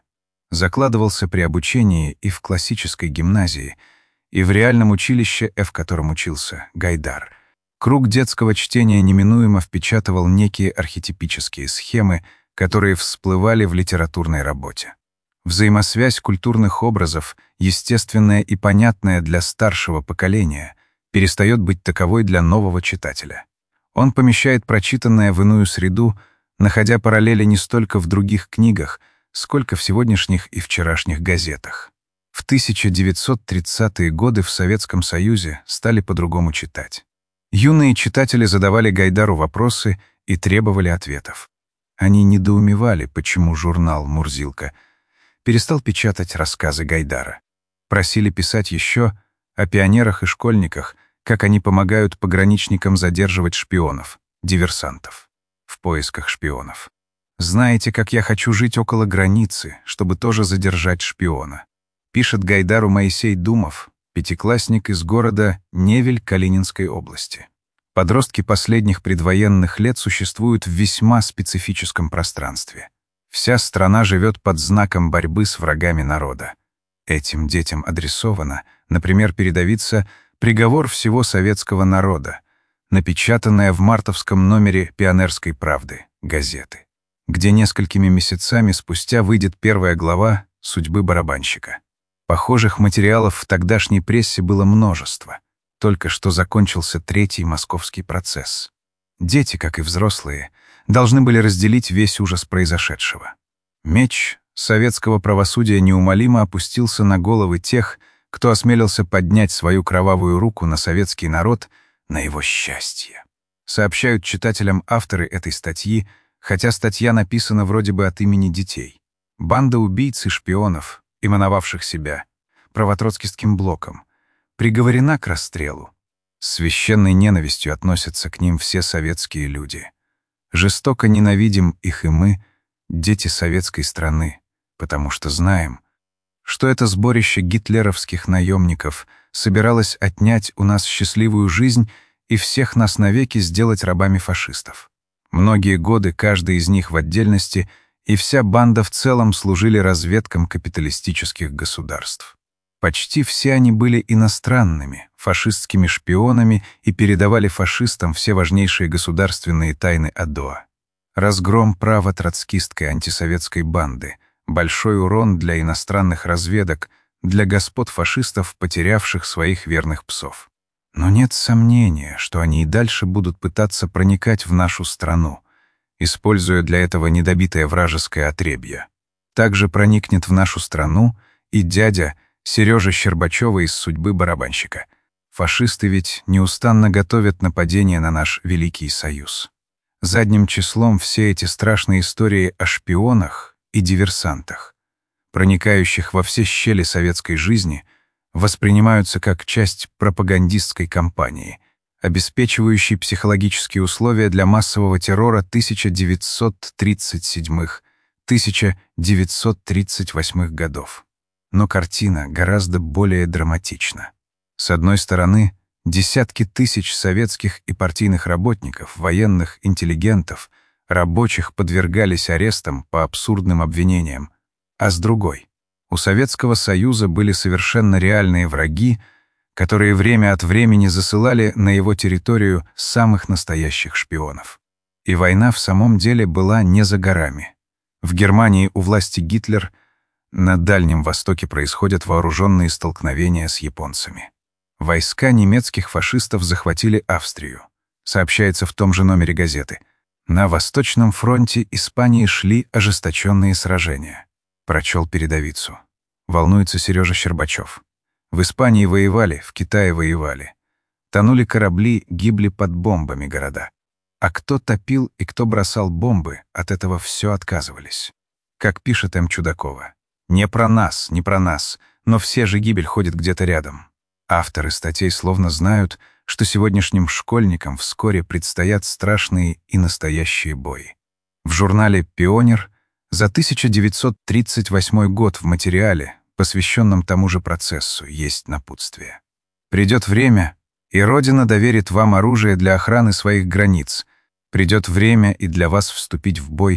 закладывался при обучении и в классической гимназии, и в реальном училище, в котором учился Гайдар. Круг детского чтения неминуемо впечатывал некие архетипические схемы, которые всплывали в литературной работе. Взаимосвязь культурных образов, естественная и понятная для старшего поколения, перестает быть таковой для нового читателя. Он помещает прочитанное в иную среду, находя параллели не столько в других книгах, сколько в сегодняшних и вчерашних газетах. В тысяча девятьсот тридцатые годы в Советском Союзе стали по-другому читать. Юные читатели задавали Гайдару вопросы и требовали ответов. Они недоумевали, почему журнал «Мурзилка» перестал печатать рассказы Гайдара. Просили писать еще о пионерах и школьниках, как они помогают пограничникам задерживать шпионов, диверсантов, в поисках шпионов. «Знаете, как я хочу жить около границы, чтобы тоже задержать шпиона», пишет Гайдару Моисей Думов, пятиклассник из города Невель Калининской области. Подростки последних предвоенных лет существуют в весьма специфическом пространстве. Вся страна живет под знаком борьбы с врагами народа. Этим детям адресовано, например, передавится «Приговор всего советского народа», напечатанная в мартовском номере «Пионерской правды» газеты, где несколькими месяцами спустя выйдет первая глава «Судьбы барабанщика». Похожих материалов в тогдашней прессе было множество. Только что закончился третий московский процесс. Дети, как и взрослые, должны были разделить весь ужас произошедшего. Меч советского правосудия неумолимо опустился на головы тех, кто осмелился поднять свою кровавую руку на советский народ, на его счастье. Сообщают читателям авторы этой статьи, хотя статья написана вроде бы от имени детей. Банда убийц и шпионов, именовавших себя правотроцкистским блоком, приговорена к расстрелу. С священной ненавистью относятся к ним все советские люди. Жестоко ненавидим их и мы, дети советской страны, потому что знаем, что это сборище гитлеровских наемников собиралось отнять у нас счастливую жизнь и всех нас навеки сделать рабами фашистов. Многие годы каждый из них в отдельности и вся банда в целом служили разведкам капиталистических государств. Почти все они были иностранными, фашистскими шпионами и передавали фашистам все важнейшие государственные тайны АДОА. Разгром право-троцкистской антисоветской банды, большой урон для иностранных разведок, для господ фашистов, потерявших своих верных псов. Но нет сомнения, что они и дальше будут пытаться проникать в нашу страну, используя для этого недобитое вражеское отребье. Также проникнет в нашу страну и дядя Сережа Щербачева из «Судьбы барабанщика». Фашисты ведь неустанно готовят нападение на наш Великий Союз. Задним числом все эти страшные истории о шпионах и диверсантах, проникающих во все щели советской жизни, воспринимаются как часть пропагандистской кампании, обеспечивающей психологические условия для массового террора тысяча девятьсот тридцать седьмых — тысяча девятьсот тридцать восьмых годов. Но картина гораздо более драматична. С одной стороны, десятки тысяч советских и партийных работников, военных, интеллигентов, рабочих подвергались арестам по абсурдным обвинениям, а с другой, у Советского Союза были совершенно реальные враги, которые время от времени засылали на его территорию самых настоящих шпионов. И война в самом деле была не за горами. В Германии у власти Гитлер, на Дальнем Востоке происходят вооруженные столкновения с японцами. Войска немецких фашистов захватили Австрию. Сообщается в том же номере газеты. На Восточном фронте Испании шли ожесточенные сражения. Прочел передовицу. Волнуется Сережа Щербачев. В Испании воевали, в Китае воевали. Тонули корабли, гибли под бомбами города. А кто топил и кто бросал бомбы, от этого все отказывались. Как пишет М. Чудакова. Не про нас, не про нас, но все же гибель ходит где-то рядом. Авторы статей словно знают, что сегодняшним школьникам вскоре предстоят страшные и настоящие бои. В журнале «Пионер» за тысяча девятьсот тридцать восьмой год в материале, посвященном тому же процессу, есть напутствие. «Придет время, и Родина доверит вам оружие для охраны своих границ. Придет время и для вас вступить в бой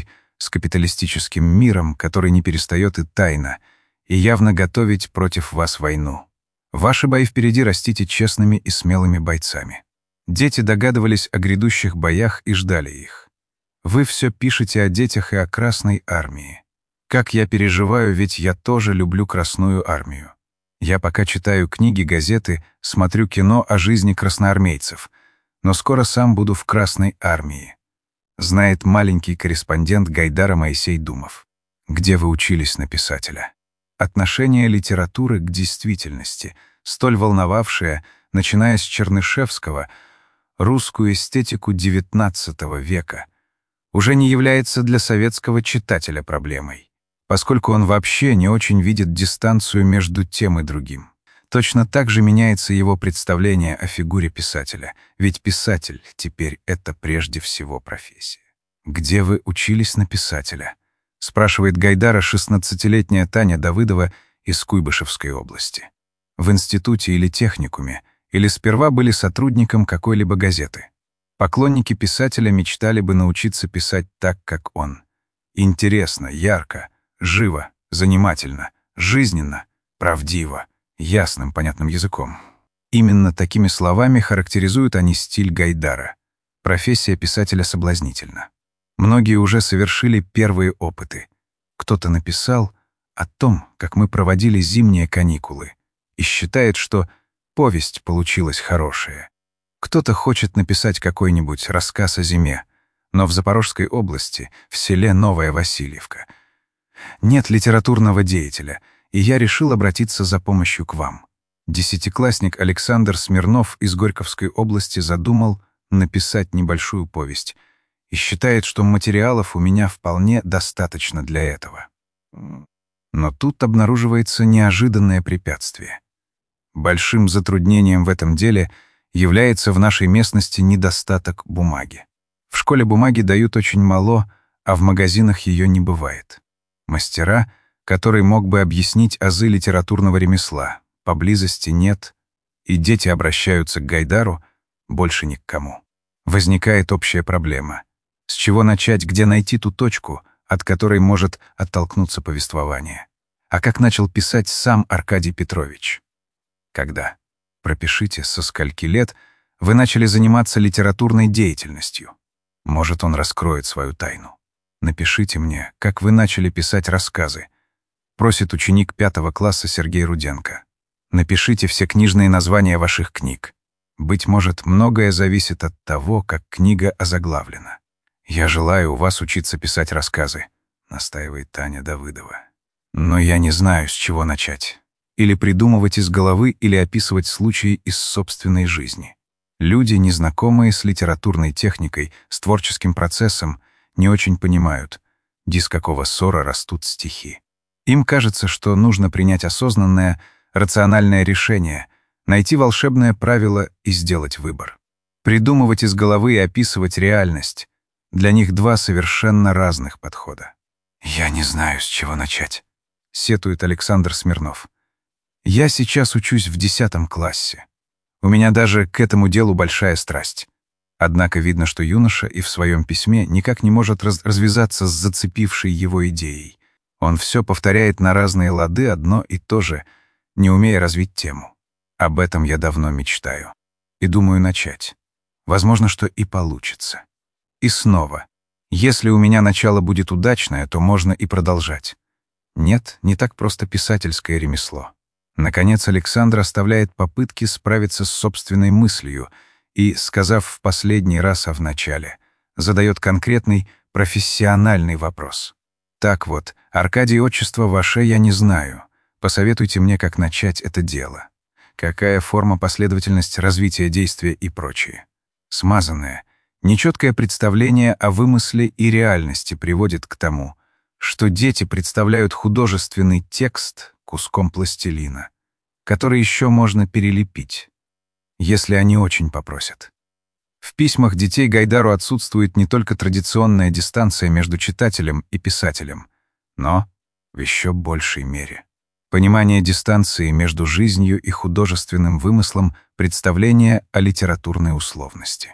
с капиталистическим миром, который не перестает и тайно, и явно готовить против вас войну. Ваши бои впереди растите честными и смелыми бойцами. Дети догадывались о грядущих боях и ждали их. Вы все пишете о детях и о Красной армии. Как я переживаю, ведь я тоже люблю Красную армию. Я пока читаю книги, газеты, смотрю кино о жизни красноармейцев, но скоро сам буду в Красной армии. Знает маленький корреспондент Гайдара Моисей Думов. Где вы учились на писателя? Отношение литературы к действительности, столь волновавшее, начиная с Чернышевского, русскую эстетику девятнадцатого века, уже не является для советского читателя проблемой, поскольку он вообще не очень видит дистанцию между тем и другим. Точно так же меняется его представление о фигуре писателя, ведь писатель теперь — это прежде всего профессия. «Где вы учились на писателя?» — спрашивает Гайдара шестнадцатилетняя Таня Давыдова из Куйбышевской области. В институте или техникуме, или сперва были сотрудником какой-либо газеты. Поклонники писателя мечтали бы научиться писать так, как он. Интересно, ярко, живо, занимательно, жизненно, правдиво, ясным, понятным языком. Именно такими словами характеризуют они стиль Гайдара. Профессия писателя соблазнительна. Многие уже совершили первые опыты. Кто-то написал о том, как мы проводили зимние каникулы, и считает, что повесть получилась хорошая. Кто-то хочет написать какой-нибудь рассказ о зиме, но в Запорожской области, в селе Новая Васильевка, нет литературного деятеля, и я решил обратиться за помощью к вам. Десятиклассник Александр Смирнов из Горьковской области задумал написать небольшую повесть и считает, что материалов у меня вполне достаточно для этого. Но тут обнаруживается неожиданное препятствие. Большим затруднением в этом деле является в нашей местности недостаток бумаги. В школе бумаги дают очень мало, а в магазинах ее не бывает. Мастера, который мог бы объяснить азы литературного ремесла, поблизости нет, и дети обращаются к Гайдару, больше ни к кому. Возникает общая проблема. С чего начать, где найти ту точку, от которой может оттолкнуться повествование? А как начал писать сам Аркадий Петрович? Когда? Пропишите, со скольки лет вы начали заниматься литературной деятельностью. Может, он раскроет свою тайну. Напишите мне, как вы начали писать рассказы. Просит ученик пятого класса Сергей Руденко. Напишите все книжные названия ваших книг. Быть может, многое зависит от того, как книга озаглавлена. «Я желаю у вас учиться писать рассказы», — настаивает Таня Давыдова. «Но я не знаю, с чего начать. Или придумывать из головы, или описывать случаи из собственной жизни. Люди, незнакомые с литературной техникой, с творческим процессом, не очень понимают, из какого ссора растут стихи. Им кажется, что нужно принять осознанное, рациональное решение, найти волшебное правило и сделать выбор. Придумывать из головы и описывать реальность — для них два совершенно разных подхода. «Я не знаю, с чего начать», — сетует Александр Смирнов. «Я сейчас учусь в десятом классе. У меня даже к этому делу большая страсть». Однако видно, что юноша и в своем письме никак не может раз развязаться с зацепившей его идеей. Он все повторяет на разные лады одно и то же, не умея развить тему. Об этом я давно мечтаю. И думаю начать. Возможно, что и получится. И снова. Если у меня начало будет удачное, то можно и продолжать. Нет, не так просто писательское ремесло. Наконец, Александр оставляет попытки справиться с собственной мыслью и, сказав в последний раз о вначале, задает конкретный профессиональный вопрос. «Так вот, Аркадий, отчество ваше я не знаю. Посоветуйте мне, как начать это дело. Какая форма, последовательность развития действия и прочее». Смазанное, нечеткое представление о вымысле и реальности приводит к тому, что дети представляют художественный текст куском пластилина, который еще можно перелепить, если они очень попросят. В письмах детей Гайдару отсутствует не только традиционная дистанция между читателем и писателем, но в еще большей мере понимание дистанции между жизнью и художественным вымыслом, представление о литературной условности.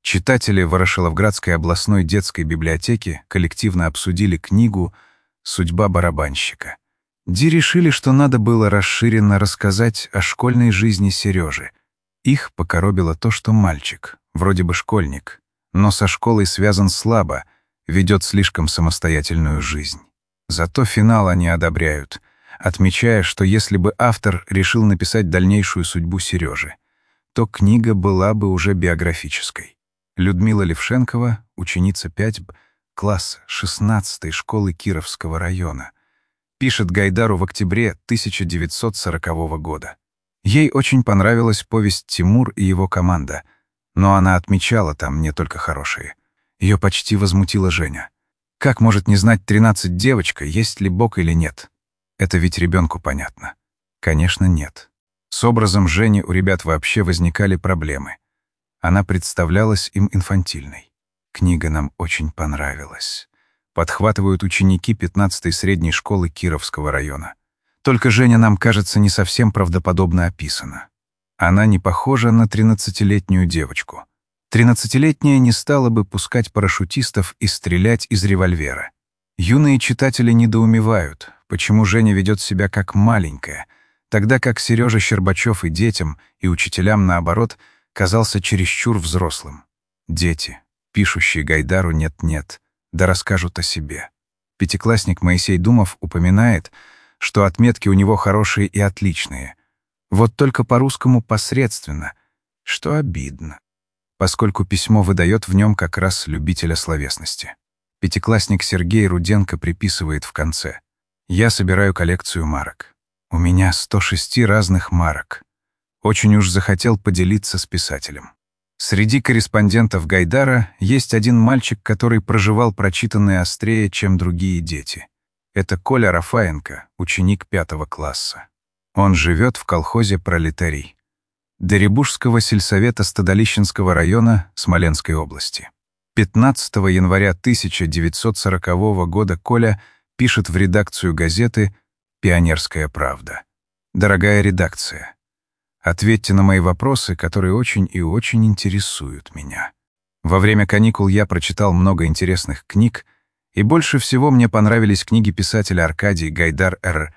Читатели Ворошиловградской областной детской библиотеки коллективно обсудили книгу «Судьба барабанщика». Ди решили, что надо было расширенно рассказать о школьной жизни Сережи. Их покоробило то, что мальчик, вроде бы школьник, но со школой связан слабо, ведет слишком самостоятельную жизнь. Зато финал они одобряют, отмечая, что если бы автор решил написать дальнейшую судьбу Сережи, то книга была бы уже биографической. Людмила Левшенкова, ученица пять Б, класса шестнадцатой школы Кировского района, пишет Гайдару в октябре тысяча девятьсот сорокового года. Ей очень понравилась повесть «Тимур и его команда», но она отмечала там не только хорошие. Ее почти возмутила Женя. Как может не знать тринадцать девочка, есть ли Бог или нет? Это ведь ребенку понятно. Конечно, нет. С образом Жени у ребят вообще возникали проблемы. Она представлялась им инфантильной. Книга нам очень понравилась. Подхватывают ученики пятнадцатой средней школы Кировского района. Только Женя нам кажется не совсем правдоподобно описана. Она не похожа на тринадцатилетнюю девочку. Тринадцатилетняя не стала бы пускать парашютистов и стрелять из револьвера. Юные читатели недоумевают, почему Женя ведет себя как маленькая, тогда как Сережа Щербачев и детям, и учителям, наоборот, казался чересчур взрослым. Дети, пишущие Гайдару «нет-нет», да расскажут о себе. Пятиклассник Моисей Думов упоминает, что отметки у него хорошие и отличные. Вот только по-русскому посредственно, что обидно, поскольку письмо выдает в нем как раз любителя словесности. Пятиклассник Сергей Руденко приписывает в конце: «Я собираю коллекцию марок. У меня сто шесть разных марок. Очень уж захотел поделиться с писателем». Среди корреспондентов Гайдара есть один мальчик, который проживал прочитанное острее, чем другие дети. Это Коля Рафаенко, ученик пятого класса. Он живет в колхозе «Пролетарий» Дерибужского сельсовета Стадолищенского района Смоленской области. пятнадцатого января тысяча девятьсот сорокового года Коля пишет в редакцию газеты «Пионерская правда». «Дорогая редакция, ответьте на мои вопросы, которые очень и очень интересуют меня. Во время каникул я прочитал много интересных книг, и больше всего мне понравились книги писателя Аркадий Гайдар Р.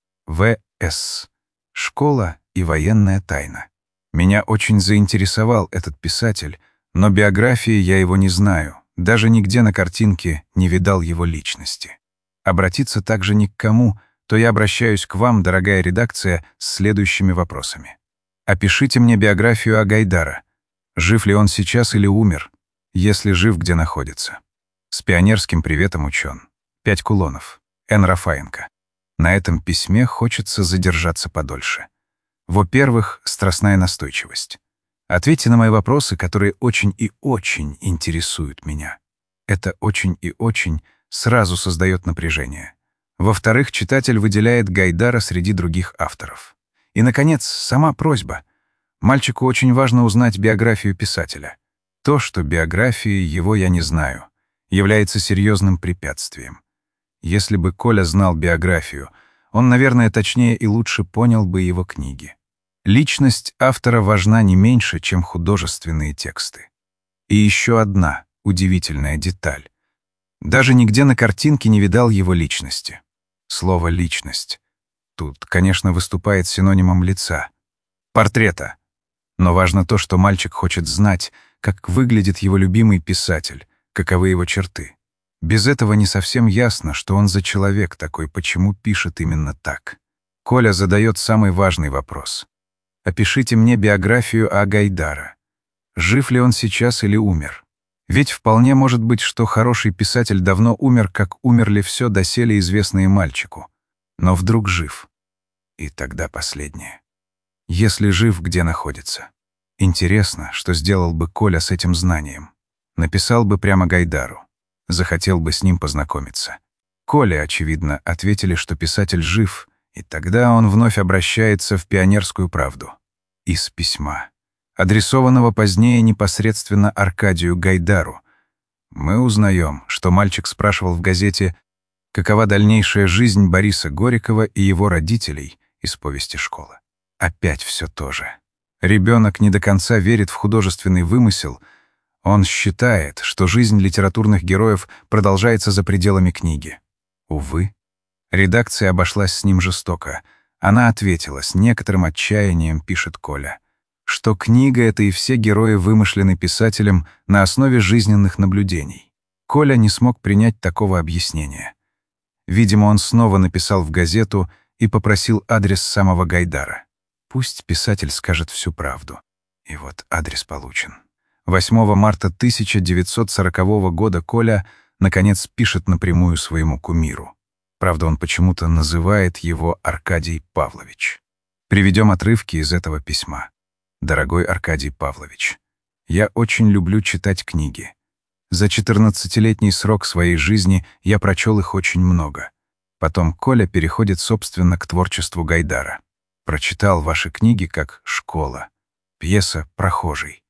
В С. «Школа и военная тайна». Меня очень заинтересовал этот писатель, но биографии я его не знаю, даже нигде на картинке не видал его личности. Обратиться также ни к кому, то я обращаюсь к вам, дорогая редакция, с следующими вопросами. Опишите мне биографию о Гайдара. Жив ли он сейчас или умер? Если жив, где находится? С пионерским приветом учен. Пять кулонов. Н. Рафаенко. На этом письме хочется задержаться подольше. Во-первых, страстная настойчивость. Ответьте на мои вопросы, которые очень и очень интересуют меня. Это очень и очень сразу создает напряжение. Во-вторых, читатель выделяет Гайдара среди других авторов. И, наконец, сама просьба. Мальчику очень важно узнать биографию писателя. То, что биографии его я не знаю, является серьезным препятствием. Если бы Коля знал биографию, он, наверное, точнее и лучше понял бы его книги. Личность автора важна не меньше, чем художественные тексты. И еще одна удивительная деталь. Даже нигде на картинке не видал его личности. Слово «личность» тут, конечно, выступает синонимом лица, портрета. Но важно то, что мальчик хочет знать, как выглядит его любимый писатель, каковы его черты. Без этого не совсем ясно, что он за человек такой, почему пишет именно так. Коля задает самый важный вопрос. Опишите мне биографию о Гайдара. Жив ли он сейчас или умер? Ведь вполне может быть, что хороший писатель давно умер, как умерли все доселе известные мальчику. Но вдруг жив. И тогда последнее. Если жив, где находится? Интересно, что сделал бы Коля с этим знанием. Написал бы прямо Гайдару. Захотел бы с ним познакомиться. Коле, очевидно, ответили, что писатель жив, и тогда он вновь обращается в «Пионерскую правду». Из письма, адресованного позднее непосредственно Аркадию Гайдару, мы узнаем, что мальчик спрашивал в газете, какова дальнейшая жизнь Бориса Горького и его родителей из повести «Школа». Опять все то же. Ребенок не до конца верит в художественный вымысел, Он считает, что жизнь литературных героев продолжается за пределами книги. Увы, редакция обошлась с ним жестоко. Она ответила с некоторым отчаянием, пишет Коля, что книга — это и все герои вымышлены писателем на основе жизненных наблюдений. Коля не смог принять такого объяснения. Видимо, он снова написал в газету и попросил адрес самого Гайдара. Пусть писатель скажет всю правду. И вот адрес получен. восьмого марта тысяча девятьсот сорокового года Коля, наконец, пишет напрямую своему кумиру. Правда, он почему-то называет его Аркадий Павлович. Приведем отрывки из этого письма. «Дорогой Аркадий Павлович, я очень люблю читать книги. За четырнадцатилетний срок своей жизни я прочел их очень много. Потом Коля переходит, собственно, к творчеству Гайдара. Прочитал ваши книги как «Школа», пьеса «Прохожий»,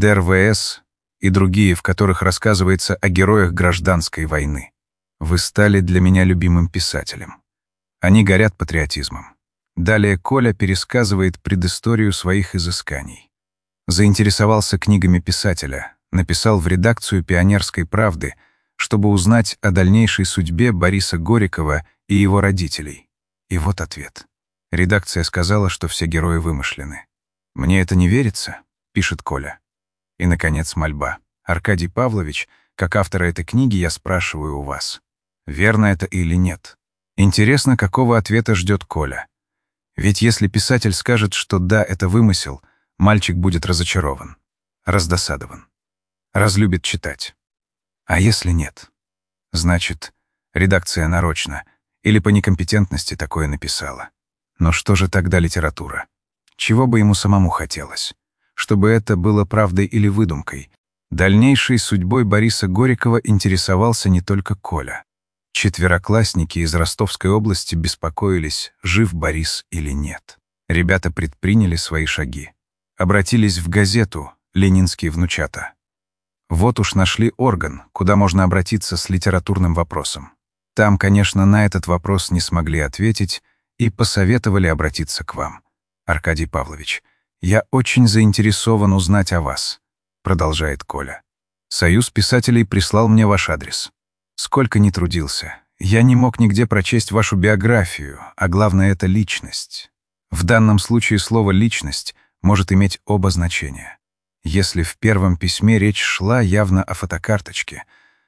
ДРВС и другие, в которых рассказывается о героях гражданской войны. Вы стали для меня любимым писателем. Они горят патриотизмом. Далее Коля пересказывает предысторию своих изысканий. Заинтересовался книгами писателя, написал в редакцию «Пионерской правды», чтобы узнать о дальнейшей судьбе Бориса Горького и его родителей. И вот ответ. Редакция сказала, что все герои вымышлены. «Мне это не верится», — пишет Коля. И, наконец, мольба. «Аркадий Павлович, как автора этой книги, я спрашиваю у вас, верно это или нет? Интересно, какого ответа ждет Коля. Ведь если писатель скажет, что да, это вымысел, мальчик будет разочарован, раздосадован, разлюбит читать. А если нет? Значит, редакция нарочно или по некомпетентности такое написала. Но что же тогда литература? Чего бы ему самому хотелось? Чтобы это было правдой или выдумкой? Дальнейшей судьбой Бориса Горького интересовался не только Коля. Четвероклассники из Ростовской области беспокоились, жив Борис или нет. Ребята предприняли свои шаги. Обратились в газету «Ленинские внучата». Вот уж нашли орган, куда можно обратиться с литературным вопросом. Там, конечно, на этот вопрос не смогли ответить и посоветовали обратиться к вам. Аркадий Павлович, я очень заинтересован узнать о вас, продолжает Коля. Союз писателей прислал мне ваш адрес. Сколько ни трудился, я не мог нигде прочесть вашу биографию, а главное — это личность. В данном случае слово «личность» может иметь оба значения. Если в первом письме речь шла явно о фотокарточке,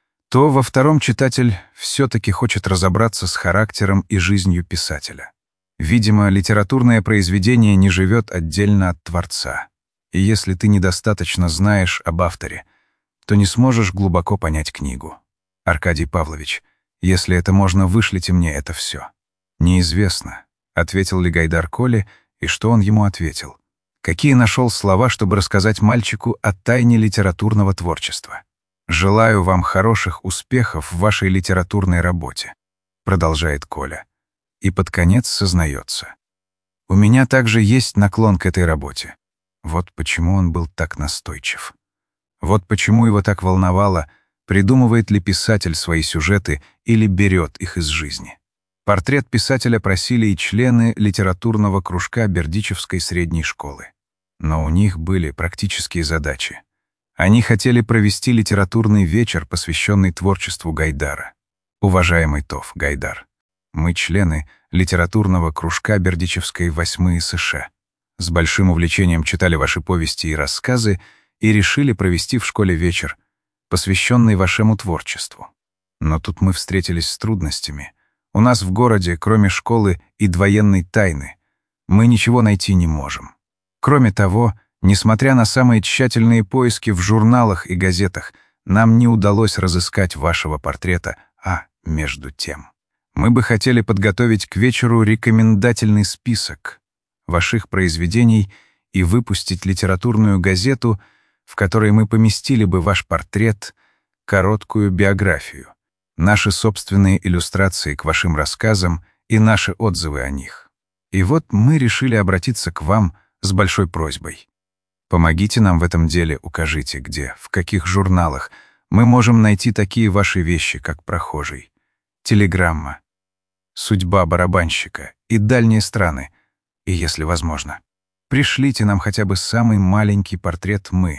то во втором читатель все-таки хочет разобраться с характером и жизнью писателя. Видимо, литературное произведение не живет отдельно от творца. И если ты недостаточно знаешь об авторе, то не сможешь глубоко понять книгу. Аркадий Павлович, если это можно, вышлите мне это все. Неизвестно, ответил ли Гайдар Коле, и что он ему ответил. Какие нашел слова, чтобы рассказать мальчику о тайне литературного творчества. «Желаю вам хороших успехов в вашей литературной работе», продолжает Коля. И под конец сознается. «У меня также есть наклон к этой работе». Вот почему он был так настойчив. Вот почему его так волновало, придумывает ли писатель свои сюжеты или берет их из жизни. Портрет писателя просили и члены литературного кружка Бердичевской средней школы. Но у них были практические задачи. Они хотели провести литературный вечер, посвященный творчеству Гайдара. Уважаемый Тов Гайдар, мы члены литературного кружка Бердичевской восьмой США. С большим увлечением читали ваши повести и рассказы и решили провести в школе вечер, посвященный вашему творчеству. Но тут мы встретились с трудностями. У нас в городе, кроме школы и двоенной тайны, мы ничего найти не можем. Кроме того, несмотря на самые тщательные поиски в журналах и газетах, нам не удалось разыскать вашего портрета, а между тем. Мы бы хотели подготовить к вечеру рекомендательный список ваших произведений и выпустить литературную газету, в которой мы поместили бы ваш портрет, короткую биографию, наши собственные иллюстрации к вашим рассказам и наши отзывы о них. И вот мы решили обратиться к вам с большой просьбой. Помогите нам в этом деле, укажите, где, в каких журналах мы можем найти такие ваши вещи, как «Прохожий», «Телеграмма», «Судьба барабанщика» и «Дальние страны», и, если возможно, пришлите нам хотя бы самый маленький портрет «Мы»,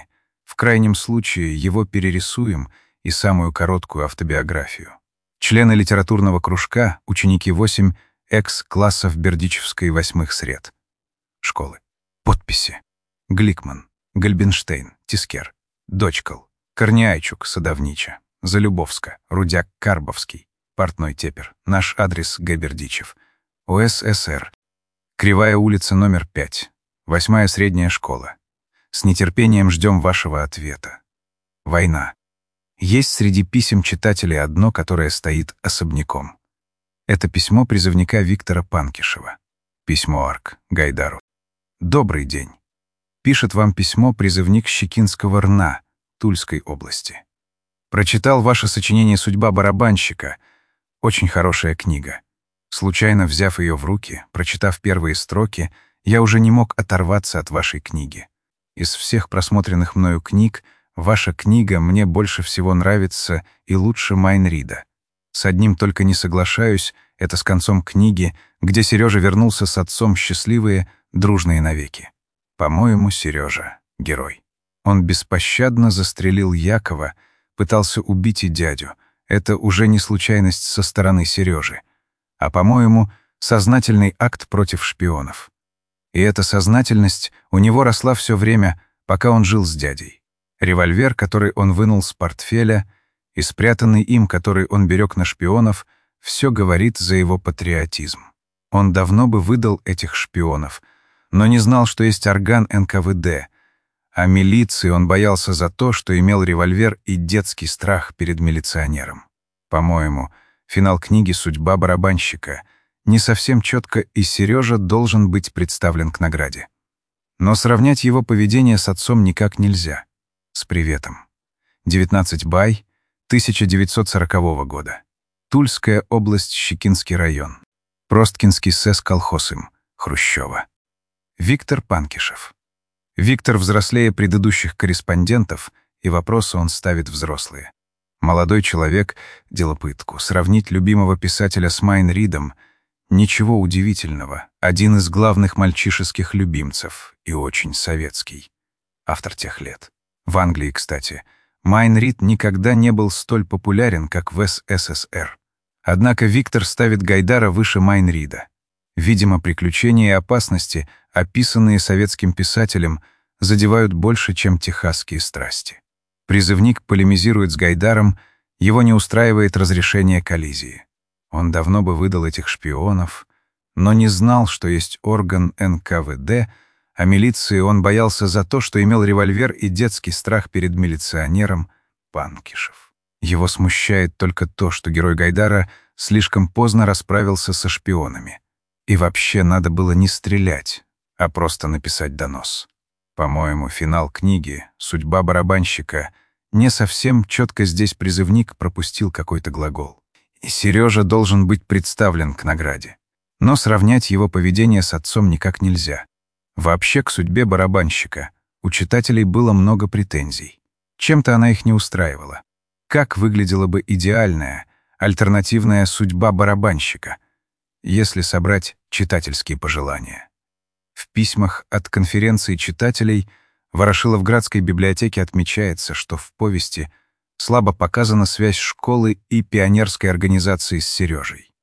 В крайнем случае его перерисуем и самую короткую автобиографию. Члены литературного кружка, ученики восемь экс-классов Бердичевской восьмых сред. Школы. Подписи. Гликман, Гальбенштейн, Тискер, Дочкал, Корняйчук, Садовнича, Залюбовска, Рудяк, Карбовский, Портной Тепер, наш адрес Г. Бердичев, ОССР, Кривая улица номер пять, восьмая средняя школа. С нетерпением ждем вашего ответа. Война. Есть среди писем читателей одно, которое стоит особняком. Это письмо призывника Виктора Панкишева. Письмо Арк Гайдару. Добрый день. Пишет вам письмо призывник Щекинского РНА, Тульской области. Прочитал ваше сочинение «Судьба барабанщика». Очень хорошая книга. Случайно взяв ее в руки, прочитав первые строки, я уже не мог оторваться от вашей книги. Из всех просмотренных мною книг, ваша книга мне больше всего нравится и лучше Майнрида. С одним только не соглашаюсь, это с концом книги, где Сережа вернулся с отцом счастливые, дружные навеки. По-моему, Сережа — герой. Он беспощадно застрелил Якова, пытался убить и дядю. Это уже не случайность со стороны Сережи, а, по-моему, сознательный акт против шпионов. И эта сознательность у него росла все время, пока он жил с дядей. Револьвер, который он вынул с портфеля, и спрятанный им, который он берег на шпионов, все говорит за его патриотизм. Он давно бы выдал этих шпионов, но не знал, что есть орган эн ка вэ дэ, а милиции он боялся за то, что имел револьвер и детский страх перед милиционером. По-моему, финал книги «Судьба барабанщика» не совсем четко, и Сережа должен быть представлен к награде. Но сравнять его поведение с отцом никак нельзя. С приветом. девятнадцать бай, тысяча девятьсот сорокового года. Тульская область, Щекинский район. Просткинский сэс колхоз им. Хрущева. Виктор Панкишев. Виктор взрослее предыдущих корреспондентов, и вопросы он ставит взрослые. Молодой человек — делопытку. Сравнить любимого писателя с Майнридом — ничего удивительного. Один из главных мальчишеских любимцев и очень советский. Автор тех лет. В Англии, кстати, Майнрид никогда не был столь популярен, как в эс эс эс эр. Однако Виктор ставит Гайдара выше Майнрида. Видимо, приключения и опасности, описанные советским писателем, задевают больше, чем техасские страсти. Призывник полемизирует с Гайдаром, его не устраивает разрешение коллизии. Он давно бы выдал этих шпионов, но не знал, что есть орган эн ка вэ дэ, а милиции он боялся за то, что имел револьвер и детский страх перед милиционером Панкишев. Его смущает только то, что герой Гайдара слишком поздно расправился со шпионами. И вообще надо было не стрелять, а просто написать донос. По-моему, финал книги «Судьба барабанщика» не совсем четко здесь призывник пропустил какой-то глагол. И Сережа должен быть представлен к награде. Но сравнять его поведение с отцом никак нельзя. Вообще к судьбе барабанщика у читателей было много претензий. Чем-то она их не устраивала. Как выглядела бы идеальная, альтернативная судьба барабанщика, если собрать читательские пожелания? В письмах от конференции читателей в Ворошиловградской библиотеке отмечается, что в повести слабо показана связь школы и пионерской организации с Сережей.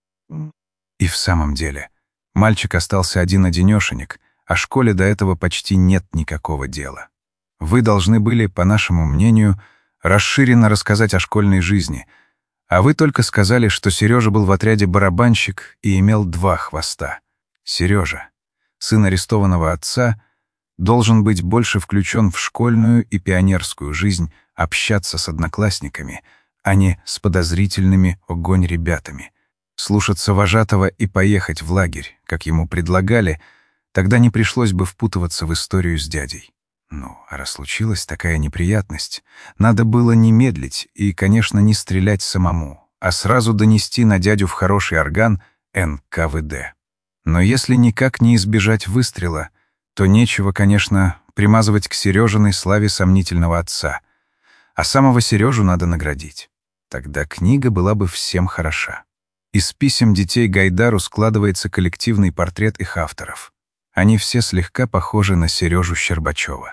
И в самом деле, мальчик остался один-одинешенек, а школе до этого почти нет никакого дела. Вы должны были, по нашему мнению, расширенно рассказать о школьной жизни, а вы только сказали, что Сережа был в отряде барабанщик и имел два хвоста. Сережа, сын арестованного отца, должен быть больше включен в школьную и пионерскую жизнь, общаться с одноклассниками, а не с подозрительными огонь ребятами. Слушаться вожатого и поехать в лагерь, как ему предлагали, тогда не пришлось бы впутываться в историю с дядей. Ну, а раз случилась такая неприятность, надо было не медлить и, конечно, не стрелять самому, а сразу донести на дядю в хороший орган эн ка вэ дэ. Но если никак не избежать выстрела, то нечего, конечно, примазывать к Сережиной славе сомнительного отца, а самого Сережу надо наградить. Тогда книга была бы всем хороша. Из писем детей Гайдару складывается коллективный портрет их авторов. Они все слегка похожи на Сережу Щербачева.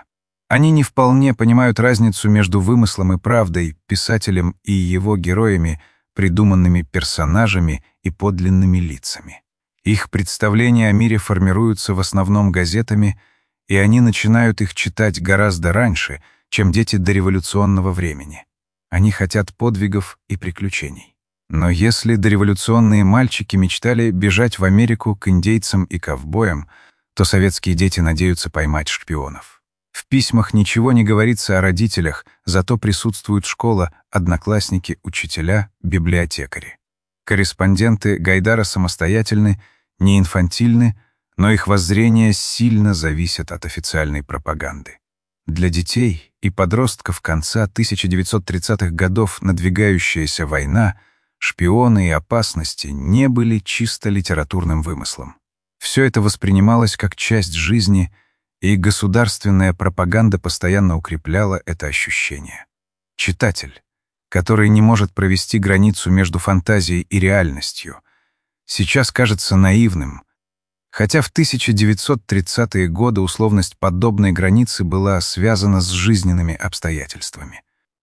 Они не вполне понимают разницу между вымыслом и правдой, писателем и его героями, придуманными персонажами и подлинными лицами. Их представления о мире формируются в основном газетами, и они начинают их читать гораздо раньше, чем дети дореволюционного времени. Они хотят подвигов и приключений. Но если дореволюционные мальчики мечтали бежать в Америку к индейцам и ковбоям, то советские дети надеются поймать шпионов. В письмах ничего не говорится о родителях, зато присутствует школа, одноклассники, учителя, библиотекари. Корреспонденты Гайдара самостоятельны, не инфантильны, но их воззрения сильно зависят от официальной пропаганды. Для детей и подростков конца тысяча девятьсот тридцатых годов надвигающаяся война, шпионы и опасности не были чисто литературным вымыслом. Все это воспринималось как часть жизни, и государственная пропаганда постоянно укрепляла это ощущение. Читатель, который не может провести границу между фантазией и реальностью, сейчас кажется наивным, хотя в тысяча девятьсот тридцатые годы условность подобной границы была связана с жизненными обстоятельствами.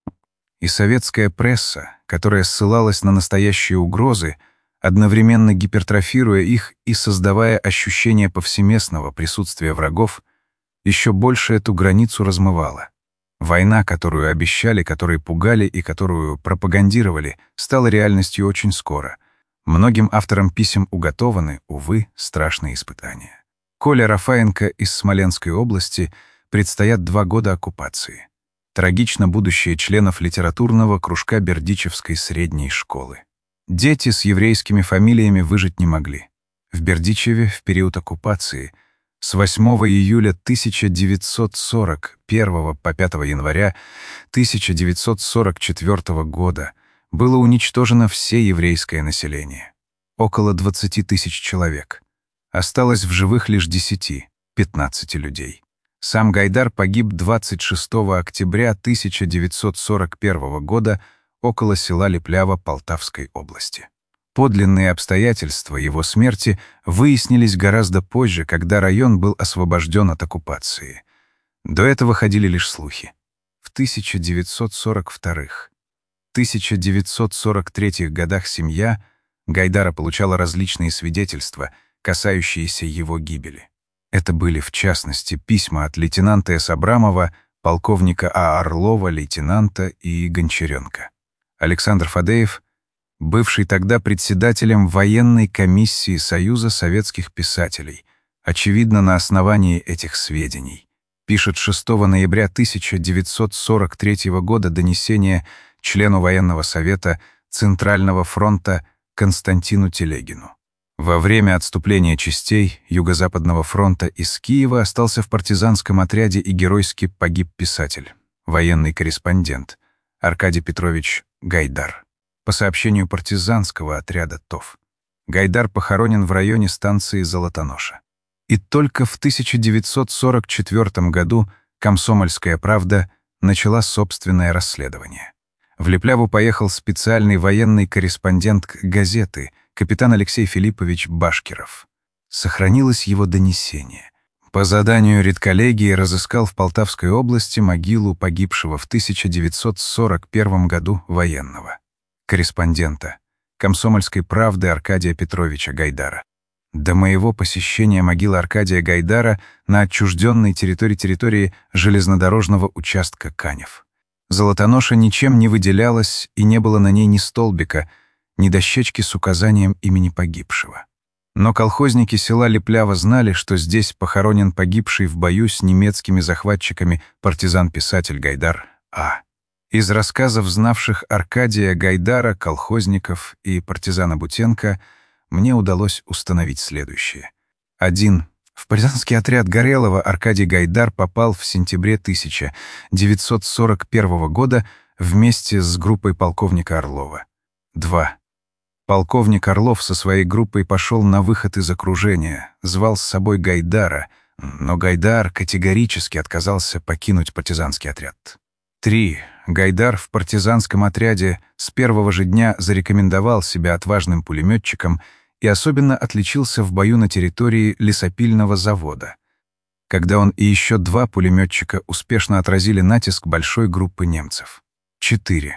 И советская пресса, которая ссылалась на настоящие угрозы, одновременно гипертрофируя их и создавая ощущение повсеместного присутствия врагов, еще больше эту границу размывала. Война, которую обещали, которой пугали и которую пропагандировали, стала реальностью очень скоро. Многим авторам писем уготованы, увы, страшные испытания. Коле Рафаенко из Смоленской области предстоят два года оккупации. Трагично будущее членов литературного кружка Бердичевской средней школы. Дети с еврейскими фамилиями выжить не могли. В Бердичеве в период оккупации с восьмого июля тысяча девятьсот сорок первого по пятого января тысяча девятьсот сорок четвёртого года было уничтожено все еврейское население. Около двадцати тысяч человек. Осталось в живых лишь десяти-пятнадцати людей. Сам Гайдар погиб двадцать шестого октября тысяча девятьсот сорок первого года около села Леплява Полтавской области. Подлинные обстоятельства его смерти выяснились гораздо позже, когда район был освобожден от оккупации. До этого ходили лишь слухи. В тысяча девятьсот сорок вторых — тысяча девятьсот сорок третьих годах семья Гайдара получала различные свидетельства, касающиеся его гибели. Это были, в частности, письма от лейтенанта С. Абрамова, полковника А. Орлова, лейтенанта и Гончаренка. Александр Фадеев, бывший тогда председателем военной комиссии Союза советских писателей, очевидно, на основании этих сведений, пишет шестого ноября тысяча девятьсот сорок третьего года донесение члену военного совета Центрального фронта Константину Телегину. Во время отступления частей Юго-Западного фронта из Киева остался в партизанском отряде и геройски погиб писатель, военный корреспондент Аркадий Петрович Гайдар. По сообщению партизанского отряда ТОВ, Гайдар похоронен в районе станции Золотоноша. И только в тысяча девятьсот сорок четвёртом году «Комсомольская правда» начала собственное расследование. В Лепляву поехал специальный военный корреспондент газеты капитан Алексей Филиппович Башкиров. Сохранилось его донесение. По заданию редколлегии разыскал в Полтавской области могилу погибшего в тысяча девятьсот сорок первом году военного корреспондента «Комсомольской правды» Аркадия Петровича Гайдара. До моего посещения могилы Аркадия Гайдара на отчужденной территории территории железнодорожного участка Канев. Золотоноша ничем не выделялась, и не было на ней ни столбика, ни дощечки с указанием имени погибшего. Но колхозники села Леплява знали, что здесь похоронен погибший в бою с немецкими захватчиками партизан-писатель Гайдар А. Из рассказов знавших Аркадия Гайдара, колхозников и партизана Бутенко мне удалось установить следующее. один. В партизанский отряд Горелого Аркадий Гайдар попал в сентябре тысяча девятьсот сорок первого года вместе с группой полковника Орлова. два. Полковник Орлов со своей группой пошел на выход из окружения, звал с собой Гайдара, но Гайдар категорически отказался покинуть партизанский отряд. три. Гайдар в партизанском отряде с первого же дня зарекомендовал себя отважным пулеметчиком и особенно отличился в бою на территории лесопильного завода. когда он и еще два пулеметчика успешно отразили натиск большой группы немцев. четыре.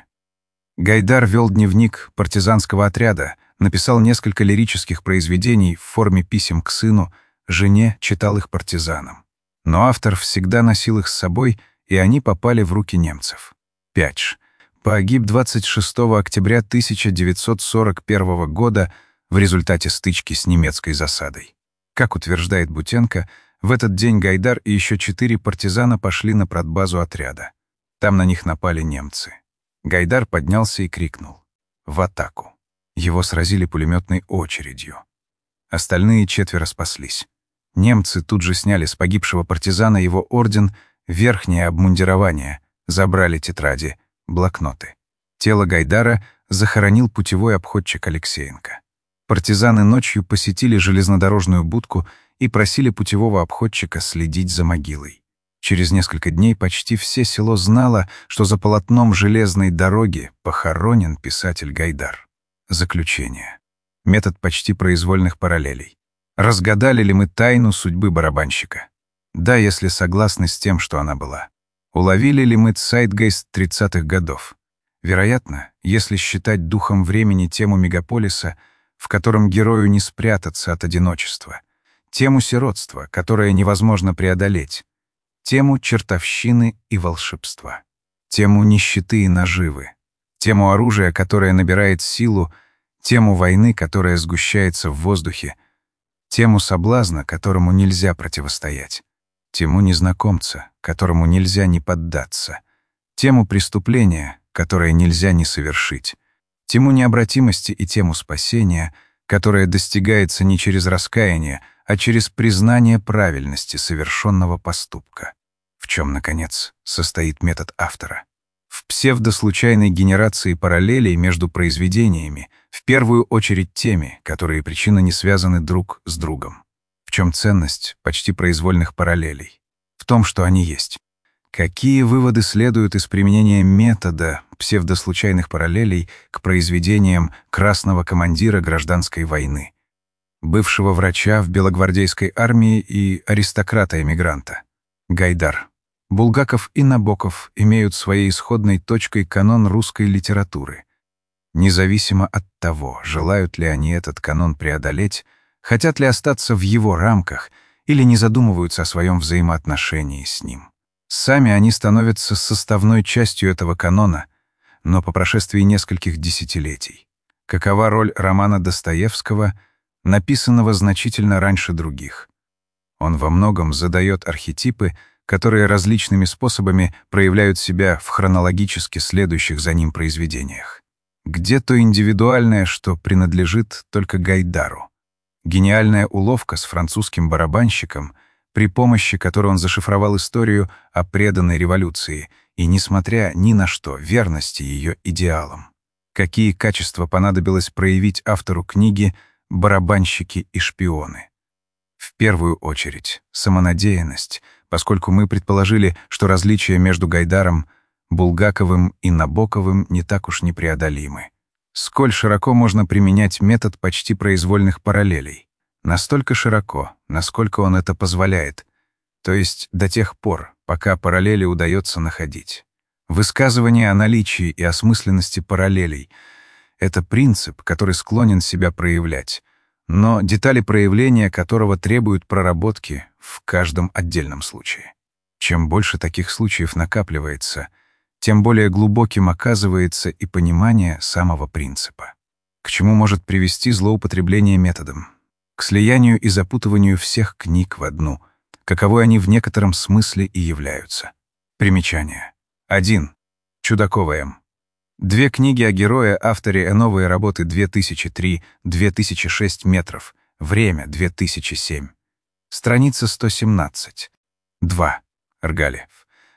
Гайдар вел дневник партизанского отряда, написал несколько лирических произведений в форме писем к сыну, жене читал их партизанам. Но автор всегда носил их с собой, и они попали в руки немцев. пять. Погиб двадцать шестого октября тысяча девятьсот сорок первого года в результате стычки с немецкой засадой. Как утверждает Бутенко, в этот день Гайдар и еще четыре партизана пошли на продбазу отряда. Там на них напали немцы. Гайдар поднялся и крикнул: «В атаку!». Его сразили пулеметной очередью. Остальные четверо спаслись. Немцы тут же сняли с погибшего партизана его орден, верхнее обмундирование, забрали тетради, блокноты. Тело Гайдара захоронил путевой обходчик Алексеенко. Партизаны ночью посетили железнодорожную будку и просили путевого обходчика следить за могилой. Через несколько дней почти все село знало, что за полотном железной дороги похоронен писатель Гайдар. Заключение. Метод почти произвольных параллелей. Разгадали ли мы тайну судьбы барабанщика? Да, если согласны с тем, что она была. Уловили ли мы цайтгейст тридцатых годов? Вероятно, если считать духом времени тему мегаполиса, в котором герою не спрятаться от одиночества, тему сиротства, которое невозможно преодолеть, тему чертовщины и волшебства, тему нищеты и наживы, тему оружия, которое набирает силу, тему войны, которая сгущается в воздухе, тему соблазна, которому нельзя противостоять, тему незнакомца, которому нельзя не поддаться, тему преступления, которое нельзя не совершить, тему необратимости и тему спасения, которое достигается не через раскаяние, а через признание правильности совершенного поступка. В чем, наконец, состоит метод автора? В псевдослучайной генерации параллелей между произведениями, в первую очередь теми, которые причинно не связаны друг с другом. В чем ценность почти произвольных параллелей? В том, что они есть. Какие выводы следуют из применения метода псевдослучайных параллелей к произведениям красного командира гражданской войны, бывшего врача в белогвардейской армии и аристократа-эмигранта? Гайдар. Булгаков и Набоков имеют своей исходной точкой канон русской литературы. Независимо от того, желают ли они этот канон преодолеть, хотят ли остаться в его рамках или не задумываются о своем взаимоотношении с ним. Сами они становятся составной частью этого канона, но по прошествии нескольких десятилетий. Какова роль романа Достоевского, написанного значительно раньше других? Он во многом задает архетипы, которые различными способами проявляют себя в хронологически следующих за ним произведениях. Где то индивидуальное, что принадлежит только Гайдару? Гениальная уловка с французским барабанщиком, при помощи которой он зашифровал историю о преданной революции и, несмотря ни на что, верности ее идеалам. Какие качества понадобилось проявить автору книги «Барабанщики и шпионы»? В первую очередь, самонадеянность, поскольку мы предположили, что различия между Гайдаром, Булгаковым и Набоковым не так уж непреодолимы. Сколь широко можно применять метод почти произвольных параллелей? Настолько широко, насколько он это позволяет, то есть до тех пор, пока параллели удается находить. Высказывание о наличии и осмысленности параллелей — это принцип, который склонен себя проявлять, но детали проявления которого требуют проработки в каждом отдельном случае. Чем больше таких случаев накапливается, тем более глубоким оказывается и понимание самого принципа. К чему может привести злоупотребление методом? К слиянию и запутыванию всех книг в одну, каковой они в некотором смысле и являются. Примечание. один. Чудакова М. Две книги о герое, авторе новой работы две тысячи три — две тысячи шесть метров, время две тысячи семь. Страница сто семнадцать. два. Ргалиев.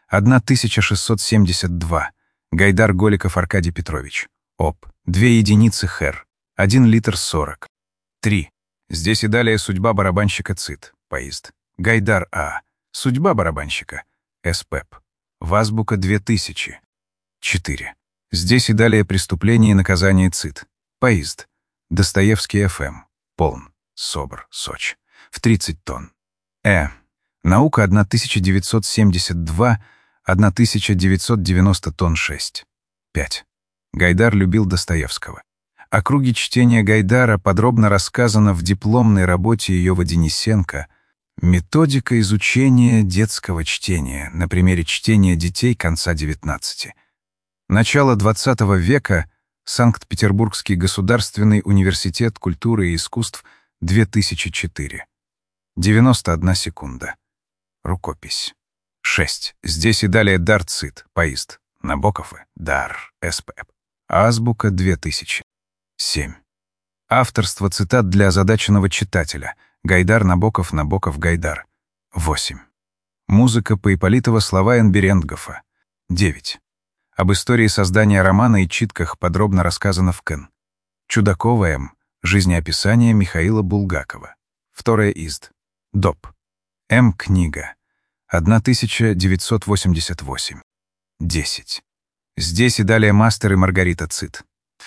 тысяча шестьсот семьдесят два. Гайдар Голиков Аркадий Петрович. Оп. Две единицы хэр. Один литр сорок. три. Здесь и далее судьба барабанщика ЦИТ. Поезд. Гайдар А. Судьба барабанщика. СПЭП. В азбука две тысячи. четыре. Здесь и далее преступление и наказание ЦИТ. Поезд. Достоевский ФМ. Полн. СОБР. Сочи. В тридцать тонн. Э. Наука тысяча девятьсот семьдесят два — тысяча девятьсот девяносто тонн шесть. пять. Гайдар любил Достоевского. О круге чтения Гайдара подробно рассказано в дипломной работе Иова Денисенко «Методика изучения детского чтения» на примере чтения детей конца девятнадцати. Начало двадцатого века. Санкт-Петербургский государственный университет культуры и искусств, две тысячи четыре. девяносто одна секунда. Рукопись. шесть. Здесь и далее дар цит, поист. Набоков, дар, СП. Азбука, две тысячи. семь. Авторство цитат для озадаченного читателя. Гайдар, Набоков, Набоков, Гайдар. восемь. Музыка по Ипполитова, слова Энберендгофа. девять. Об истории создания романа и читках подробно рассказано в Кэн. Чудакова М. Жизнеописание Михаила Булгакова. Вторая изд. Доп. М. Книга. тысяча девятьсот восемьдесят восемь. десять. Здесь и далее Мастер и Маргарита цит.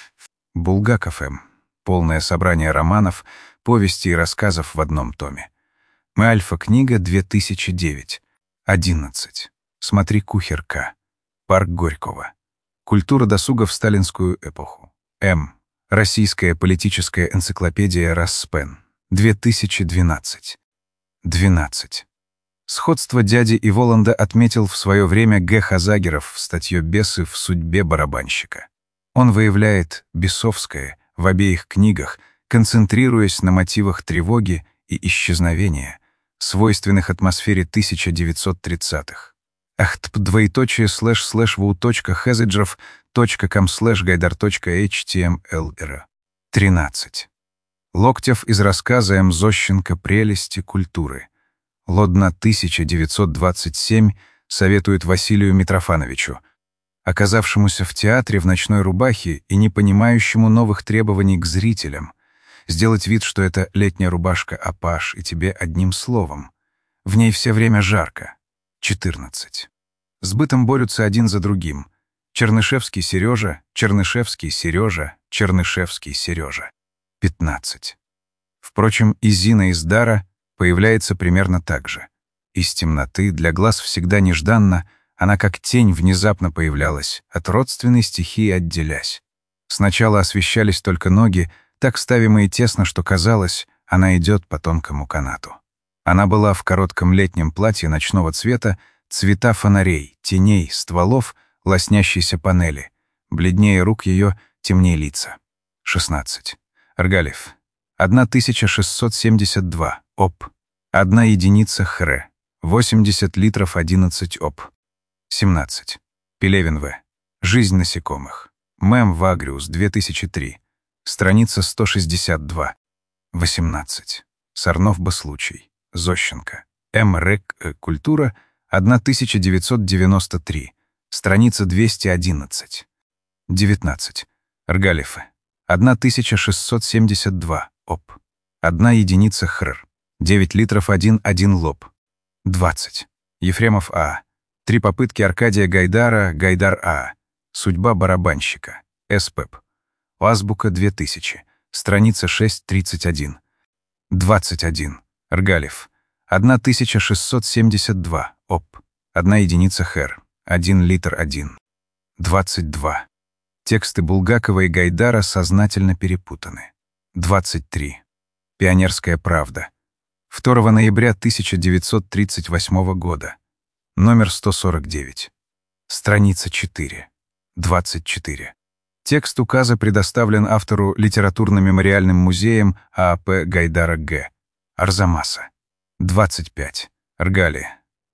Булгаков М. Полное собрание романов, повестей и рассказов в одном томе. Мы Альфа книга, две тысячи девять. одиннадцать. Смотри Кухер К. Парк Горького. Культура досуга в сталинскую эпоху. М. Российская политическая энциклопедия Распен. две тысячи двенадцать. двенадцать. Сходство дяди и Воланда отметил в свое время Г. Хазагеров в статье «Бесы в судьбе барабанщика». Он выявляет бесовское в обеих книгах, концентрируясь на мотивах тревоги и исчезновения, свойственных атмосфере тысяча девятьсот тридцатых. Ахтп двоеточие слэш слэш ву точка хезеджев точка ком слэш гайдар точка эйчтимлр. тринадцать. Локтев из рассказа М. Зощенко «Прелести культуры». Лодна, тысяча девятьсот двадцать семь, советует Василию Митрофановичу, оказавшемуся в театре в ночной рубахе и не понимающему новых требований к зрителям, сделать вид, что это летняя рубашка апаш, и тебе одним словом. В ней все время жарко. четырнадцать. С бытом борются один за другим. Чернышевский Сережа, Чернышевский Сережа, Чернышевский Сережа. пятнадцать. Впрочем, и Зина из Дара появляется примерно так же. Из темноты, для глаз всегда нежданно, она как тень внезапно появлялась, от родственной стихии отделясь. Сначала освещались только ноги, так ставимые тесно, что казалось, она идет по тонкому канату. Она была в коротком летнем платье ночного цвета, цвета фонарей, теней, стволов, лоснящейся панели. Бледнее рук ее, темнее лица. шестнадцать. Аргалев. тысяча шестьсот семьдесят два. Оп. Одна единица хр. восемьдесят литров одиннадцать оп. семнадцать. Пелевин В. Жизнь насекомых. Мэм Вагриус, две тысячи три. Страница сто шестьдесят два. восемнадцать. Сорнов Баслучий. Зощенко. М. Рек. Культура. тысяча девятьсот девяносто три. Страница двести одиннадцать. девятнадцать. Аргалев. тысяча шестьсот семьдесят два. Оп. Одна единица хр. девять литров один один лоб. двадцать. Ефремов А. Три попытки Аркадия Гайдара, Гайдар А. Судьба барабанщика. СПЭП. Азбука две тысячи. Страница шесть тридцать один. двадцать один. Аргалев. тысяча шестьсот семьдесят два. Оп. Одна единица хр. один литр один. двадцать два. Тексты Булгакова и Гайдара сознательно перепутаны. двадцать три. Пионерская правда. второго ноября тысяча девятьсот тридцать восьмого года. Номер сто сорок девять. Страница четыре. двадцать четыре. Текст указа предоставлен автору литературно-мемориальным музеем ААП Гайдара Г. Арзамаса. двадцать пять. Аргали.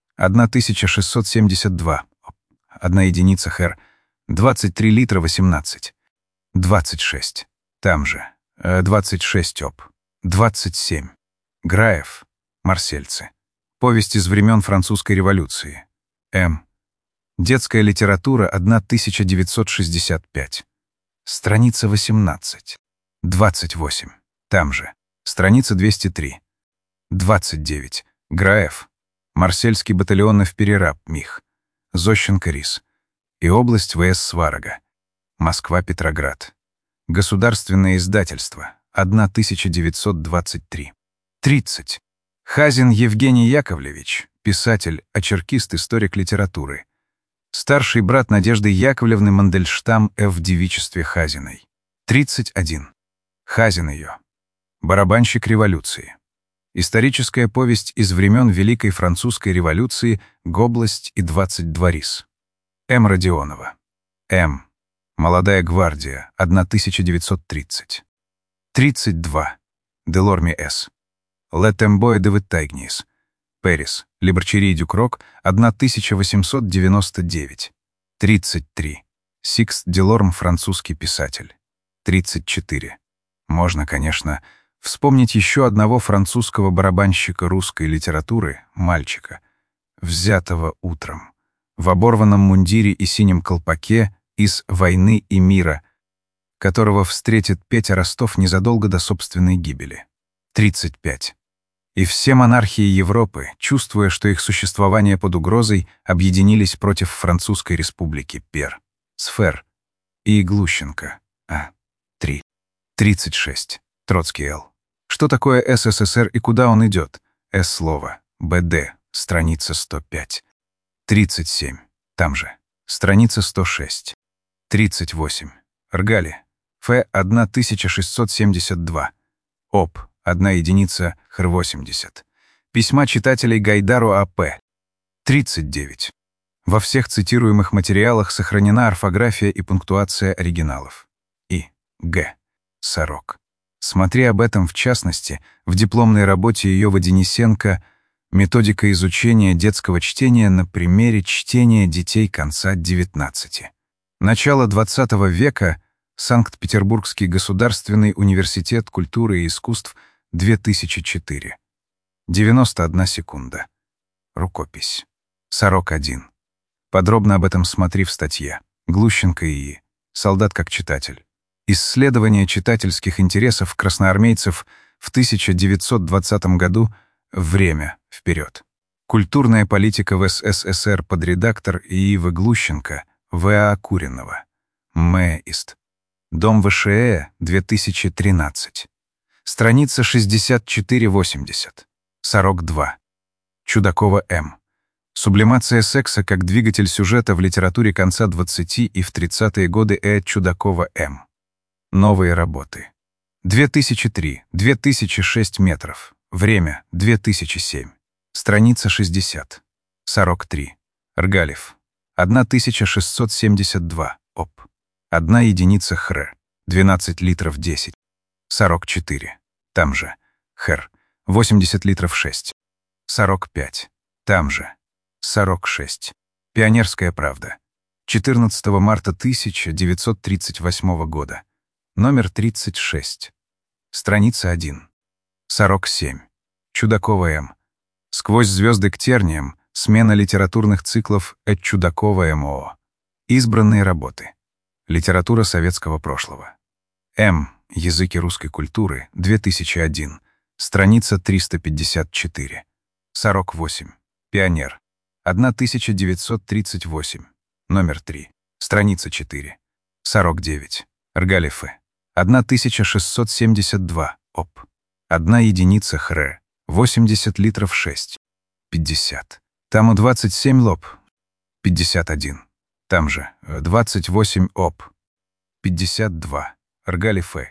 тысяча шестьсот семьдесят два. Одна единица хр. двадцать три литра восемнадцать. двадцать шесть. Там же. двадцать шесть оп. двадцать семь. Граев. Марсельцы. Повесть из времен французской революции. М. Детская литература тысяча девятьсот шестьдесят пять. Страница восемнадцать. двадцать восемь. Там же. Страница двести три. двадцать девять. Граев. Марсельский батальон в Перераб, Мих. Зощенко Рис. И область ВС Сварога. Москва-Петроград. Государственное издательство. тысяча девятьсот двадцать три. тридцать. Хазин Евгений Яковлевич. писатель, очеркист, историк литературы. Старший брат Надежды Яковлевны Мандельштам в девичестве Хазиной. тридцать один. Хазин ее. Барабанщик революции. Историческая повесть из времен Великой Французской революции «Гоблость и двадцать два рис». М. Родионова. М. Молодая гвардия, тысяча девятьсот тридцать. тридцать два. Делорми С. Летембоe де Виттайгнис. Пэрис. Либерчери Дюкрок, тысяча восемьсот девяносто девять. тридцать три. Сикст Делорм, французский писатель. тридцать четыре. Можно, конечно, вспомнить еще одного французского барабанщика русской литературы, мальчика, взятого утром, в оборванном мундире и синем колпаке из «Войны и мира», которого встретит Петя Ростов незадолго до собственной гибели. тридцать пять. И все монархии Европы, чувствуя, что их существование под угрозой, объединились против Французской республики Пер, Сфер и Глущенко. А. три. тридцать шесть. Троцкий Л. Что такое СССР и куда он идет? С. Слово. БД. Страница сто пять. тридцать семь. Там же. Страница сто шесть. тридцать восемь. Ргали. Ф. тысяча шестьсот семьдесят два. Оп. Одна единица Х. восемьдесят. Письма читателей Гайдару А П. тридцать девять. Во всех цитируемых материалах сохранена орфография и пунктуация оригиналов. И. Г. Сорок. Смотри об этом, в частности, в дипломной работе Иова Денисенко «Методика изучения детского чтения на примере чтения детей конца девятнадцати. Начало двадцатого века. Санкт-Петербургский государственный университет культуры и искусств, две тысячи четыре. девяносто одна секунда. Рукопись. сорок один. Подробно об этом смотри в статье «Глущенко и солдат как читатель. Исследование читательских интересов красноармейцев в тысяча девятьсот двадцатом году. Время. Вперед. Культурная политика в СССР. Подредактор И.В. Глущенко. В. А. Куринова. Мэист. Дом ВШЭ. две тысячи тринадцать. Страница шестьдесят четыре восемьдесят. сорок два. Чудакова М. Сублимация секса как двигатель сюжета в литературе конца двадцатых и в тридцатые годы. Э. Чудакова М. Новые работы. две тысячи три. две тысячи шесть метров. Время. две тысячи семь. Страница шестьдесят. сорок три. Ргалев. тысяча шестьсот семьдесят два. Оп. Одна единица Хр. двенадцать литров десять. сорок четыре. Там же. Хр. восемьдесят литров шесть. сорок пять. Там же. сорок шесть. Пионерская правда. четырнадцатого марта тысяча девятьсот тридцать восьмого года. Номер тридцать шесть. Страница один. сорок семь. Чудакова М. Сквозь звезды к терниям. Смена литературных циклов от Чудакова М О. Избранные работы. Литература советского прошлого. М. Языки русской культуры. две тысячи один. Страница триста пятьдесят четыре. сорок восемь. Пионер. тысяча девятьсот тридцать восемь. Номер три. Страница четыре. сорок девять. Ргалев Э. тысяча шестьсот семьдесят два. Оп. Одна единица Хр. восемьдесят литров шесть. пятьдесят. Там у двадцать семь лоб. пятьдесят один. Там же двадцать восемь оп. пятьдесят два. Ргалев Э.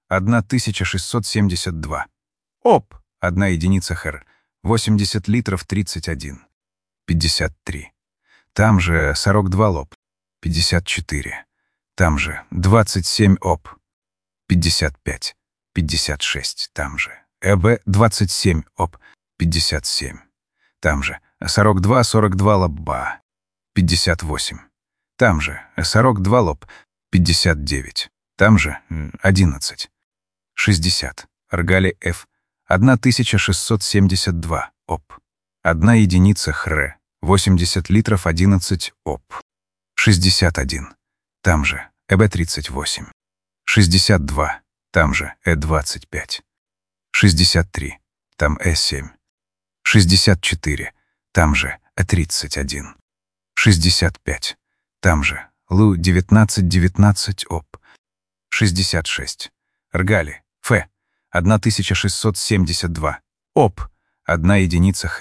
тысяча шестьсот семьдесят два. Оп. Одна единица Хр. восемьдесят литров тридцать один. пятьдесят три. Там же сорок два лоб. пятьдесят четыре. Там же двадцать семь оп. пятьдесят пять. пятьдесят шесть. Там же ЭБ двадцать семь оп. пятьдесят семь. Там же сорок два сорок два лобба. пятьдесят восемь. Там же сорок два лоб. пятьдесят девять. Там же одиннадцать. шестьдесят. Ргали Ф. тысяча шестьсот семьдесят два. Оп. Одна единица Хр. восемьдесят литров одиннадцать. Оп. шестьдесят один. Там же ЭБ тридцать восемь. шестьдесят два. Там же Э двадцать пять. шестьдесят три. Там Э семь. шестьдесят четыре. Там же Э тридцать один. шестьдесят пять. Там же Лу девятнадцать девятнадцать. Оп. шестьдесят шесть. Ргали Ф. тысяча шестьсот семьдесят два. Оп. Одна единица Хр.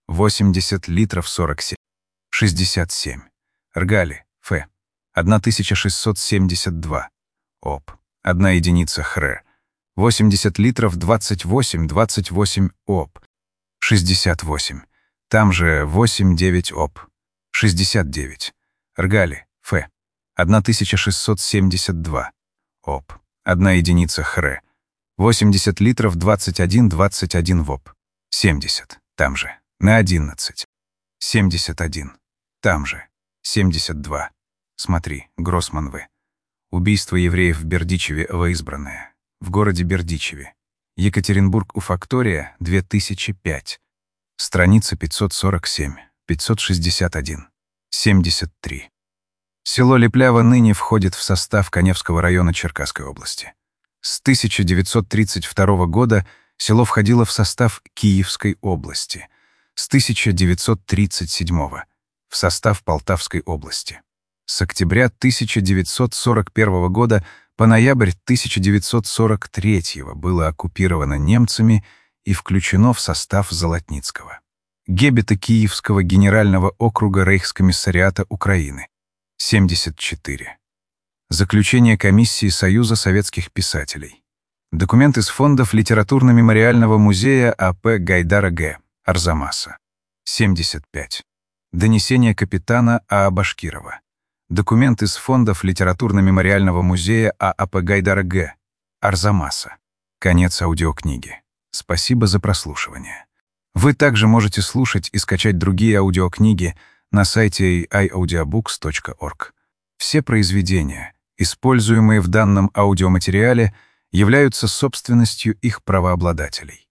восемьдесят литров сорок семь. шестьдесят семь. Ргали, Ф. тысяча шестьсот семьдесят два. Оп. Одна единица Хр. восемьдесят литров двадцать восемь двадцать восемь Оп. шестьдесят восемь. Там же восемь девять Оп. шестьдесят девять. Ргали, Ф. тысяча шестьсот семьдесят два. Оп. Одна единица Хр. восемьдесят литров двадцать один двадцать один Воп. семьдесят. Там же. На одиннадцать. семьдесят один. Там же. семьдесят два. Смотри, Гроссман В. Убийство евреев в Бердичеве во избранное. В городе Бердичеве. Екатеринбург у Фактория, две тысячи пять. Страница пятьсот сорок семь, пятьсот шестьдесят один. семьдесят три. Село Лепляво ныне входит в состав Каневского района Черкасской области. С тысяча девятьсот тридцать второго года село входило в состав Киевской области. С тысяча девятьсот тридцать седьмого в состав Полтавской области. С октября тысяча девятьсот сорок первого года по ноябрь тысяча девятьсот сорок третьего было оккупировано немцами и включено в состав Золотницкого Гебета Киевского генерального округа Рейхскомиссариата Украины. семьдесят четыре. Заключение комиссии Союза советских писателей. Документ из фондов Литературно-мемориального музея А П Гайдара Г. Арзамаса. семьдесят пять. Донесение капитана А А Башкирова. Документ из фондов Литературно-мемориального музея А А П Гайдара Г. Арзамаса. Конец аудиокниги. Спасибо за прослушивание. Вы также можете слушать и скачать другие аудиокниги на сайте эй ай аудиобукс точка орг. Все произведения, используемые в данном аудиоматериале, являются собственностью их правообладателей.